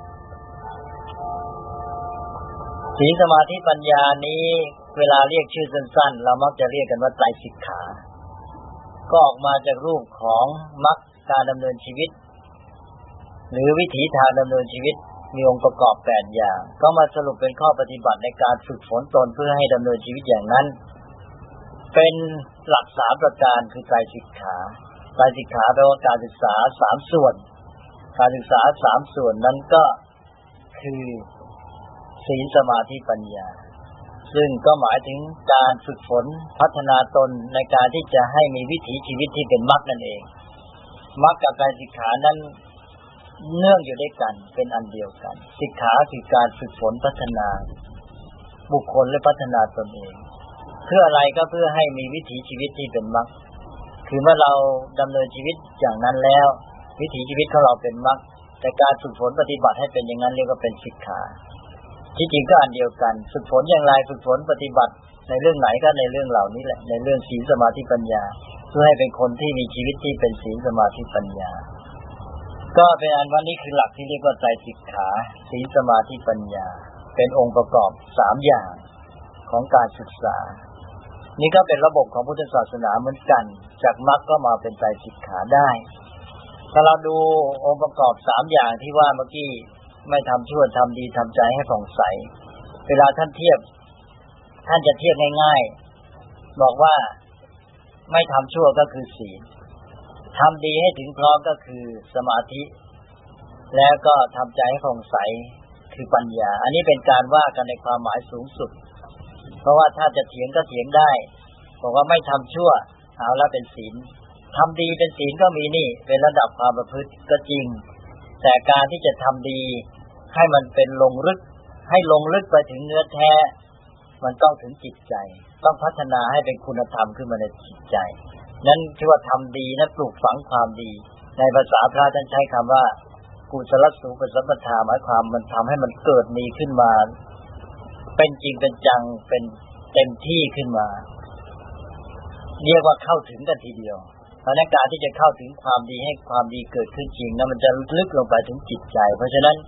ศีลสมาธิปัญญานี้เวลาเรียกชื่อสั้นๆเรามักจะเรียกกันว่าไตรสิกขาก็ออกมาจากรูปของมรรคการดำเนินชีวิตหรือวิถีทางดำเนินชีวิตมีองค์ประกอบแปดอย่างก็มาสรุปเป็นข้อปฏิบัติในการฝึกฝนตนเพื่อให้ดำเนินชีวิตอย่างนั้นเป็นหลักสามประการคือไตรสิกขาไตรสิกขาแปลว่าการศึกษาสามส่วนการศึกษาสามส่วนนั้นก็คือศีลสมาธิปัญญาซึ่งก็หมายถึงการฝึกฝนพัฒนาตนในการที่จะให้มีวิถีชีวิตที่เป็นมรรคนั่นเองมรรคกับการสิกขานั้นเนื่องอยู่ด้วยกันเป็นอันเดียวกันสิกขาคือการฝึกฝนพัฒนาบุคคลและพัฒนาตนเองเพื่ออะไรก็เพื่อให้มีวิถีชีวิตที่เป็นมรรคคือเมื่อเราดำเนินชีวิตอย่างนั้นแล้ววิถีชีวิตของเราเป็นมรรคแต่การฝึกฝนปฏิบัติให้เป็นอย่างนั้นเรียกว่าเป็นสิกขาที่จริงก็อันเดียวกันฝึกฝนอย่างไรฝึกฝนปฏิบัติในเรื่องไหนก็ในเรื่องเหล่านี้แหละในเรื่องศีลสมาธิปัญญาเพื่อให้เป็นคนที่มีชีวิตที่เป็นศีลสมาธิปัญญาก็เป็นอันว่านี้คือหลักที่เรียกว่าไตรสิกขาศีลสมาธิปัญญาเป็นองค์ประกอบสามอย่างของการศึกษานี่ก็เป็นระบบของพุทธศาสนาเหมือนกันจากมรรคก็มาเป็นไตรสิกขาได้ถ้าเราดูองค์ประกอบสามอย่างที่ว่าเมื่อกี้ไม่ทำชั่วทำดีทำใจให้ผ่องใสเวลาท่านเทียบท่านจะเทียบง่ายๆบอกว่าไม่ทำชั่วก็คือศีลทำดีให้ถึงพร้อมก็คือสมาธิแล้วก็ทำใจให้ผ่องใสคือปัญญาอันนี้เป็นการว่ากันในความหมายสูงสุดเพราะว่าถ้าจะเถียงก็เถียงได้บอกว่าไม่ทำชั่วเอาละเป็นศีลทำดีเป็นศีลก็มีนี่เป็นระดับความประพฤติก็จริงแต่การที่จะทำดีให้มันเป็นลงลึกให้ลงลึกไปถึงเนื้อแท้มันต้องถึงจิตใจต้องพัฒนาให้เป็นคุณธรรมขึ้นมาในจิตใจนั้นที่ว่าทำดีนั้นปลูกฝังความดีในภาษาพระท่านใช้คำว่ากุศลสูปสัมปทาหมายความมันทำให้มันเกิดมีขึ้นมาเป็นจริงเป็นจังเป็นเต็มที่ขึ้นมาเรียกว่าเข้าถึงกันทีเดียวเพราะในการที่จะเข้าถึงความดีให้ความดีเกิดขึ้นจริงนั้นมันจะลึกลงไปถึงจิตใจเพราะฉะนั้น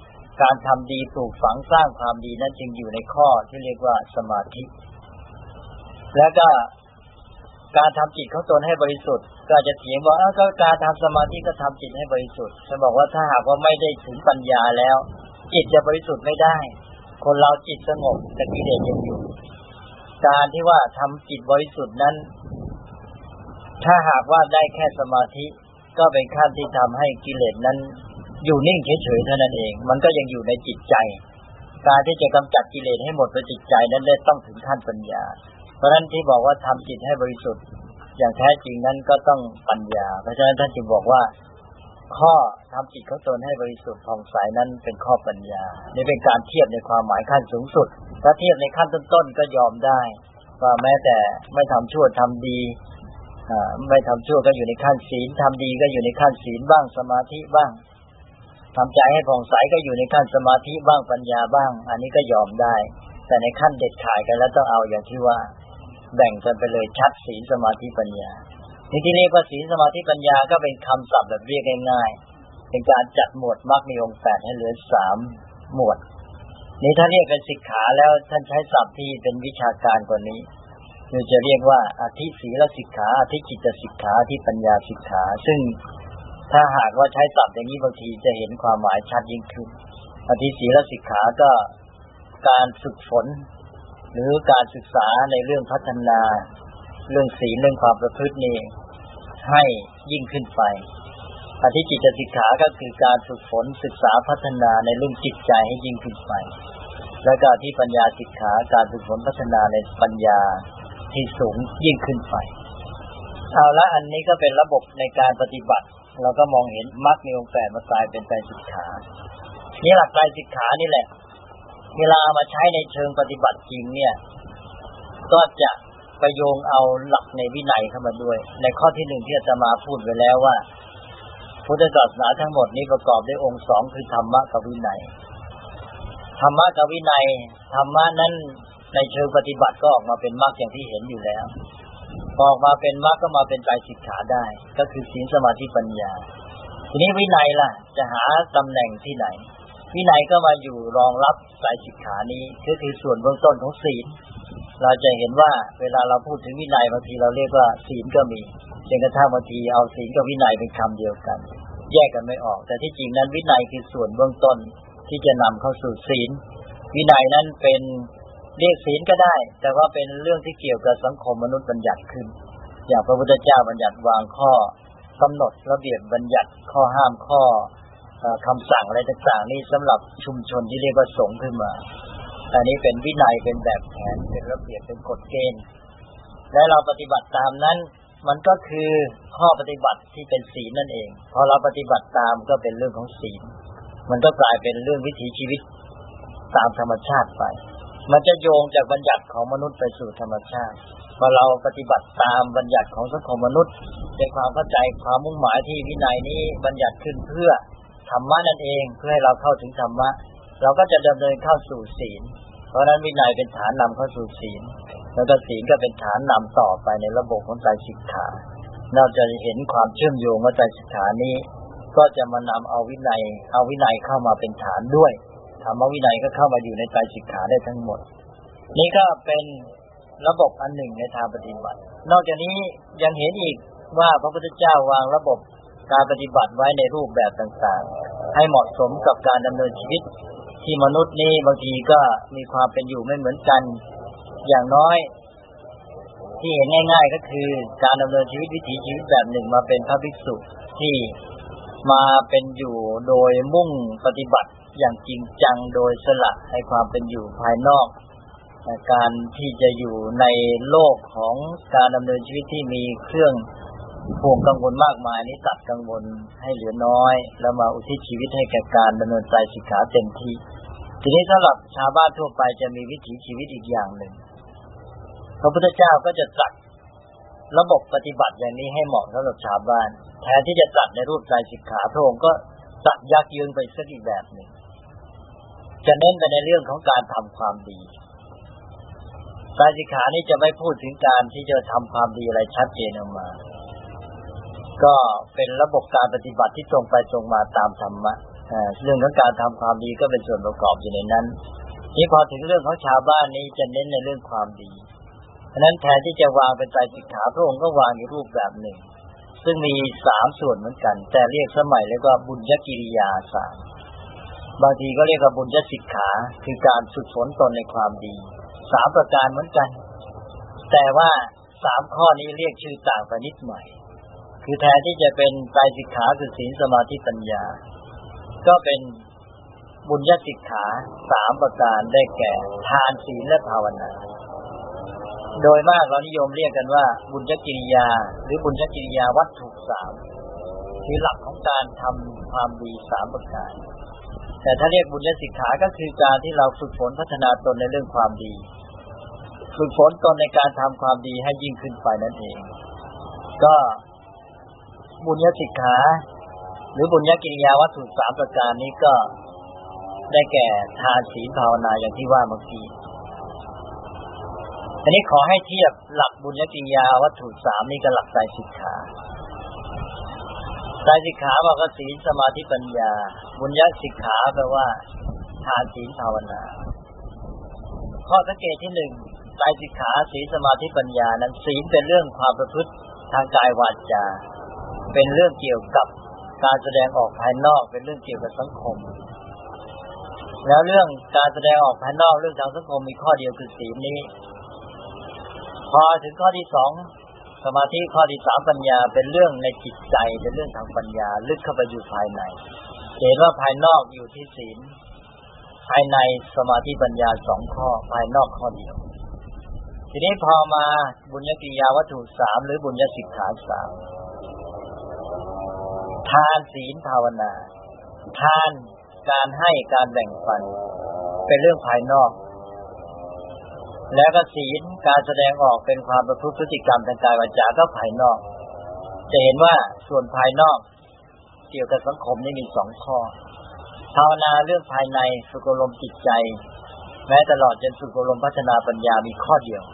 การทำดีปลูกฝังสร้างความดีนั้นจึงอยู่ในข้อที่เรียกว่าสมาธิแล้วก็การทำจิตของตนให้บริสุทธิ์ก็จะเถียงว่าอ้าวก็การทำสมาธิก็ทำจิตให้บริสุทธิ์ฉันบอกว่าถ้าหากว่าไม่ได้ถึงปัญญาแล้วจิตจะบริสุทธิ์ไม่ได้คนเราจิตสงบแต่กิเลสยังอยู่การที่ว่าทำจิตบริสุทธิ์นั้นถ้าหากว่าได้แค่สมาธิก็เป็นขั้นที่ทำให้กิเลสนั้นอยู่นิ่งเฉยๆเท่านั้นเองมันก็ยังอยู่ในจิตใจการที่จะกำจัดกิเลสให้หมดไปจิตใจนั้นได้ต้องถึงขั้นปัญญาเพราะฉะนั้นที่บอกว่าทำจิตให้บริสุทธิ์อย่างแท้จริงนั้นก็ต้องปัญญาเพราะฉะนั้นท่านจึงบอกว่าข้อทำจิตของตนให้บริสุทธิ์ผ่องใสนั้นเป็นข้อปัญญานี่เป็นการเทียบในความหมายขั้นสูงสุดถ้าเทียบในขั้นต้นๆก็ยอมได้ว่าแม้แต่ไม่ทำชั่วทำดีไม่ทำชั่วก็อยู่ในขั้นศีลทำดีก็อยู่ในขั้นศีลบ้างสมาธิบ้างทำใจให้ผ่องใสก็อยู่ในขั้นสมาธิบ้างปัญญาบ้างอันนี้ก็ยอมได้แต่ในขั้นเด็ดขาดกันแล้วต้องเอาอย่างที่ว่าแบ่งกันไปเลยชัดศีลสมาธิปัญญานี่ที่เรียกว่าศีลสมาธิปัญญาก็เป็นคำศัพท์แบบเรียกง่ายๆเป็นการจัดหมวดมรรคมีองค์แปดให้เหลือสามหมวดนี่ถ้าเรียกเป็นสิกขาแล้วท่านใช้ศัพท์ที่เป็นวิชาการกว่านี้คือจะเรียกว่าอธิศีลสิกขาอธิจิตสิกขาอธิปัญญาสิกขาซึ่งถ้าหากว่าใช้ศัพท์อย่างนี้บางทีจะเห็นความหมายชัดยิ่งขึ้นอธิศีลสิกขาก็การฝึกฝนหรือการศึกษาในเรื่องพัฒนาเรื่องศีลเรื่องความประพฤตินี่ให้ยิ่งขึ้นไปอธิจิตสิกขาก็คือการฝึกฝนศึกษาพัฒนาในเรื่องจิตใจให้ยิ่งขึ้นไปแล้วก็ที่ปัญญาสิกขาการฝึกฝนพัฒนาในปัญญาที่สูงยิ่งขึ้นไปเอาละอันนี้ก็เป็นระบบในการปฏิบัติเราก็มองเห็นมรรคมีองค์แปดมากลายเป็นไตรสิกขานี่หลักไตรสิกขานี่แหละเวลามาใช้ในเชิงปฏิบัติจริงเนี่ยก็จะประโยงเอาหลักในวินัยเข้ามาด้วยในข้อที่หนึ่งที่อาตมาพูดไว้แล้วว่าพุทธศาสนาทั้งหมดนี้ประกอบด้วยองค์สองคือธรรมะกับวินัยธรรมะกับวินัยธรรมะนั้นในเชิงปฏิบัติก็ออกมาเป็นมรรคอย่างที่เห็นอยู่แล้วออกมาเป็นมรรคก็มาเป็นไตรสิกขาได้ก็คือศีลสมาธิปัญญาทีนี้วินัยล่ะจะหาตำแหน่งที่ไหนวินัยก็มาอยู่รองรับไตรสิกขานี้ก็คือส่วนเบื้องต้นของศีลเราจะเห็นว่าเวลาเราพูดถึงวินัยบางทีเราเรียกว่าศีลก็มีจนกระทั่งบางทีเอาศีลกับวินัยเป็นคำเดียวกันแยกกันไม่ออกแต่ที่จริงนั้นวินัยคือส่วนเบื้องต้นที่จะนำเข้าสู่ศีลวินัยนั้นเป็นเรียกศีลก็ได้แต่ว่าเป็นเรื่องที่เกี่ยวกับสังคมมนุษย์บัญญัติขึ้นอย่างพระพุทธเจ้าบัญญัติวางข้อกำหนดระเบียบบัญญัติข้อห้ามข้อคำสั่งอะไรต่างๆนี่สำหรับชุมชนที่เรียกว่าสงฆ์ขึ้นมาอันนี้เป็นวินัยเป็นแบบแผนเป็นระเบียบเป็นกฎเกณฑ์และเราปฏิบัติตามนั้นมันก็คือข้อปฏิบัติที่เป็นศีลนั่นเองพอเราปฏิบัติตามก็เป็นเรื่องของศีลมันก็กลายเป็นเรื่องวิถีชีวิตตามธรรมชาติไปมันจะโยงจากบัญญัติของมนุษย์ไปสู่ธรรมชาติพอเราปฏิบัติตามบัญญัติของสังคมมนุษย์ในความเข้าใจความมุ่งหมายที่วินัยนี้บัญญัติขึ้นเพื่อธรรมะนั่นเองเพื่อให้เราเข้าถึงธรรมะเราก็จะดำเนินเข้าสู่ศีลเพราะนั้นวินัยเป็นฐานนำเข้าสู่ศีลแล้วก็ศีลก็เป็นฐานนำต่อไปในระบบของไตรสิกขาเราจะเห็นความเชื่อมโยงว่าไตรสิกขานี้ก็จะมานำเอาวินัยเอาวินัยเข้ามาเป็นฐานด้วยธรรมวินัยก็เข้ามาอยู่ในไตรสิกขาได้ทั้งหมดนี่ก็เป็นระบบอันหนึ่งในทางปฏิบัตินอกจากนี้ยังเห็นอีกว่าพระพุทธเจ้าวางระบบการปฏิบัติไว้ในรูปแบบต่างๆให้เหมาะสมกับการดำเนินชีวิตที่มนุษย์นี่บางทีก็มีความเป็นอยู่ไม่เหมือนกันอย่างน้อยที่เห็นง่ายๆก็คือการดำเนินชีวิตวิถีชีวิตแบบหนึ่งมาเป็นพระภิกษุที่มาเป็นอยู่โดยมุ่งปฏิบัติอย่างจริงจังโดยสละให้ความเป็นอยู่ภายนอกการที่จะอยู่ในโลกของการดำเนินชีวิตที่มีเครื่องห่วงกังวลมากมายนี้ตัดกังวลให้เหลือน้อยแล้วมาอุทิศชีวิตให้แก่การดำเนินไตรสิกขาเต็มที่ทีนี้สำหรับชาวบ้านทั่วไปจะมีวิถีชีวิตอีกอย่างหนึ่งพระพุทธเจ้าก็จะจัดระบบปฏิบัติอย่างนี้ให้เหมาะสำหรับชาวบ้านแทนที่จะจัดในรูปไตรสิกขาพระองค์ก็จัดยักยืนไปสักอีกแบบหนึ่งจะเน้นไปในเรื่องของการทำความดีไตรสิกขานี้จะไม่พูดถึงการที่จะทำความดีอะไรชัดเจนออกมาก็เป็นระบบการปฏิบัติที่ตรงไปตรงมาตามธรรมะเรื่องของการทำความดีก็เป็นส่วนประกอบอยู่ในนั้นที่พอถึงเรื่องของชาวบ้านนี้จะเน้นในเรื่องความดีเพราะนั้นแทนที่จะวางเป็นไตรสิกขาพระองค์ก็วางในรูปแบบหนึ่งซึ่งมีสามส่วนเหมือนกันแต่เรียกสมัยเรียกว่าบุญญกิริยาสามบางทีก็เรียกว่าบุญญสิกขาคือการฝึกฝนตนในความดีสามประการเหมือนกันแต่ว่าสามข้อนี้เรียกชื่อต่างไปนิดหน่อยคือแทนที่จะเป็นไตรสิกขาคือศีลสมาธิปัญญาก็เป็นบุญญสิกขาสามประการได้แก่ทานศีลและภาวนาโดยมากเรานิยมเรียกกันว่าบุญญกิริยาหรือบุญญกิริยาวัตถุสามคือหลักของการทำความดีสามประการแต่ถ้าเรียกบุญญสิกขาก็คือการที่เราฝึกฝนพัฒนาตนในเรื่องความดีฝึกฝนตนในการทำความดีให้ยิ่งขึ้นไปนั่นเองก็บุญญสิกขาหรือบุญญกิริยาวัตถุสามประการนี้ก็ได้แก่ทานศีลภาวนาอย่างที่ว่าเมื่อกี้อันนี้ขอให้เทียบหลักบุญญกิริยาวัตถุสามนี้กับหลักไตรสิกขาไตรสิกขาบอกว่าศีลสมาธิปัญญาบุญญสิกขาแปลว่าทานศีลภาวนาข้อสังเกตที่หนึ่งไตรสิกขาศีลสมาธิปัญญานั้นศีลเป็นเรื่องความประพฤติทางกายวาจาเป็นเรื่องเกี่ยวกับการแสดงออกภายนอกเป็นเรื่องเกี่ยวกับสังคมแล้วเรื่องการแสดงออกภายนอกเรื่องทางสังคมมีข้อเดียวคือศีลนี้พอถึงข้อที่สองสมาธิข้อที่สามปัญญาเป็นเรื่องในจิตใจเป็นเรื่องทางปัญญาลึกเข้าไปอยู่ภายในเห็นว่าภายนอกอยู่ที่ศีลภายในสมาธิปัญญาสองข้อภายนอกข้อเดียวทีนี้พอมาบุญญกิริยาวัตถุสามหรือบุญญสิกขาสามทานศีลภาวนาทานการให้การแบ่งปันเป็นเรื่องภายนอกแล้วก็ศีลการแสดงออกเป็นความประพฤติพฤติกรรมทางกายวาจาก็ภายนอกจะเห็นว่าส่วนภายนอกเกี่ยวกับสังคมนี่มีสองข้อภาวนาเรื่องภายในฝึกอบรมจิตใจแม้ตลอดจนฝึกอบรมพัฒนาปัญญามีข้อเดียว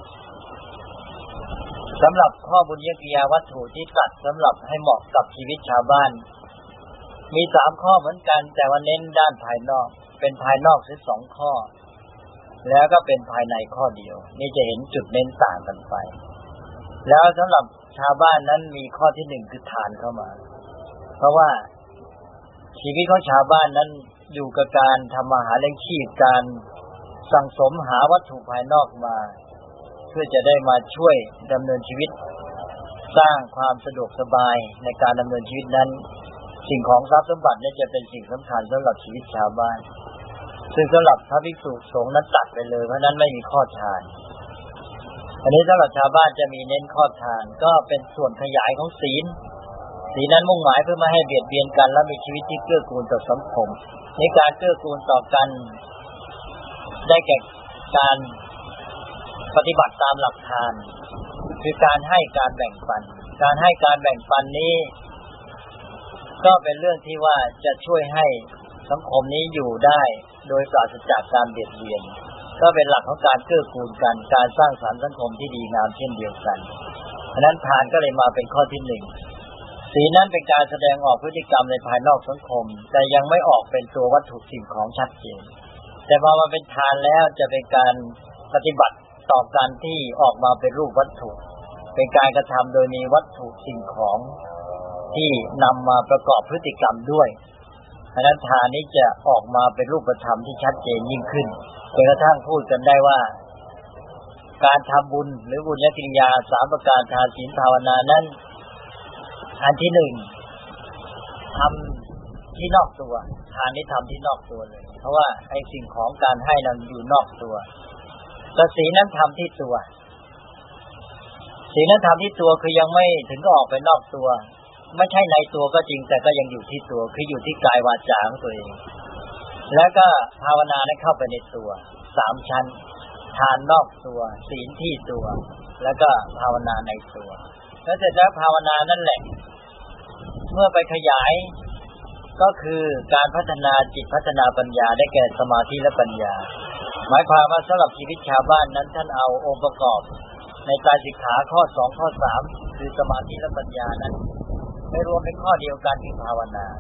สำหรับข้อบุญญกิริยาวัตถุที่ตัดสำหรับให้เหมาะกับชีวิตชาวบ้านมีสามข้อเหมือนกันแต่ว่าเน้นด้านภายนอกเป็นภายนอกถึงสองข้อแล้วก็เป็นภายในข้อเดียวนี่จะเห็นจุดเน้นต่างกันไปแล้วสำหรับชาวบ้านนั้นมีข้อที่หนึ่งคือทานเข้ามาเพราะว่าชีวิตของชาวบ้านนั้นอยู่กับการทำมาหาเลี้ยงชีพการสั่งสมหาวัตถุภายนอกมาเพื่อจะได้มาช่วยดำเนินชีวิตสร้างความสะดวกสบายในการดำเนินชีวิตนั้นสิ่งของทรัพย์สมบัตินี่จะเป็นสิ่งสำคัญสำหรับชีวิตชาวบ้านซึ่งสำหรับพระภิกษุสงฆ์นั้นตัดไปเลยเพราะนั้นไม่มีข้อทานอันนี้สำหรับชาวบ้านจะมีเน้นข้อทานก็เป็นส่วนขยายของศีลศีลนั้นมุ่งหมายเพื่อไม่ให้เบียดเบียนกันและมีชีวิตที่เกื้อกูลต่อสังคมในการเกื้อกูลต่อกันได้แก่การปฏิบัติตามหลักทานคือการให้การแบ่งปันการให้การแบ่งปันนี้ก็เป็นเรื่องที่ว่าจะช่วยให้สังคมนี้อยู่ได้โดยปราศจากการเบียดเบียนก็เป็นหลักของการเกื้อกูลกันการสร้างสรรค์สังคมที่ดีงามเช่นเดียวกันเพราะนั้นทานก็เลยมาเป็นข้อที่หนึ่งศีลนั้นเป็นการแสดงออกพฤติกรรมในภายนอกสังคมแต่ยังไม่ออกเป็นตัววัตถุสิ่งของชัดเจนแต่พอมาเป็นทานแล้วจะเป็นการปฏิบัติต่อการที่ออกมาเป็นรูปวัตถุเป็นการกระทำโดยมีวัตถุสิ่งของที่นำมาประกอบพฤติกรรมด้วยเพราะนั้นทานนี้จะออกมาเป็นรูปธรรมที่ชัดเจนยิ่งขึ้นจนกระทั่งพูดกันได้ว่าการทำบุญหรือบุญญกิริยาสามประการทานศีลภาวนานั้นอันที่หนึ่งทำที่นอกตัวทานนี้ทำที่นอกตัวเลยเพราะว่าไอ้สิ่งของการให้นั้นอยู่นอกตัวแต่ศีลนั้นทำที่ตัวศีลนั้นทำที่ตัวคือยังไม่ถึงก็ออกไปนอกตัวไม่ใช่ในตัวก็จริงแต่ก็ยังอยู่ที่ตัวคืออยู่ที่กายวาจาของตัวเองแล้วก็ภาวนานั้นเข้าไปในตัวสามชั้นทานนอกตัวศีลที่ตัวแล้วก็ภาวนาในตัวแล้วเสร็จแล้วภาวนานั่นแหละเมื่อไปขยายก็คือการพัฒนาจิตพัฒนาปัญญาได้แก่สมาธิและปัญญาหมายความว่าสำหรับชีวิตชาวบ้านนั้นท่านเอาองค์ประกอบในไตรสิกขาข้อสองข้อสามคือสมาธิและปัญญานั้นไปรวมเป็นข้อเดียวกันคือภาวนา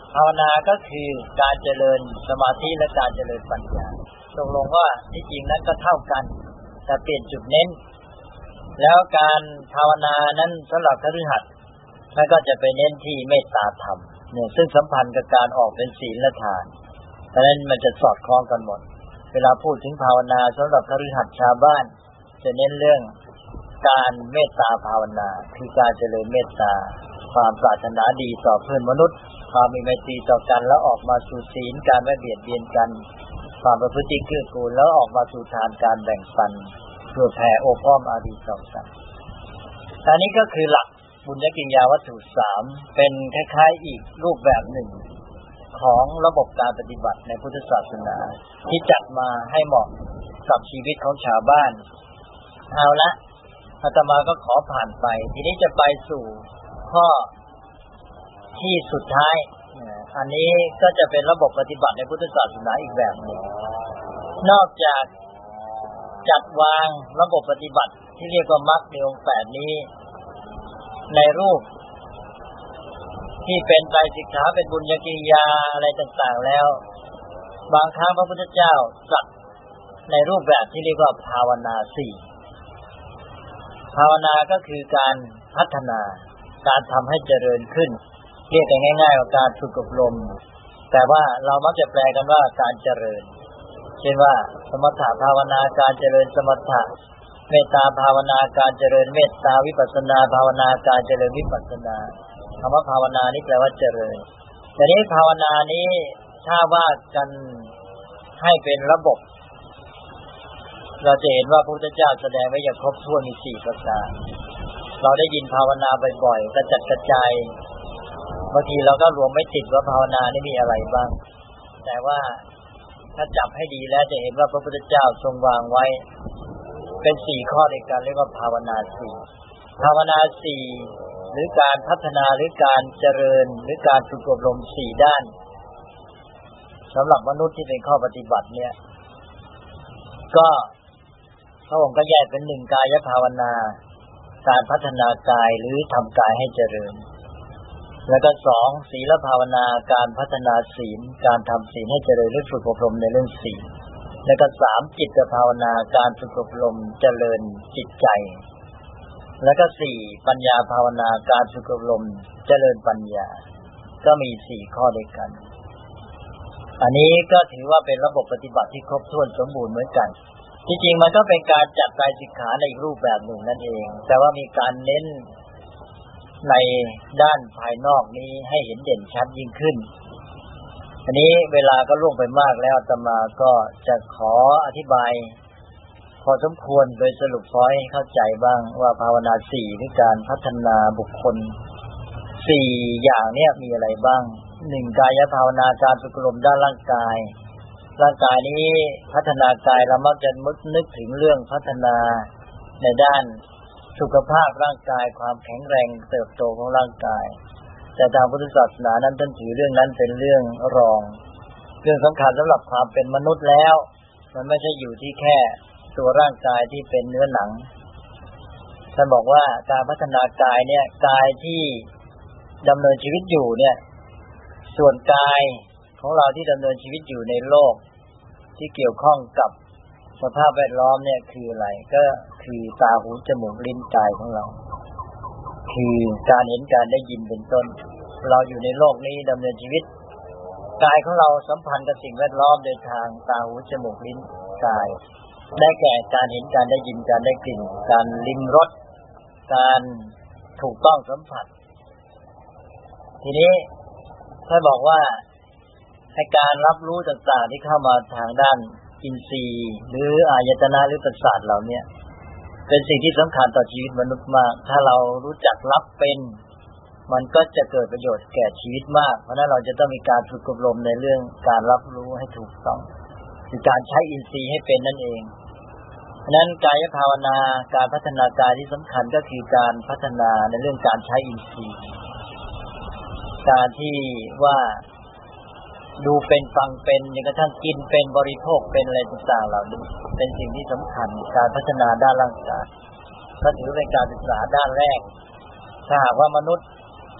ภาวนาก็คือการเจริญสมาธิและการเจริญปัญญาตกลงว่าที่จริงนั้นก็เท่ากันแต่เปลี่ยนจุดเน้นแล้วการภาวนานั้นสำหรับคฤหัสถ์ท่านก็จะไปเน้นที่เมตตาธรรมเนี่ยซึ่งสัมพันธ์กับการออกเป็นศีลและทานเพราะฉะนั้นมันจะสอดคล้องกันหมดเวลาพูดถึงภาวนาสำหรับคฤหัสถ์ชาวบ้านจะเน้นเรื่องการเมตตาภาวนาคือการเจริญเมตตาความปรารถนาดีต่อเพื่อนมนุษย์ความมีไมตรีต่อกันแล้วออกมาสู่ศีลการไม่เบียดเบียนกันความประพฤติเกื้อกูลแล้วออกมาสู่ทานการแบ่งปันเพื่อแผ่โอบอ้อมอารีต่อกันอันนี้ก็คือหลักบุญญกิริยาวัตถุสามเป็นคล้ายๆอีกรูปแบบหนึ่งของระบบการปฏิบัติในพุทธศาสนาที่จัดมาให้เหมาะกับชีวิตของชาวบ้านเอาละอาตมาก็ขอผ่านไปทีนี้จะไปสู่ข้อที่สุดท้ายอันนี้ก็จะเป็นระบบปฏิบัติในพุทธศาสนาอีกแบบหนึ่งนอกจากจัดวางระบบปฏิบัติที่เรียกว่ามรรคในองค์แปดนี้ในรูปที่เป็นไตรสิกขาเป็นบุญญกิริยาอะไรต่างๆแล้วบางครั้งพระพุทธเจ้าตรัสในรูปแบบที่เรียกว่าภาวนาสี่ภาวนาก็คือการพัฒนาการทำให้เจริญขึ้นเรียกง่ายๆว่าการฝึกอบรมแต่ว่าเรามักจะแปลกันว่าการเจริญเช่นว่าสมถะภาวนาการเจริญสมถะเมตตาภาวนาการเจริญเมตตาวิปัสสนาภาวนาการเจริญวิปัสสนาคำว่าภาวนานี่แปลว่าเจริญแต่นี้ภาวนานี้ถ้าว่ากันให้เป็นระบบเราจะเห็นว่าพระพุทธเจ้าแสดงไว้อย่างครบถ้วนมีสี่ประการเราได้ยินภาวนาบ่อยๆกระจัดกระจายบางทีเราก็รวมไม่ติดว่าภาวนานี่มีอะไรบ้างแต่ว่าถ้าจับให้ดีแล้วจะเห็นว่าพระพุทธเจ้าทรงวางไว้เป็นสี่ข้อด้วยกันเรียกว่าภาวนาสี่ภาวนาสี่หรือการพัฒนาหรือการเจริญหรือการฝึกอบรมสี่ด้านสำหรับมนุษย์ที่เป็นข้อปฏิบัติเนี่ยก็พระองค์ก็แยกเป็นหนึ่งกายภาวนาการพัฒนากายหรือทำกายให้เจริญแล้วก็สองศีลภาวนาการพัฒนาศีลการทำศีลให้เจริญหรือฝึกอบรมในเรื่องศีลแล้วก็สามจิตภาวนาการฝึกอบรมเจริญจิตใจแล้วก็สี่ปัญญาภาวนาการฝึกอบรมเจริญปัญญาก็มีสี่ข้อด้วยกันอันนี้ก็ถือว่าเป็นระบบปฏิบัติที่ครบถ้วนสมบูรณ์เหมือนกันจริงๆมันก็เป็นการจัดไตรสิกขาในอีกรูปแบบหนึ่งนั่นเองแต่ว่ามีการเน้นในด้านภายนอกนี้ให้เห็นเด่นชัดยิ่งขึ้นอันนี้เวลาก็ล่วงไปมากแล้วอาตมาก็จะขออธิบายพอสมควรโดยสรุปพอยให้เข้าใจบ้างว่าภาวนาสี่หรือการพัฒนาบุคคลสี่อย่างเนี้ยมีอะไรบ้างหนึ่งกายภาวนาการฝึกอบรมด้านร่างกายร่างกายนี้พัฒนากายเรามักจะนึกถึงเรื่องพัฒนาในด้านสุขภาพร่างกายความแข็งแรงเติบโตของร่างกายแต่ทางพุทธศาสนานั้นท่านถือเรื่องนั้นเป็นเรื่องรองเรื่องสำคัญสำหรับความเป็นมนุษย์แล้วมันไม่ใช่อยู่ที่แค่ตัวร่างกายที่เป็นเนื้อหนังท่านบอกว่าการพัฒนากายเนี่ยกายที่ดำเนินชีวิตอยู่เนี่ยส่วนกายของเราที่ดำเนินชีวิตอยู่ในโลกที่เกี่ยวข้องกับสภาพแวดล้อมเนี่ยคืออะไรก็คือตาหูจมูกลิ้นกายของเราคือการเห็นการได้ยินเป็นต้นเราอยู่ในโลกนี้ดำเนินชีวิตกายของเราสัมพันธ์กับสิ่งแวดล้อมโดยทางตาหูจมูกลิ้นกายได้แก่การเห็นการได้ยินการได้กลิ่นการลิ้มรสการถูกต้องสัมผัสทีนี้ถ้าบอกว่าให้การรับรู้ต่างๆที่เข้ามาทางด้านอินทรีย์หรืออายตนะหรือประสาทเหล่านี้เป็นสิ่งที่สำคัญต่อชีวิตมนุษย์มากถ้าเรารู้จักรับเป็นมันก็จะเกิดประโยชน์แก่ชีวิตมากเพราะนั้นเราจะต้องมีการฝึกอบรมในเรื่องการรับรู้ให้ถูกต้องคือการใช้อินทรีย์ให้เป็นนั่นเองเพราะนั้นกายภาวนาการพัฒนากายที่สำคัญก็คือการพัฒนาในเรื่องการใช้อินทรีย์การที่ว่าดูเป็นฟังเป็นจนกระทั่งกินเป็นบริโภคเป็นอะไรต่างๆเหล่านี้เป็นสิ่งที่สำคัญการพัฒนาด้านร่างกายก็ถือเป็นการศึกษาด้านแรกถ้าหากว่ามนุษย์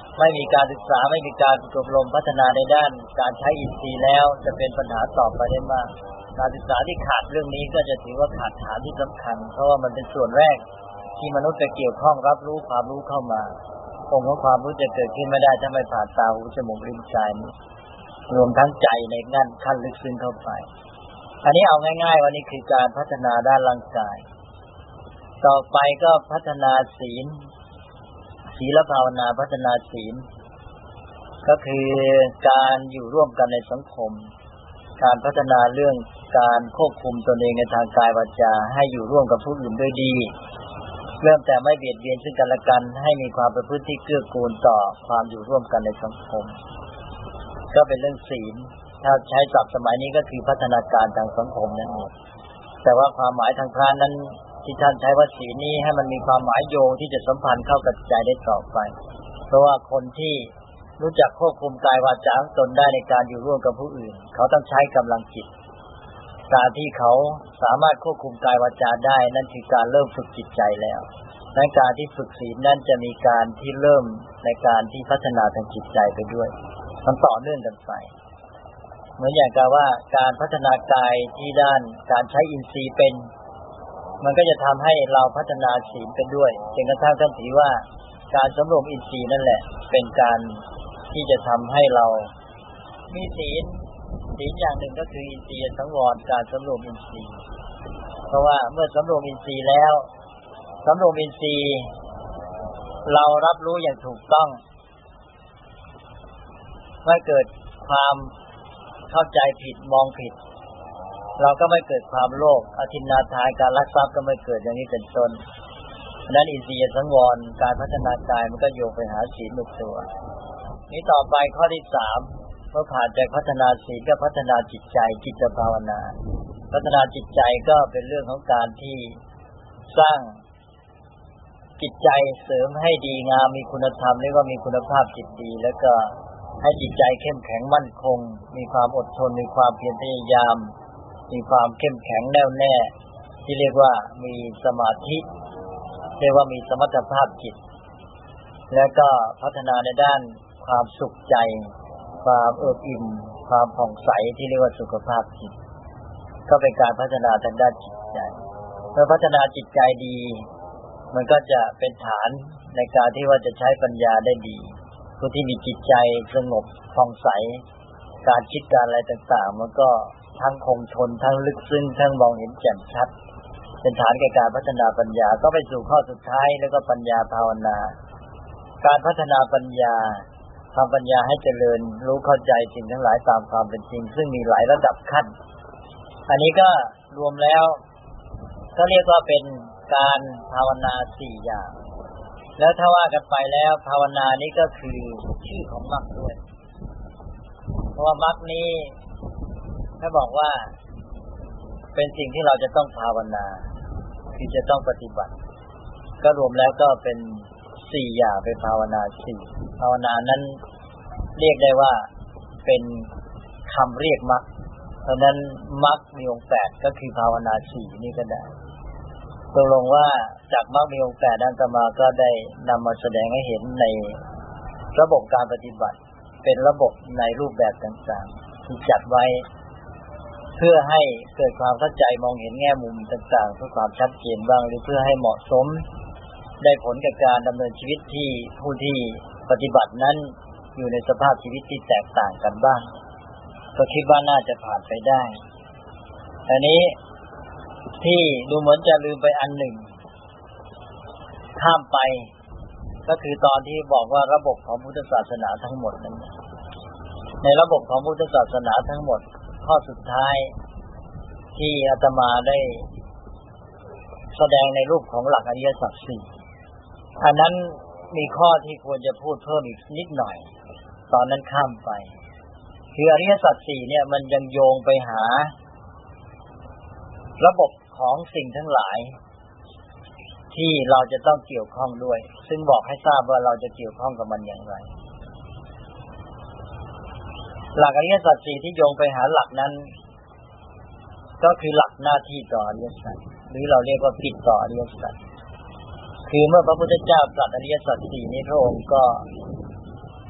ไม่มีการศึกษาไม่มีการอบรมพัฒนาในด้านการใช้อินทรีย์แล้วจะเป็นปัญหาต่อไปได้มากการศึกษาที่ขาดเรื่องนี้ก็จะถือว่าขาดฐานที่สำคัญเพราะว่ามันเป็นส่วนแรกที่มนุษย์จะเกี่ยวข้องรับรู้ความรู้เข้ามาองค์ของความรู้จะเกิดขึ้นไม่ได้ถ้าไม่ผ่านตาหูจมูกลิ้นกายรวมทั้งใจในงั้นขั้นลึกซึ้งเข้าไปอันนี้เอาง่ายๆว่านี่คือการพัฒนาด้านร่างกายต่อไปก็พัฒนาศีลศีลภาวนาพัฒนาศีลก็คือการอยู่ร่วมกันในสังคมการพัฒนาเรื่องการควบคุมตนเองในทางกายวาจาให้อยู่ร่วมกับผู้อื่นด้วยดีเริ่มแต่ไม่เบียดเบียนซึ่งกันและกันให้มีความประพฤติที่เกื้อกูลต่อความอยู่ร่วมกันในสังคมก็เป็นเรื่องศีลถ้าใช้ศัพท์สมัยนี้ก็คือพัฒนาการทางสังคมนั่นเองแต่ว่าความหมายทางพระนั้นที่ท่านใช้ว่าศีลนี้ให้มันมีความหมายโยงที่จะสัมพันธ์เข้ากับใจได้ต่อไปเพราะว่าคนที่รู้จักควบคุมกายวาจาของตนได้ในการอยู่ร่วมกับผู้อื่นเขาต้องใช้กำลังจิตการที่เขาสามารถควบคุมกายวาจาได้นั่นคือการเริ่มฝึกจิตใจแล้วและการที่ฝึกศีลนั้นจะมีการที่เริ่มในการที่พัฒนาทางจิตใจไปด้วยมันต่อเนื่องกันไปเหมือนอย่างกับว่าการพัฒนากายที่ด้านการใช้อินทรีย์เป็นมันก็จะทำให้เราพัฒนาศีลไปด้วยจนกระทั่งท่านถือว่าการสำรวมอินทรีย์นั่นแหละเป็นการที่จะทำให้เรามีศีลศีลอย่างหนึ่งก็คืออินทรีย์สังวรการสำรวมอินทรีย์เพราะว่าเมื่อสำรวมอินทรีย์แล้วสำรวมอินทรีย์เรารับรู้อย่างถูกต้องไม่เกิดความเข้าใจผิดมองผิดเราก็ไม่เกิดความโลภอทินนาทานการลักทรัพย์ก็ไม่เกิดอย่างนี้เป็นต้นนั้นอินทรีย์สังวรการพัฒนากายมันก็โยงไปหาศีลในตัวนี้ต่อไปข้อที่สามเมื่อผ่านจากพัฒนาศีลก็พัฒนาจิตใจจิตภาวนาพัฒนาจิตใจก็เป็นเรื่องของการที่สร้างจิตใจเสริมให้ดีงามมีคุณธรรมเรียกว่ามีคุณภาพจิตดีแล้วก็ให้จิตใจเข้มแข็งมั่นคงมีความอดทนมีความเพียรพยายามมีความเข้มแข็งแน่วแน่ที่เรียกว่ามีสมาธิเรียกว่ามีสมรรถภาพจิตแล้วก็พัฒนาในด้านความสุขใจความเอิบอิ่มความผ่องใสที่เรียกว่าสุขภาพจิตก็เป็นการพัฒนาทางด้านจิตใจเมื่อพัฒนาจิตใจดีมันก็จะเป็นฐานในการที่ว่าจะใช้ปัญญาได้ดีผู้ที่มีจิตใจสงบผ่องใสการคิดการอะไรต่างๆมันก็ทั้งคงทนทั้งลึกซึ้งทั้งมองเห็นแจ่มชัดเป็นฐานแก่การพัฒนาปัญญาก็ไปสู่ข้อสุดท้ายแล้วก็ปัญญาภาวนาการพัฒนาปัญญาทำปัญญาให้เจริญรู้เข้าใจสิ่งทั้งหลายตามความเป็นจริงซึ่งมีหลายระดับขั้นอันนี้ก็รวมแล้วก็เรียกว่าเป็นการภาวนาสี่อย่างแล้วถ้าว่ากันไปแล้วภาวนานี้ก็คือชื่อของมรรคด้วยเพราะว่ามรรคนี้ถ้าบอกว่าเป็นสิ่งที่เราจะต้องภาวนาคือจะต้องปฏิบัติก็รวมแล้วก็เป็นสี่อย่างเป็นภาวนาสี่ภาวนานั้นเรียกได้ว่าเป็นคำเรียกมรรคเพราะนั้นมรรคมีองค์แปดก็คือภาวนาสี่นี่ก็ได้ตกลงว่าจากมรรคมีองค์แปดนั้นอาตมาก็ได้นำมาแสดงให้เห็นในระบบการปฏิบัติเป็นระบบในรูปแบบต่างๆที่จัดไว้เพื่อให้เกิดความเข้าใจมองเห็นแง่มุมต่างๆเพื่อความชัดเจนบ้างหรือเพื่อให้เหมาะสมได้ผลกับการดำเนินชีวิตที่ผู้ที่ปฏิบัตินั้นอยู่ในสภาพชีวิตที่แตกต่างกันบ้างก็คิดว่าน่าจะผ่านไปได้อันนี้ที่ดูเหมือนจะลืมไปอันหนึ่งข้ามไปก็คือตอนที่บอกว่าระบบของพุทธศาสนาทั้งหมดนั้นในระบบของพุทธศาสนาทั้งหมดข้อสุดท้ายที่อาตมาได้แสดงในรูปของหลักอริยสัจสี่อันนั้นมีข้อที่ควรจะพูดเพิ่มอีกนิดหน่อยตอนนั้นข้ามไปคืออริยสัจสี่เนี่ยมันยังโยงไปหาระบบของสิ่งทั้งหลายที่เราจะต้องเกี่ยวข้องด้วยซึ่งบอกให้ทราบว่าเราจะเกี่ยวข้องกับมันอย่างไรหลักอริยสัจสี่ที่โยงไปหาหลักนั้นก็คือหลักหน้าที่ต่ออริยสัจหรือเราเรียกว่ากิจต่ออริยสัจคือเมื่อพระพุทธเจ้าตรัสอริยสัจสี่นี้พระองค์ก็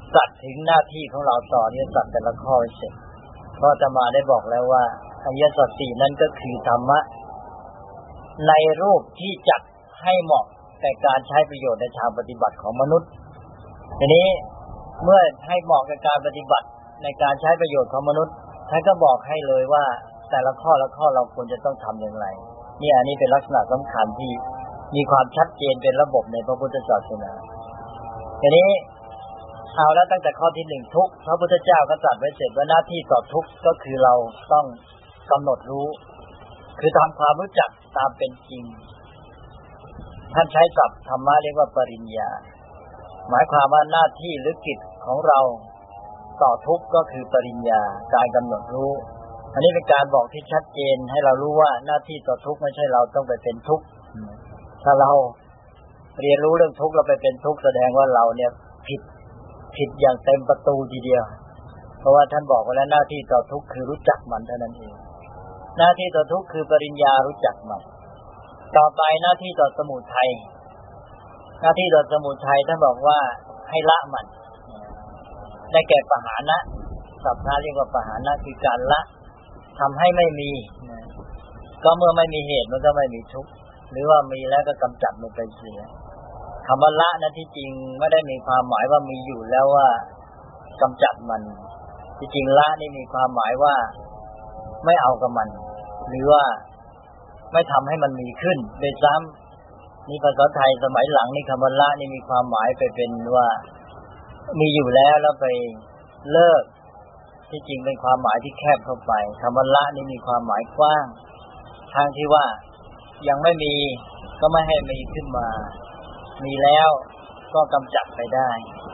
สัตว์ถึงหน้าที่ของเราต่ออริยสัจแต่ละข้อเสร็จเพราะอาตมาได้บอกแล้วว่าอริยสัจสี่นั้นก็คือธรรมะในรูปที่จัดให้เหมาะแก่การใช้ประโยชน์ในทางปฏิบัติของมนุษย์ทีนี้เมื่อให้เหมาะกับการปฏิบัติในการใช้ประโยชน์ของมนุษย์ท่านก็บอกให้เลยว่าแต่ละข้อละข้อเราควรจะต้องทำอย่างไรนี่อันนี้เป็นลักษณะสำคัญที่มีความชัดเจนเป็นระบบในพระพุทธศาสนาทีนี้เอาแล้วตั้งแต่ข้อที่หนึ่งทุกข์พระพุทธเจ้าก็ตรัสไว้เสร็จว่าหน้าที่ต่อทุกข์ก็คือเราต้องกำหนดรู้คือทำความรู้จักตามเป็นจริงท่านใช้ศัพท์ธรรมะเรียกว่าปริญญาหมายความว่าหน้าที่หรือกิจของเราต่อทุกข์ก็คือปริญญาการกำหนดรู้อันนี้เป็นการบอกที่ชัดเจนให้เรารู้ว่าหน้าที่ต่อทุกข์ไม่ใช่เราต้องไปเป็นทุกข์ถ้าเราเรียนรู้เรื่องทุกข์เราไปเป็นทุกข์แสดงว่าเราเนี่ยผิดผิดอย่างเต็มประตูทีเดียวเพราะว่าท่านบอกไว้แล้วหน้าที่ต่อทุกข์คือรู้จักมันเท่านั้นเองหน้าที่ต่อทุกข์คือปริญญารู้จักมันต่อไปหน้าที่ต่อสมุทัยหน้าที่ต่อสมุทัยท่านบอกว่าให้ละมันได้แก่ปหานะศัพท์ท่านเรียกว่าปหานะคือการละทำให้ไม่มีก็เมื่อไม่มีเหตุมันก็ไม่มีทุกข์หรือว่ามีแล้วก็กำจัดมันไปเสียคำว่าละนั้นที่จริงไม่ได้มีความหมายว่ามีอยู่แล้วว่ากำจัดมันที่จริงละนี่มีความหมายว่าไม่เอากับมันหรือว่าไม่ทำให้มันมีขึ้นโดยซ้ำนี่ภาษาไทยสมัยหลังนี่คำว่าละนี่มีความหมายไปเป็นว่ามีอยู่แล้วแล้วไปเลิกที่จริงเป็นความหมายที่แคบเข้าไปคำว่าละนี่มีความหมายกว้างทางที่ว่ายังไม่มีก็ไม่ให้มีขึ้นมามีแล้วก็กำจัดไปได้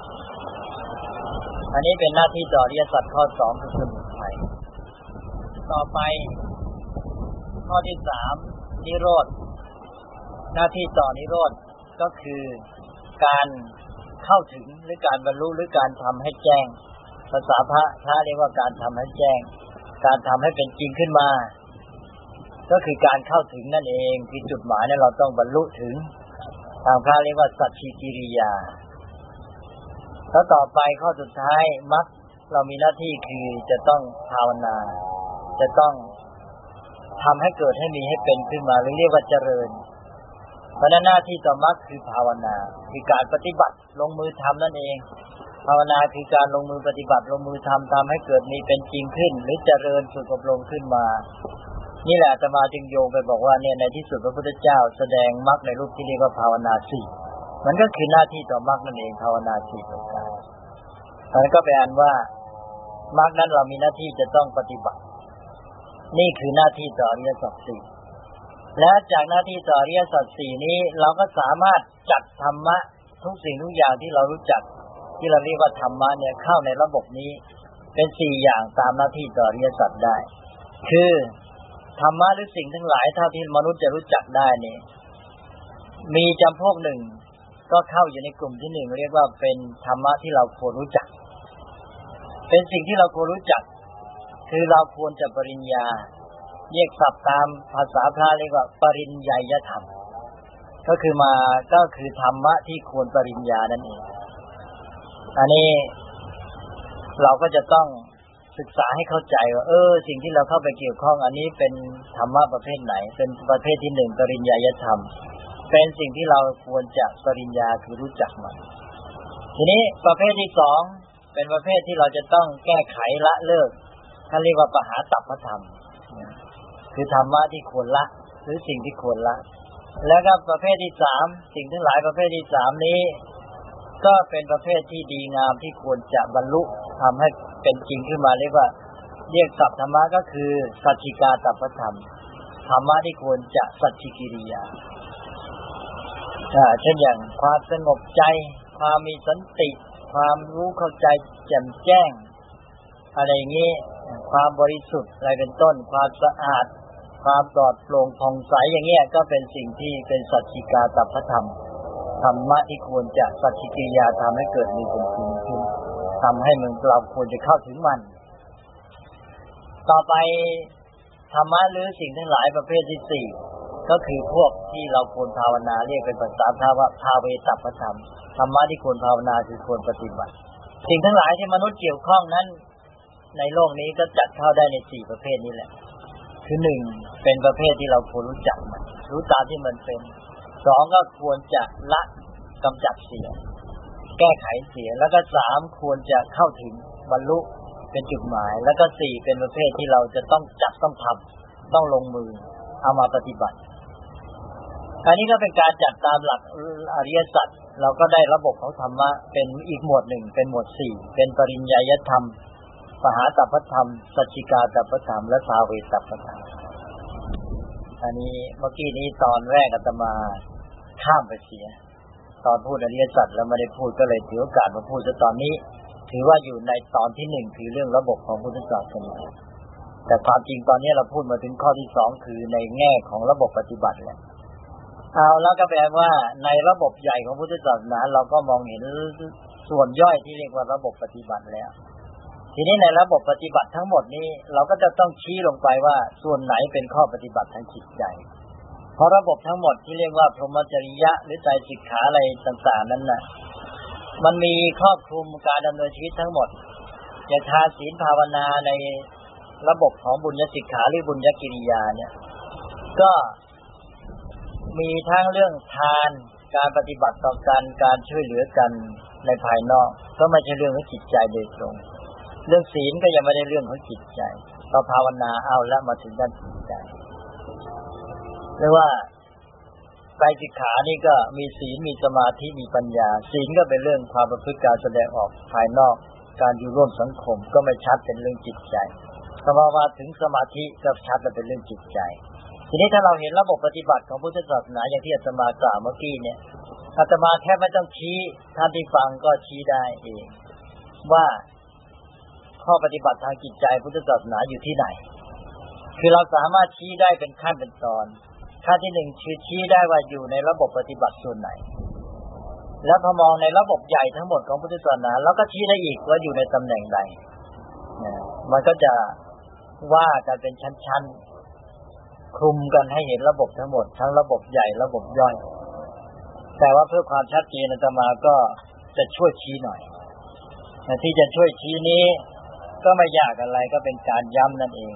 อันนี้เป็นหน้าที่ต่ออริยสัจข้อสองคือสมุทัยต่อไปข้อที่สามนิโรธหน้าที่ต่อนิโรธก็คือการเข้าถึงหรือการบรรลุหรือการทำให้แจ้งภาษาพระพระเรียกว่าการทำให้แจ้งการทำให้เป็นจริงขึ้นมาก็คือการเข้าถึงนั่นเองคือจุดหมายนั้นเราต้องบรรลุถึงทางพระเรียกว่าสัจฉิกิริยาแล้วต่อไปข้อสุดท้ายมรรคเรามีหน้าที่คือจะต้องภาวนาจะต้องทำให้เกิดให้มีให้เป็นขึ้นมาหรือเรียกว่าเจริญเพราะนั้นหน้าที่ต่อมรรคคือภาวนาคือการปฏิบัติลงมือทำนั่นเองภาวนาคือการลงมือปฏิบัติลงมือทำทำให้เกิดมีเป็นจริงขึ้นหรือเจริญฝึกอบรมขึ้นมานี่แหละอาตมาจึงโยงไปบอกว่าเนี่ยในที่สุดพระพุทธเจ้าแสดงมรรคในรูปที่เรียกว่าภาวนาสี่มันก็คือหน้าที่ต่อมรรคนั่นเองภาวนาสี่ประการมันก็แปลว่ามรรคนั้นเรามีหน้าที่จะต้องปฏิบัตินี่คือหน้าที่ต่ออริยสัจสี่และจากหน้าที่ต่ออริยสัจสี่นี้เราก็สามารถจัดธรรมะทุกสิ่งทุกอย่างที่เรารู้จักที่เราเรียกว่าธรรมะเนี่ยเข้าในระบบนี้เป็นสี่อย่างตามหน้าที่ต่ออริยสัจได้คือธรรมะหรือสิ่งทั้งหลายเท่าที่มนุษย์จะรู้จักได้นี่มีจำพวกหนึ่งก็เข้าอยู่ในกลุ่มที่หนึ่งเรียกว่าเป็นธรรมะที่เราควรรู้จักเป็นสิ่งที่เราควรรู้จักคือเราควรจะปริญญาเรียกศัพท์ตามภาษาพระเรียกว่าปริญญาธรรมก็คือมาก็คือธรรมะที่ควรปริญญานั่นเองอันนี้เราก็จะต้องศึกษาให้เข้าใจว่าเออสิ่งที่เราเข้าไปเกี่ยวข้องอันนี้เป็นธรรมะประเภทไหนเป็นประเภทที่หนึ่งปริญญาธรรมเป็นสิ่งที่เราควรจะปริญญาคือรู้จักมันทีนี้ประเภทที่สองเป็นประเภทที่เราจะต้องแก้ไขละเลิกท่านเรียกว่าปหาตัพพธรรมคือธรรมะที่ควรละหรือสิ่งที่ควรละแล้วก็ประเภทที่สามสิ่งทั้งหลายประเภทที่สามนี้ก็เป็นประเภทที่ดีงามที่ควรจะบรรลุทำให้เป็นจริงขึ้นมาเรียกว่าเรียกศัพท์ธรรมะก็คือสัจฉิกาตัพพธรรมธรรมะที่ควรจะสัจฉิกิริยาเช่นอย่างความสงบใจความมีสันติความรู้เข้าใจแจ่มแจ้งอะไรอย่างนี้ความบริสุทธิ์อะไรเป็นต้นความสะอาดความปลอดโปร่งผ่องใสอย่างเงี้ยก็เป็นสิ่งที่เป็นสัจฉิกาตัพพธรรมธรรมะที่ควรจะสัจฉิกิริยาทำให้เกิดมีเป็นจริงขึ้นทำให้มันเราควรจะเข้าถึงมันต่อไปธรรมะหรือสิ่งทั้งหลายประเภทที่สี่ก็คือพวกที่เราควรภาวนาเรียกเป็นภาษาพระว่าภาเวตัพพธรรมธรรมะที่ควรภาวนาคือควรปฏิบัติสิ่งทั้งหลายที่มนุษย์เกี่ยวข้องนั้นในโลกนี้ก็จัดเข้าได้ในสี่ประเภทนี้แหละคือหนึ่งเป็นประเภทที่เราควรรู้จักมันรู้ตามที่มันเป็นสองก็ควรจะละกำจัดเสียแก้ไขเสียแล้วก็สามควรจะเข้าถึงบรรลุเป็นจุดหมายแล้วก็สี่เป็นประเภทที่เราจะต้องจัดต้องทำต้องลงมือเอามาปฏิบัติอันนี้ก็เป็นการจัดตามหลักอริยสัจเราก็ได้ระบบของธรรมะเป็นอีกหมวดหนึ่งเป็นหมวดสี่เป็นปริญญาธรรมปหาตัพพธรรมสัจจิกาตัพพธรรมและภาเวตัพพธรรมอันนี้เมื่อกี้นี้ตอนแรกอาตมาข้ามไปเสียตอนพูดอริยสัจแล้วไม่ได้พูดก็เลยถือโอกาสมาพูดซะตอนนี้ถือว่าอยู่ในตอนที่หนึ่งคือเรื่องระบบของพุทธศาสนาแต่ความจริงตอนนี้เราพูดมาถึงข้อที่สองคือในแง่ของระบบปฏิบัติแล้วเอาแล้วก็แปลว่าในระบบใหญ่ของพุทธศาสนาเราก็มองเห็นส่วนย่อยที่เรียกว่าระบบปฏิบัติแล้วทีนี้ในระบบปฏิบัติทั้งหมดนี้เราก็จะต้องชี้ลงไปว่าส่วนไหนเป็นข้อปฏิบัติทางจิตใจเพราะระบบทั้งหมดที่เรียกว่าพรหมจริยะหรือไตรสิกขาอะไรต่างๆนั้นน่ะมันมีครอบคลุมการดำเนินชีวิตทั้งหมดอย่างทานศีลภาวนาในระบบของบุญญสิกขาหรือบุญญกิริยาเนี่ยก็มีทั้งเรื่องทานการปฏิบัติต่อกันการช่วยเหลือกันในภายนอกก็ไม่ใช่เรื่องของจิตใจโดยตรงเรื่องศีลก็ยังไม่ได้เรื่องของจิตใจพอภาวนาเอาแล้วมาถึงด้านจิตใจเรียกว่าไตรสิกขานี่ก็มีศีลมีสมาธิมีปัญญาศีลก็เป็นเรื่องความประพฤติการแสดงออกภายนอกการอยู่ร่วมสังคมก็ไม่ชัดเป็นเรื่องจิตใจพอมาถึงสมาธิก็ชัดเป็นเรื่องจิตใจทีนี้ถ้าเราเห็นระบบปฏิบัติของพุทธศาสนาอย่างที่อาตมากล่าวเมื่อกี้เนี่ยอาตมาแทบไม่ต้องชี้ท่านที่ฟังก็ชี้ได้เองว่าข้อปฏิบัติทางจิตใจพุทธศาสนาอยู่ที่ไหนคือเราสามารถชี้ได้เป็นขั้นเป็นตอนขั้นที่หนึ่งคือชี้ได้ว่าอยู่ในระบบปฏิบัติส่วนไหนแล้วพอมองในระบบใหญ่ทั้งหมดของพุทธศาสนาแล้วก็ชี้ได้อีกว่าอยู่ในตำแหน่งใดมันก็จะว่ากันเป็นชั้นๆคลุมกันให้เห็นระบบทั้งหมดทั้งระบบใหญ่ระบบย่อยแต่ว่าเพื่อความชัดเจนอาตมาก็จะช่วยชี้หน่อยที่จะช่วยชี้นี้ก็ไม่ยากอะไรก็เป็นการย้ำนั่นเอง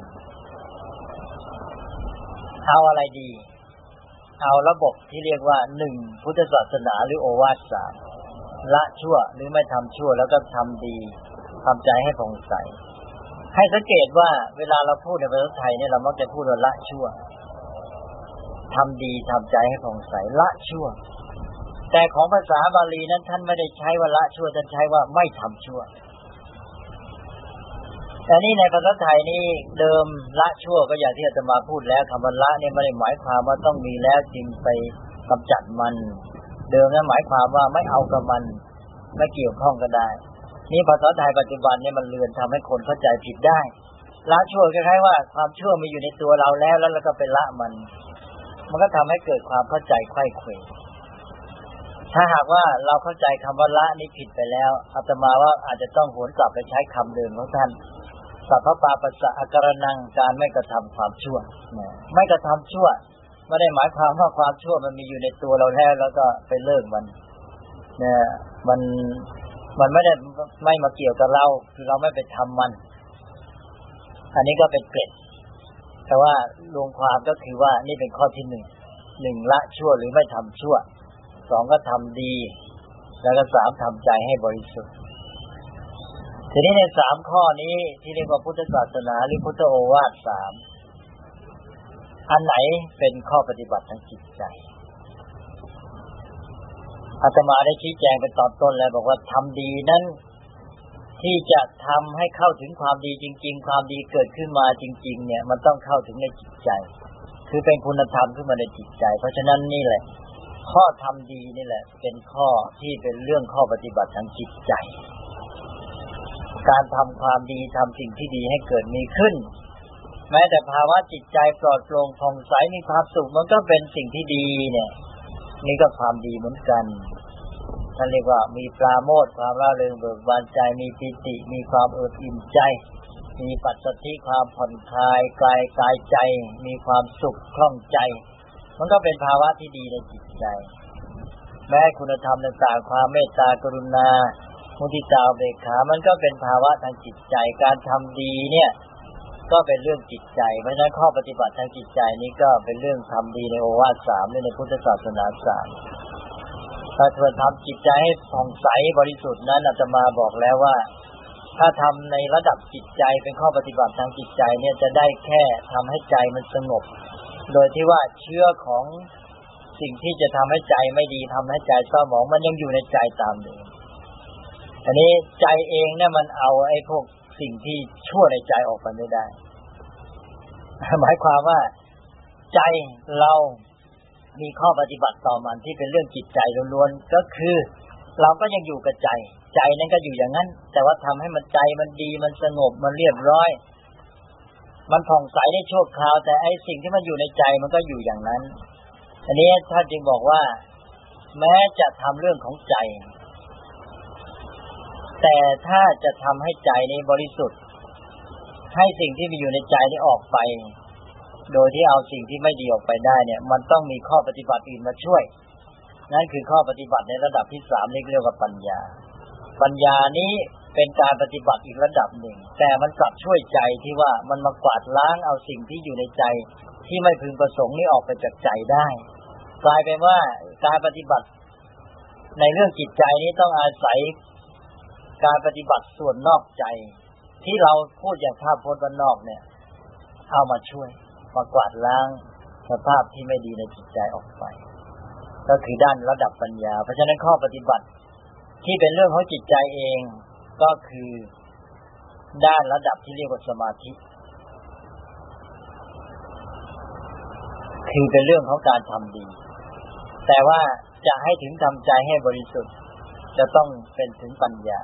เอาอะไรดีเอาระบบที่เรียกว่าหนึ่งพุทธศาสนาหรือโอวาทสามละชั่วหรือไม่ทำชั่วแล้วก็ทำดีทำใจให้ผ่องใสให้สังเกตว่าเวลาเราพูดในภาษาไทยเนี่ยเรามักจะพูดว่าละชั่วทำดีทำใจให้ผ่องใสละชั่วแต่ของภาษาบาลีนั้นท่านไม่ได้ใช้ว่าละชั่วท่านใช้ว่าไม่ทำชั่วแต่นี่ในภาษาไทยนี่เดิมละชั่วก็อย่างที่อาตมาพูดแล้วคำว่าละเนี่ยไม่ได้หมายความว่าต้องมีแล้วจึงไปกำจัดมันเดิมนั้นหมายความว่าไม่เอากับมันไม่เกี่ยวข้องก็ได้นี่ภาษาไทยปัจจุบันเนี่ยมันเลือนทำให้คนเข้าใจผิดได้ละชั่วคล้ายๆว่าความชั่วมีอยู่ในตัวเราแล้วแล้วเราก็ไปละมันมันก็ทำให้เกิดความเข้าใจไขว้เขวถ้าหากว่าเราเข้าใจคำว่าละนี่ผิดไปแล้วอาตมาว่าอาจจะต้องหวนกลับไปใช้คำเดิมของท่านสัพพปาปัสสะอาการนังการไม่กระทำความชั่วไม่กระทำชั่วไม่ได้หมายความว่าความชั่วมันมีอยู่ในตัวเราแล้วแล้วก็ไปเลิกมันเนี่ยมันมันไม่ได้ไม่มาเกี่ยวกับเราคือเราไม่ไปทำมันอันนี้ก็เป็นเกร็ดแต่ว่ารวมความก็คือว่านี่เป็นข้อที่หนึ่งหนึ่งละชั่วหรือไม่ทำชั่วสองก็ทำดีแล้วก็สามทำใจให้บริสุทธิ์ทีนี้ในสามข้อนี้ที่เรียกว่าพุทธศาสนาหรือพุทธโอวาทสามอันไหนเป็นข้อปฏิบัติทางจิตใจอาตมาได้ชี้แจงเป็นตอนต้นแล้วบอกว่าทำดีนั้นที่จะทำให้เข้าถึงความดีจริงๆความดีเกิดขึ้นมาจริงๆเนี่ยมันต้องเข้าถึงในจิตใจคือเป็นคุณธรรมขึ้นมาในจิตใจเพราะฉะนั้นนี่แหละข้อทำดีนี่แหละเป็นข้อที่เป็นเรื่องข้อปฏิบัติทางจิตใจการทำความดีทำสิ่งที่ดีให้เกิดมีขึ้นแม้แต่ภาวะจิตใจปลอดโปร่งผ่องใสมีความสุขมันก็เป็นสิ่งที่ดีเนี่ยนี่ก็ความดีเหมือนกันท่านเรียกว่ามีปราโมทย์ความร่าเริงเบิกบานใจมีปิติมีความเอิบอิ่มใจมีปัสสัทธิความผ่อนคลายกายกายใจมีความสุขคล่องใจมันก็เป็นภาวะที่ดีในจิตใจแม้คุณธรรมต่างๆความเมตตากรุณามุทิตาอุเบกขามันก็เป็นภาวะทางจิตใจการทำดีเนี่ยก็เป็นเรื่องจิตใจเพราะฉะนั้นข้อปฏิบัติทางจิตใจนี้ก็เป็นเรื่องทำดีในโอวาทสามในพุทธศาสนาสามถ้าเธอทำจิตใจให้ผ่องใสบริสุทธิ์นั้นอาตมาบอกแล้วว่าถ้าทำในระดับจิตใจเป็นข้อปฏิบัติทางจิตใจเนี่ยจะได้แค่ทำให้ใจมันสงบโดยที่ว่าเชื้อของสิ่งที่จะทำให้ใจไม่ดีทำให้ใจเศร้าหมองมันยังอยู่ในใจตามเดิมอันนี้ใจเองเนี่ยมันเอาไอ้พวกสิ่งที่ชั่วในใจออกไปไม่ได้หมายความว่าใจเรามีข้อปฏิบัติต่อมันที่เป็นเรื่องจิตใจล้วนๆก็คือเราก็ยังอยู่กับใจใจนั้นก็อยู่อย่างนั้นแต่ว่าทำให้มันใจมันดีมันสงบมันเรียบร้อยมันผ่องใสได้ชั่วคราวแต่ไอ้สิ่งที่มันอยู่ในใจมันก็อยู่อย่างนั้นอันนี้ท่านจึงบอกว่าแม้จะทำเรื่องของใจแต่ถ้าจะทำให้ใจนี้บริสุทธิ์ให้สิ่งที่มีอยู่ในใจนี้ออกไปโดยที่เอาสิ่งที่ไม่ดีออกไปได้เนี่ยมันต้องมีข้อปฏิบัติอื่นมาช่วยนั่นคือข้อปฏิบัติในระดับที่สามเรียกว่าปัญญาปัญญานี้เป็นการปฏิบัติอีกระดับหนึ่งแต่มันกลับช่วยใจที่ว่ามันมากวาดล้างเอาสิ่งที่อยู่ในใจที่ไม่พึงประสงค์นี้ออกไปจากใจได้กลายเป็นว่าการปฏิบัติในเรื่องจิตใจนี้ต้องอาศัยการปฏิบัติส่วนนอกใจที่เราพูดอย่างภาพพจน์ว่านอกเนี่ยเอามาช่วยมากวาดล้างสภาพที่ไม่ดีในจิตใจออกไปก็คือด้านระดับปัญญาเพราะฉะนั้นข้อปฏิบัติที่เป็นเรื่องของจิตใจเองก็คือด้านระดับที่เรียกว่าสมาธิคือเป็นเรื่องของการทำดีแต่ว่าจะให้ถึงทำใจให้บริสุทธิ์จะต้องเป็นถึงปัญญา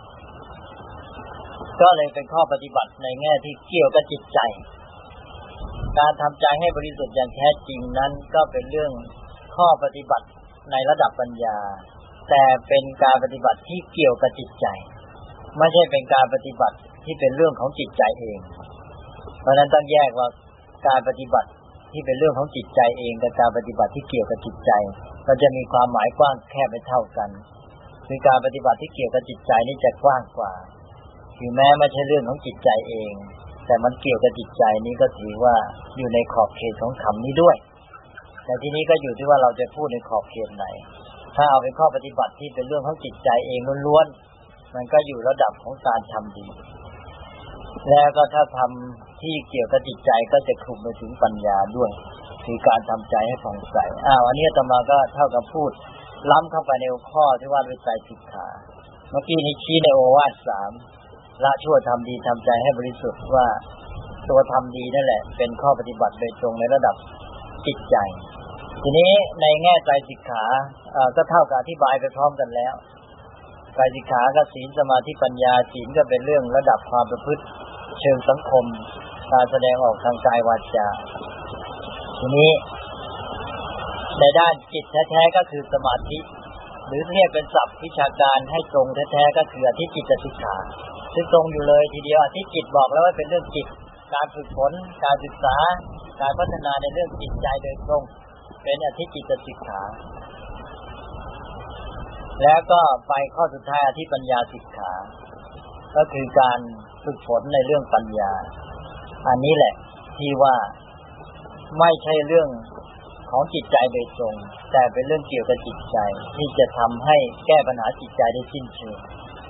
ก็เลยเป็นข้อปฏิบัติในแง่ที่เกี่ยวกับจิตใจการทำใจให้บริสุทธิ์อย่างแท้จริงนั้นก็เป็นเรื่องข้อปฏิบัติในระดับปัญญาแต่เป็นการปฏิบัติที่เกี่ยวกับจิตใจไม่ใช่เป็นการปฏิบัติที่เป็นเรื่องของจิตใจเองเพราะนั้นต้องแยกว่าการปฏิบัติที่เป็นเรื่องของจิตใจเองกับการปฏิบัติที่เกี่ยวกับจิตใจก็จะมีความหมายกว้างแคบไม่เท่ากันคือการปฏิบัติที่เกี่ยวกับจิตใจนี่จะกว้างกว่าถึงแม้ไม่ใช่เรื่องของจิตใจเองแต่มันเกี่ยวกับจิตใจนี้ก็ถือว่าอยู่ในขอบเขตของคำนี้ด้วยแต่ทีนี้ก็อยู่ที่ว่าเราจะพูดในขอบเขตไหนถ้าเอาเป็นข้อปฏิบัติที่เป็นเรื่องของจิตใจเองล้วนๆมันก็อยู่ระดับของการทำดีแล้วก็ถ้าทำที่เกี่ยวกับจิตใจก็จะคลุมไปถึงปัญญาด้วยคือการทำใจให้ผ่องใสอ้าวอันนี้อาตมาก็เท่ากับพูดล้ำเข้าไปในข้อที่ว่าด้วยใจสิกขาเมื่อกี้นี้ชี้ในโอวาทสามละชั่วทำดีทำใจให้บริสุทธิ์ว่าตัวทำดีนั่นแหละเป็นข้อปฏิบัติโดยตรงในระดับจิตใจทีนี้ในแง่ใจสิกขาก็เท่ากับอธิบายไปพร้อมกันแล้วใจสิกขากับศีลสมาธิปัญญาศีลก็เป็นเรื่องระดับความประพฤติเชิงสังคมการแสดงออกทางกายวาจาทีนี้ในด้านจิตแท้ๆก็คือสมาธิหรือเรียกเป็นศัพท์วิชาการให้ตรงแท้ๆก็คืออธิจิตสิกขาซึ่งตรงอยู่เลยทีเดียวอธิจิตบอกแล้วว่าเป็นเรื่องจิตการฝึกฝนการศึกษาการพัฒนาในเรื่องจิตใจโดยตรงเป็นอธิจิตสิกขาแล้วก็ไปข้อสุดท้ายอธิปัญญาสิกขาก็คือการฝึกฝนในเรื่องปัญญาอันนี้แหละที่ว่าไม่ใช่เรื่องของจิตใจโดยตรงแต่เป็นเรื่องเกี่ยวกับจิตใจที่จะทำให้แก้ปัญหาจิตใจได้สิ้นเชิง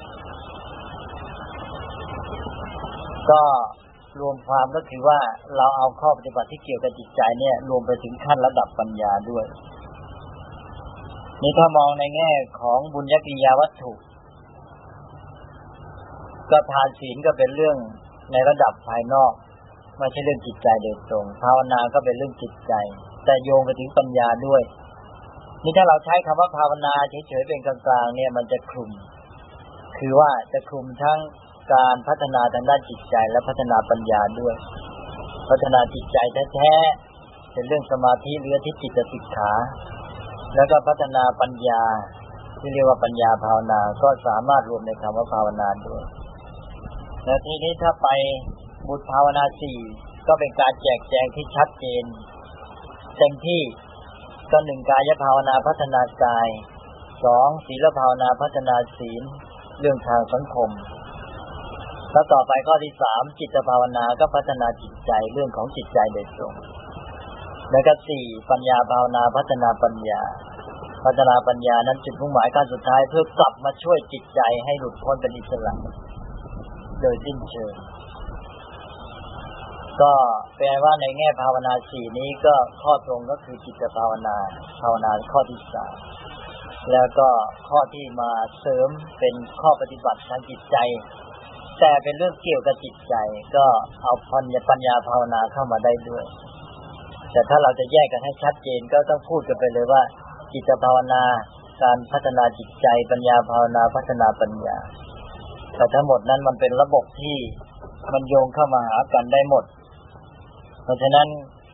ก็รวมความก็คือว่าเราเอาข้อปฏิบัติที่เกี่ยวกับจิตใจเนี่ยรวมไปถึงขั้นระดับปัญญาด้วยนี่ถ้ามองในแง่ของบุญญกิริยาวัตถุก็ทานศีลก็เป็นเรื่องในระดับภายนอกไม่ใช่เรื่องจิตใจโดยตรงภาวนาก็เป็นเรื่องจิตใจแต่โยงไปถึงปัญญาด้วยนี่ถ้าเราใช้คำว่าภาวนาเฉยๆเป็นกลางๆเนี่ยมันจะคลุมคือว่าจะคลุมทั้งการพัฒนาทางด้านจิตใจและพัฒนาปัญญาด้วยพัฒนาจิตใจแท้ๆเป็นเรื่องสมาธิหรืออธิจิตสิกขาแล้วก็พัฒนาปัญญาที่เรียกว่าปัญญาภาวนาก็สามารถรวมในคำว่าภาวนาด้วยและทีนี้ถ้าไปบุตรภาวนาสี่ก็เป็นการแจกแจงที่ชัดเจนเต็มที่ก็หนึ่งกายภาวนาพัฒนากายสองศีลภาวนาพัฒนาศีลเรื่องทางสังคมแล้วต่อไปข้อที่สามจิตภาวนาก็พัฒนาจิตใจเรื่องของจิตใจโดยตรงแล้วก็สี่ปัญญาภาวนาพัฒนาปัญญาพัฒนาปัญญานั้นจุดมุ่งหมายขั้นสุดท้ายเพื่อกลับมาช่วยจิตใจให้หลุดพ้นเป็นอิสระโดยสิ้นเชิงก็แปลว่าในแง่ภาวนาสี่นี้ก็ข้อตรงก็คือจิตภาวนาภาวนาข้อที่สามแล้วก็ข้อที่มาเสริมเป็นข้อปฏิบัติทางจิตใจแต่เป็นเรื่องเกี่ยวกับจิตใจก็เอาปัญญาปัญญาภาวนาเข้ามาได้ด้วยแต่ถ้าเราจะแยกกันให้ชัดเจนก็ต้องพูดกันไปเลยว่าจิตภาวนาการพัฒนาจิตใจปัญญาภาวนาพัฒนาปัญญาแต่ทั้งหมดนั้นมันเป็นระบบที่มันโยงเข้ามาหากันได้หมดเพราะฉะนั้น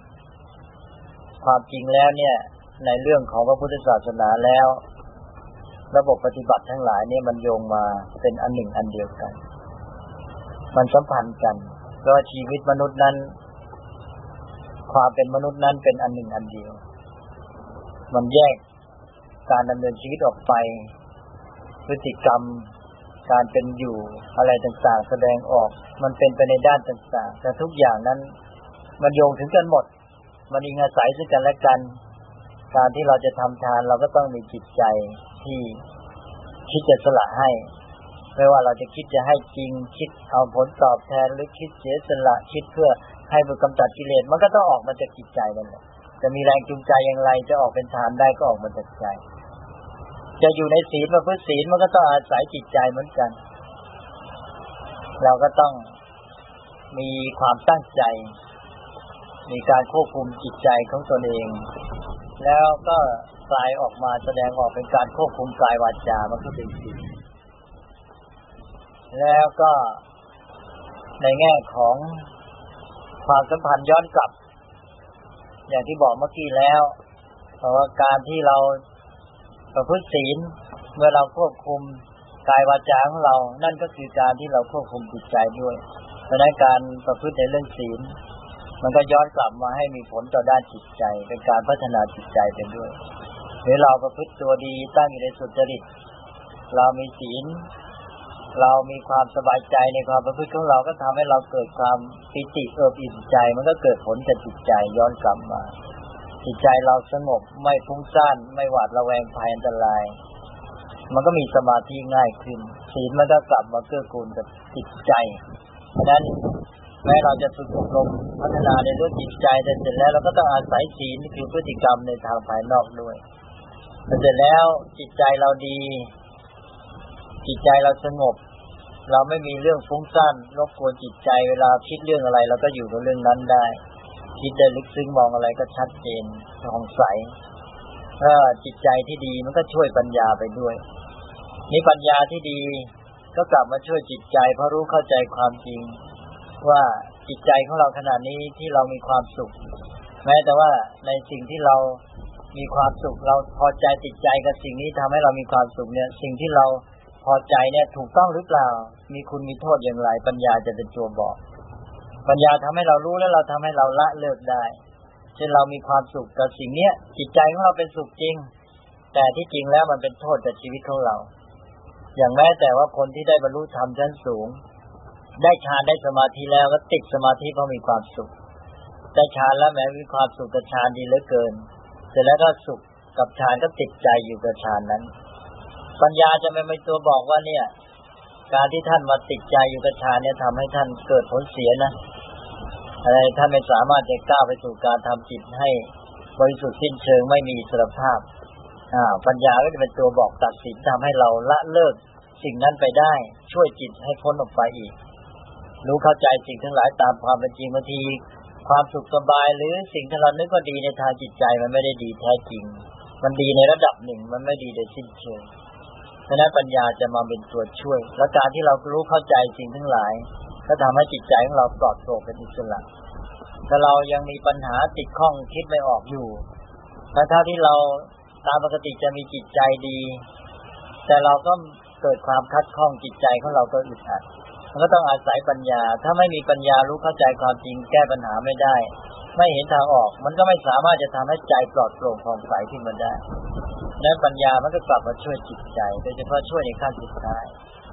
ความจริงแล้วเนี่ยในเรื่องของพระพุทธศาสนาแล้วระบบปฏิบัติทั้งหลายเนี่ยมันโยงมาเป็นอันหนึ่งอันเดียวกันมันสัมพันธ์กันเพราะชีวิตมนุษย์นั้นความเป็นมนุษย์นั้นเป็นอันหนึ่งอันเดียวมันแยกการดำเนินชีวิตออกไปพฤติกรรมการเป็นอยู่อะไรต่างๆแสดงออกมันเป็นไปในด้านต่างๆแต่ทุกอย่างนั้นมันโยงถึงกันหมดมันอิงอาศัยซึ่งกันและกันการที่เราจะทำทานเราก็ต้องมีจิตใจที่คิดจะสละให้ไม่ว่าเราจะคิดจะให้จริงคิดเอาผลตอบแทนหรือคิดเสียสละคิดเพื่อให้บุญกำจัดกิเลสมันก็ต้องออกมาจากจิตใจนั่นแหละจะมีแรงจูงใจอย่างไรจะออกเป็นทานได้ก็ออกมาจากใจจะอยู่ในศีลประพฤติศีลมันก็ต้องอาศัยจิตใจเหมือนกันเราก็ต้องมีความตั้งใจมีการควบคุมจิตใจของตนเองแล้วก็กลายออกมาแสดงออกเป็นการควบคุมกายวาจามันก็เป็นศีลแล้วก็ในแง่ของความสัมพันธ์ย้อนกลับอย่างที่บอกเมื่อกี้แล้วเพราะว่าการที่เราประพฤติศีลเมื่อเราควบคุมกายวาจาของเรานั่นก็คือการที่เราควบคุมจิตใจด้วยเพราะนั้นการประพฤติในเรื่องศีลมันก็ย้อนกลับมาให้มีผลต่อด้านจิตใจเป็นการพัฒนาจิตใจไปด้วยหรือเราประพฤติตัวดีตั้งอยู่ในสุจริตเรามีศีลเรามีความสบายใจในความประพฤติของเราก็ทำให้เราเกิดความปิติเอิบอิ่มใจมันก็เกิดผลกับจิตใจย้อนกลับมาจิตใจเราสงบไม่ฟุ้งซ่านไม่หวาดระแวงภัยอันตรายมันก็มีสมาธิง่ายขึ้นศีลมันก็กลับมาเกื้อกูลกับจิตใจเพราะฉะนั้นแม้เราจะฝึกอบรมพัฒนาในเรื่องจิตใจแต่เสร็จแล้วเราก็ต้องอาศัยศีลคือพฤติกรรมในทางภายนอกด้วยแต่เสร็จแล้วจิตใจเราดีจิตใจเราสงบเราไม่มีเรื่องฟุ้งซ่านรบกวนจิตใจเวลาคิดเรื่องอะไรเราก็อยู่กับเรื่องนั้นได้คิดได้ลึกซึ้งมองอะไรก็ชัดเจนผ่องใสถ้าจิตใจที่ดีมันก็ช่วยปัญญาไปด้วยนี่ปัญญาที่ดีก็กลับมาช่วยจิตใจเพราะรู้เข้าใจความจริงว่าจิตใจของเราขณะนี้ที่เรามีความสุขแม้แต่ว่าในสิ่งที่เรามีความสุขเราพอใจติดใจกับสิ่งนี้ทำให้เรามีความสุขเนี่ยสิ่งที่เราพอใจเนี่ยถูกต้องหรือเปล่ามีคุณมีโทษอย่างไรปัญญาจะเป็นตัวบอกปัญญาทำให้เรารู้และเราทำให้เราละเลิกได้เช่นเรามีความสุขกับสิ่งเนี้ยจิตใจของเราเป็นสุขจริงแต่ที่จริงแล้วมันเป็นโทษกับชีวิตของเราอย่างแม้แต่ว่าคนที่ได้บรรลุธรรมชั้นสูงได้ฌานได้สมาธิแล้วก็ติดสมาธิเพราะมีความสุขได้ฌานแล้วแม้มีความสุขกับฌานดีเหลือเกินเสร็จแล้วก็สุขกับฌานก็ติดใจอยู่กับฌานนั้นปัญญาจะไม่เป็นตัวบอกว่าเนี่ยการที่ท่านมาติดใจอยู่กับฌานเนี่ยทำให้ท่านเกิดผลเสียนะอะไรท่านไม่สามารถจะก้าวไปสู่การทำจิตให้บริสุทธิ์สิ้นเชิงไม่มีอิสรภาพอ่าปัญญาก็จะเป็นตัวบอกตัดสินทำให้เราละเลิกสิ่งนั้นไปได้ช่วยจิตให้พ้นออกไปอีกรู้เข้าใจสิ่งทั้งหลายตามความเป็นจริงบางทีความสุขสบายหรือสิ่งที่เรานึกว่าดีในทางจิตใจมันไม่ได้ดีแท้จริงมันดีในระดับหนึ่งมันไม่ดีโดยสิ้นเชิงเพราะนั้นปัญญาจะมาเป็นตัวช่วยและการที่เรารู้เข้าใจสิ่งทั้งหลายก็ทำให้จิตใจของเราปลอดโปร่งเป็นอิสระถ้าเรายังมีปัญหาติดข้องคิดไม่ออกอยู่แต่ถ้าที่เราตามปกติจะมีจิตใจดีแต่เราก็เกิดความคัดข้องจิตใจของเราก็อึดอัดมันก็ต้องอาศัยปัญญาถ้าไม่มีปัญญารู้เข้าใจความจริงแก้ปัญหาไม่ได้ไม่เห็นทางออกมันก็ไม่สามารถจะทำให้ใจปลอดโปร่งผ่องใสขึ้นมาได้และปัญญามันก็กลับมาช่วยจิตใจโดยเฉพาะช่วยในขั้นสุดท้าย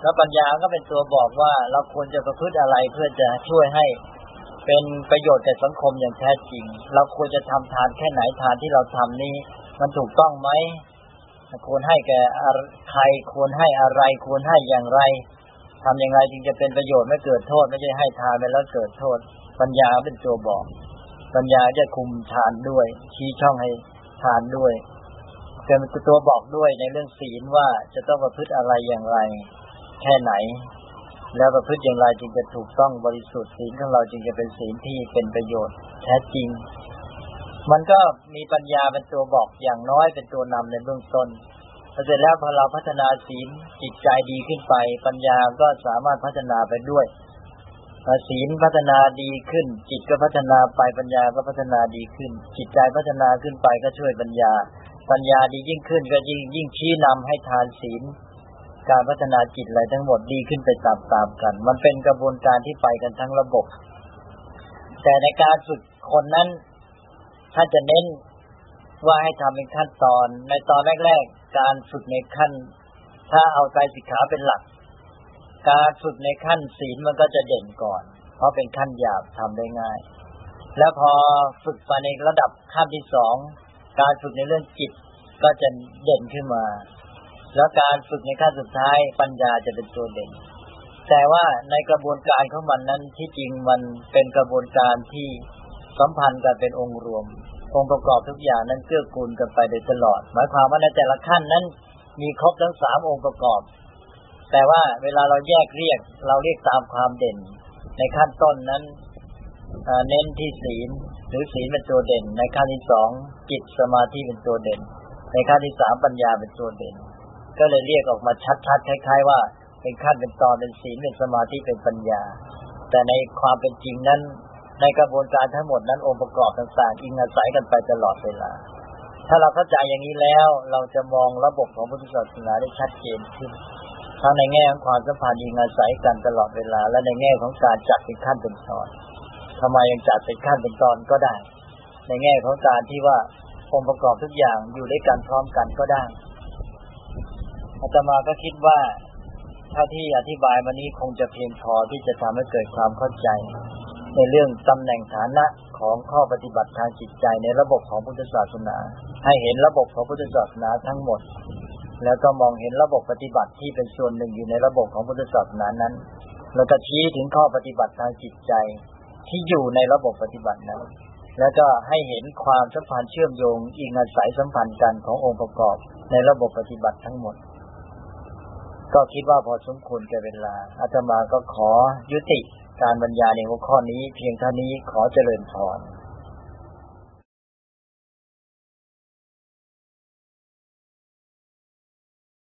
แล้วปัญญาก็เป็นตัวบอกว่าเราควรจะประพฤติอะไรเพื่อจะช่วยให้เป็นประโยชน์แก่สังคมอย่างแท้จริงเราควรจะทำทานแค่ไหนทานที่เราทำนี้มันถูกต้องไหมควรให้แก่ใครควรให้อะไรควรให้อย่างไรทำอย่างไรจึงจะเป็นประโยชน์ไม่เกิดโทษไม่ใช่ให้ทานไปแล้วเกิดโทษปัญญาเป็นตัวบอกปัญญาจะคุมทานด้วยชี้ช่องให้ทานด้วยเป็นตัวบอกด้วยในเรื่องศีลว่าจะต้องประพฤติอะไรอย่างไรแค่ไหนแล้วประพฤติอย่างไรจึงจะถูกต้องบริสุทธิ์ศีลของเราจึงจะเป็นศีลที่เป็นประโยชน์แท้จริงมันก็มีปัญญาเป็นตัวบอกอย่างน้อยเป็นตัวนำในเบื้องต้นพอเสร็จแล้วพอเราพัฒนาศีลจิตใจดีขึ้นไปปัญญาก็สามารถพัฒนาไปด้วยพอศีลพัฒนาดีขึ้นจิตก็พัฒนาไปปัญญาก็พัฒนาดีขึ้นจิตใจพัฒนาขึ้นไปก็ช่วยปัญญาปัญญาดียิ่งขึ้นก็ยิ่งยิ่งชี้นำให้ทานศีลการพัฒนาจิตอะไรทั้งหมดดีขึ้นไปตามๆกันมันเป็นกระบวนการที่ไปกันทั้งระบบแต่ในการฝึกคนนั้นถ้าจะเน้นว่าให้ทำเป็นขั้นตอนในตอนแรกๆการฝึกในขั้นถ้าเอาไตรสิกขาเป็นหลักการฝึกในขั้นศีลมันก็จะเด่นก่อนเพราะเป็นขั้นหยาบทำได้ง่ายแล้วพอฝึกไปในระดับขั้นที่สองการฝึกในเรื่องจิตก็จะเด่นขึ้นมาแล้วการฝึกในขั้นสุดท้ายปัญญาจะเป็นตัวเด่นแต่ว่าในกระบวนการของมันนั้นที่จริงมันเป็นกระบวนการที่สัมพันธ์กันเป็นองค์รวมองค์ประกอบทุกอย่างนั้นเกื้อกูลกันไปโดยตลอดหมายความว่าในแต่ละขั้นนั้นมีครบทั้งสามองค์ประกอบแต่ว่าเวลาเราแยกเรียกเราเรียกตามความเด่นในขั้นต้นนั้นเน้นที่ศีลหรือศีลเป็นตัวเด่นในขั้นที่สองจิตสมาธิเป็นตัวเด่นในขั้นที่สามปัญญาเป็นตัวเด่นก็เลยเรียกออกมาชัดๆคล้ายๆว่าเป็นขั้นเป็นตอนเป็นศีลเป็นสมาธิเป็นปัญญาแต่ในความเป็นจริงนั้นในกระบวนการทั้งหมดนั้นองค์ประกอบต่างๆอิงอาศัยกันไปตลอดเวลาถ้าเราเข้าใจอย่างนี้แล้วเราจะมองระบบของพุทธศาสนาได้ชัดเจนขึ้นทั้งในแง่ของความสัมพันธ์อิงอาศัยกันตลอดเวลาและในแง่ของการจัดเป็นขั้นเป็นตอนทำไมยังจัดเป็นขั้นเป็นตอนก็ได้ในแง่ของการที่ว่าองค์ประกอบทุกอย่างอยู่ด้วยกันพร้อมกันก็ได้อาตมาก็คิดว่าเท่าที่อธิบายมานี้คงจะเพียงพอที่จะทำให้เกิดความเข้าใจในเรื่องตำแหน่งฐานะของข้อปฏิบัติทางจิตใจในระบบของพุทธศาสนาให้เห็นระบบของพุทธศาสนาทั้งหมดแล้วก็มองเห็นระบบปฏิบัติที่เป็นส่วนหนึ่งอยู่ในระบบของพุทธศาสนานั้นแล้วก็ชี้ถึงข้อปฏิบัติทางจิตใจที่อยู่ในระบบปฏิบัตินั้นแล้วก็ให้เห็นความสัมพันธ์เชื่อมโยงอิงอาศัยสัมพันธ์กันขององค์ประกอบในระบบปฏิบัติทั้งหมดก็คิดว่าพอสมควรแก่เวลาอาตมาก็ขอยุติการบรรยายในหัวข้อนี้เพียงเท่านี้ขอเจริญพร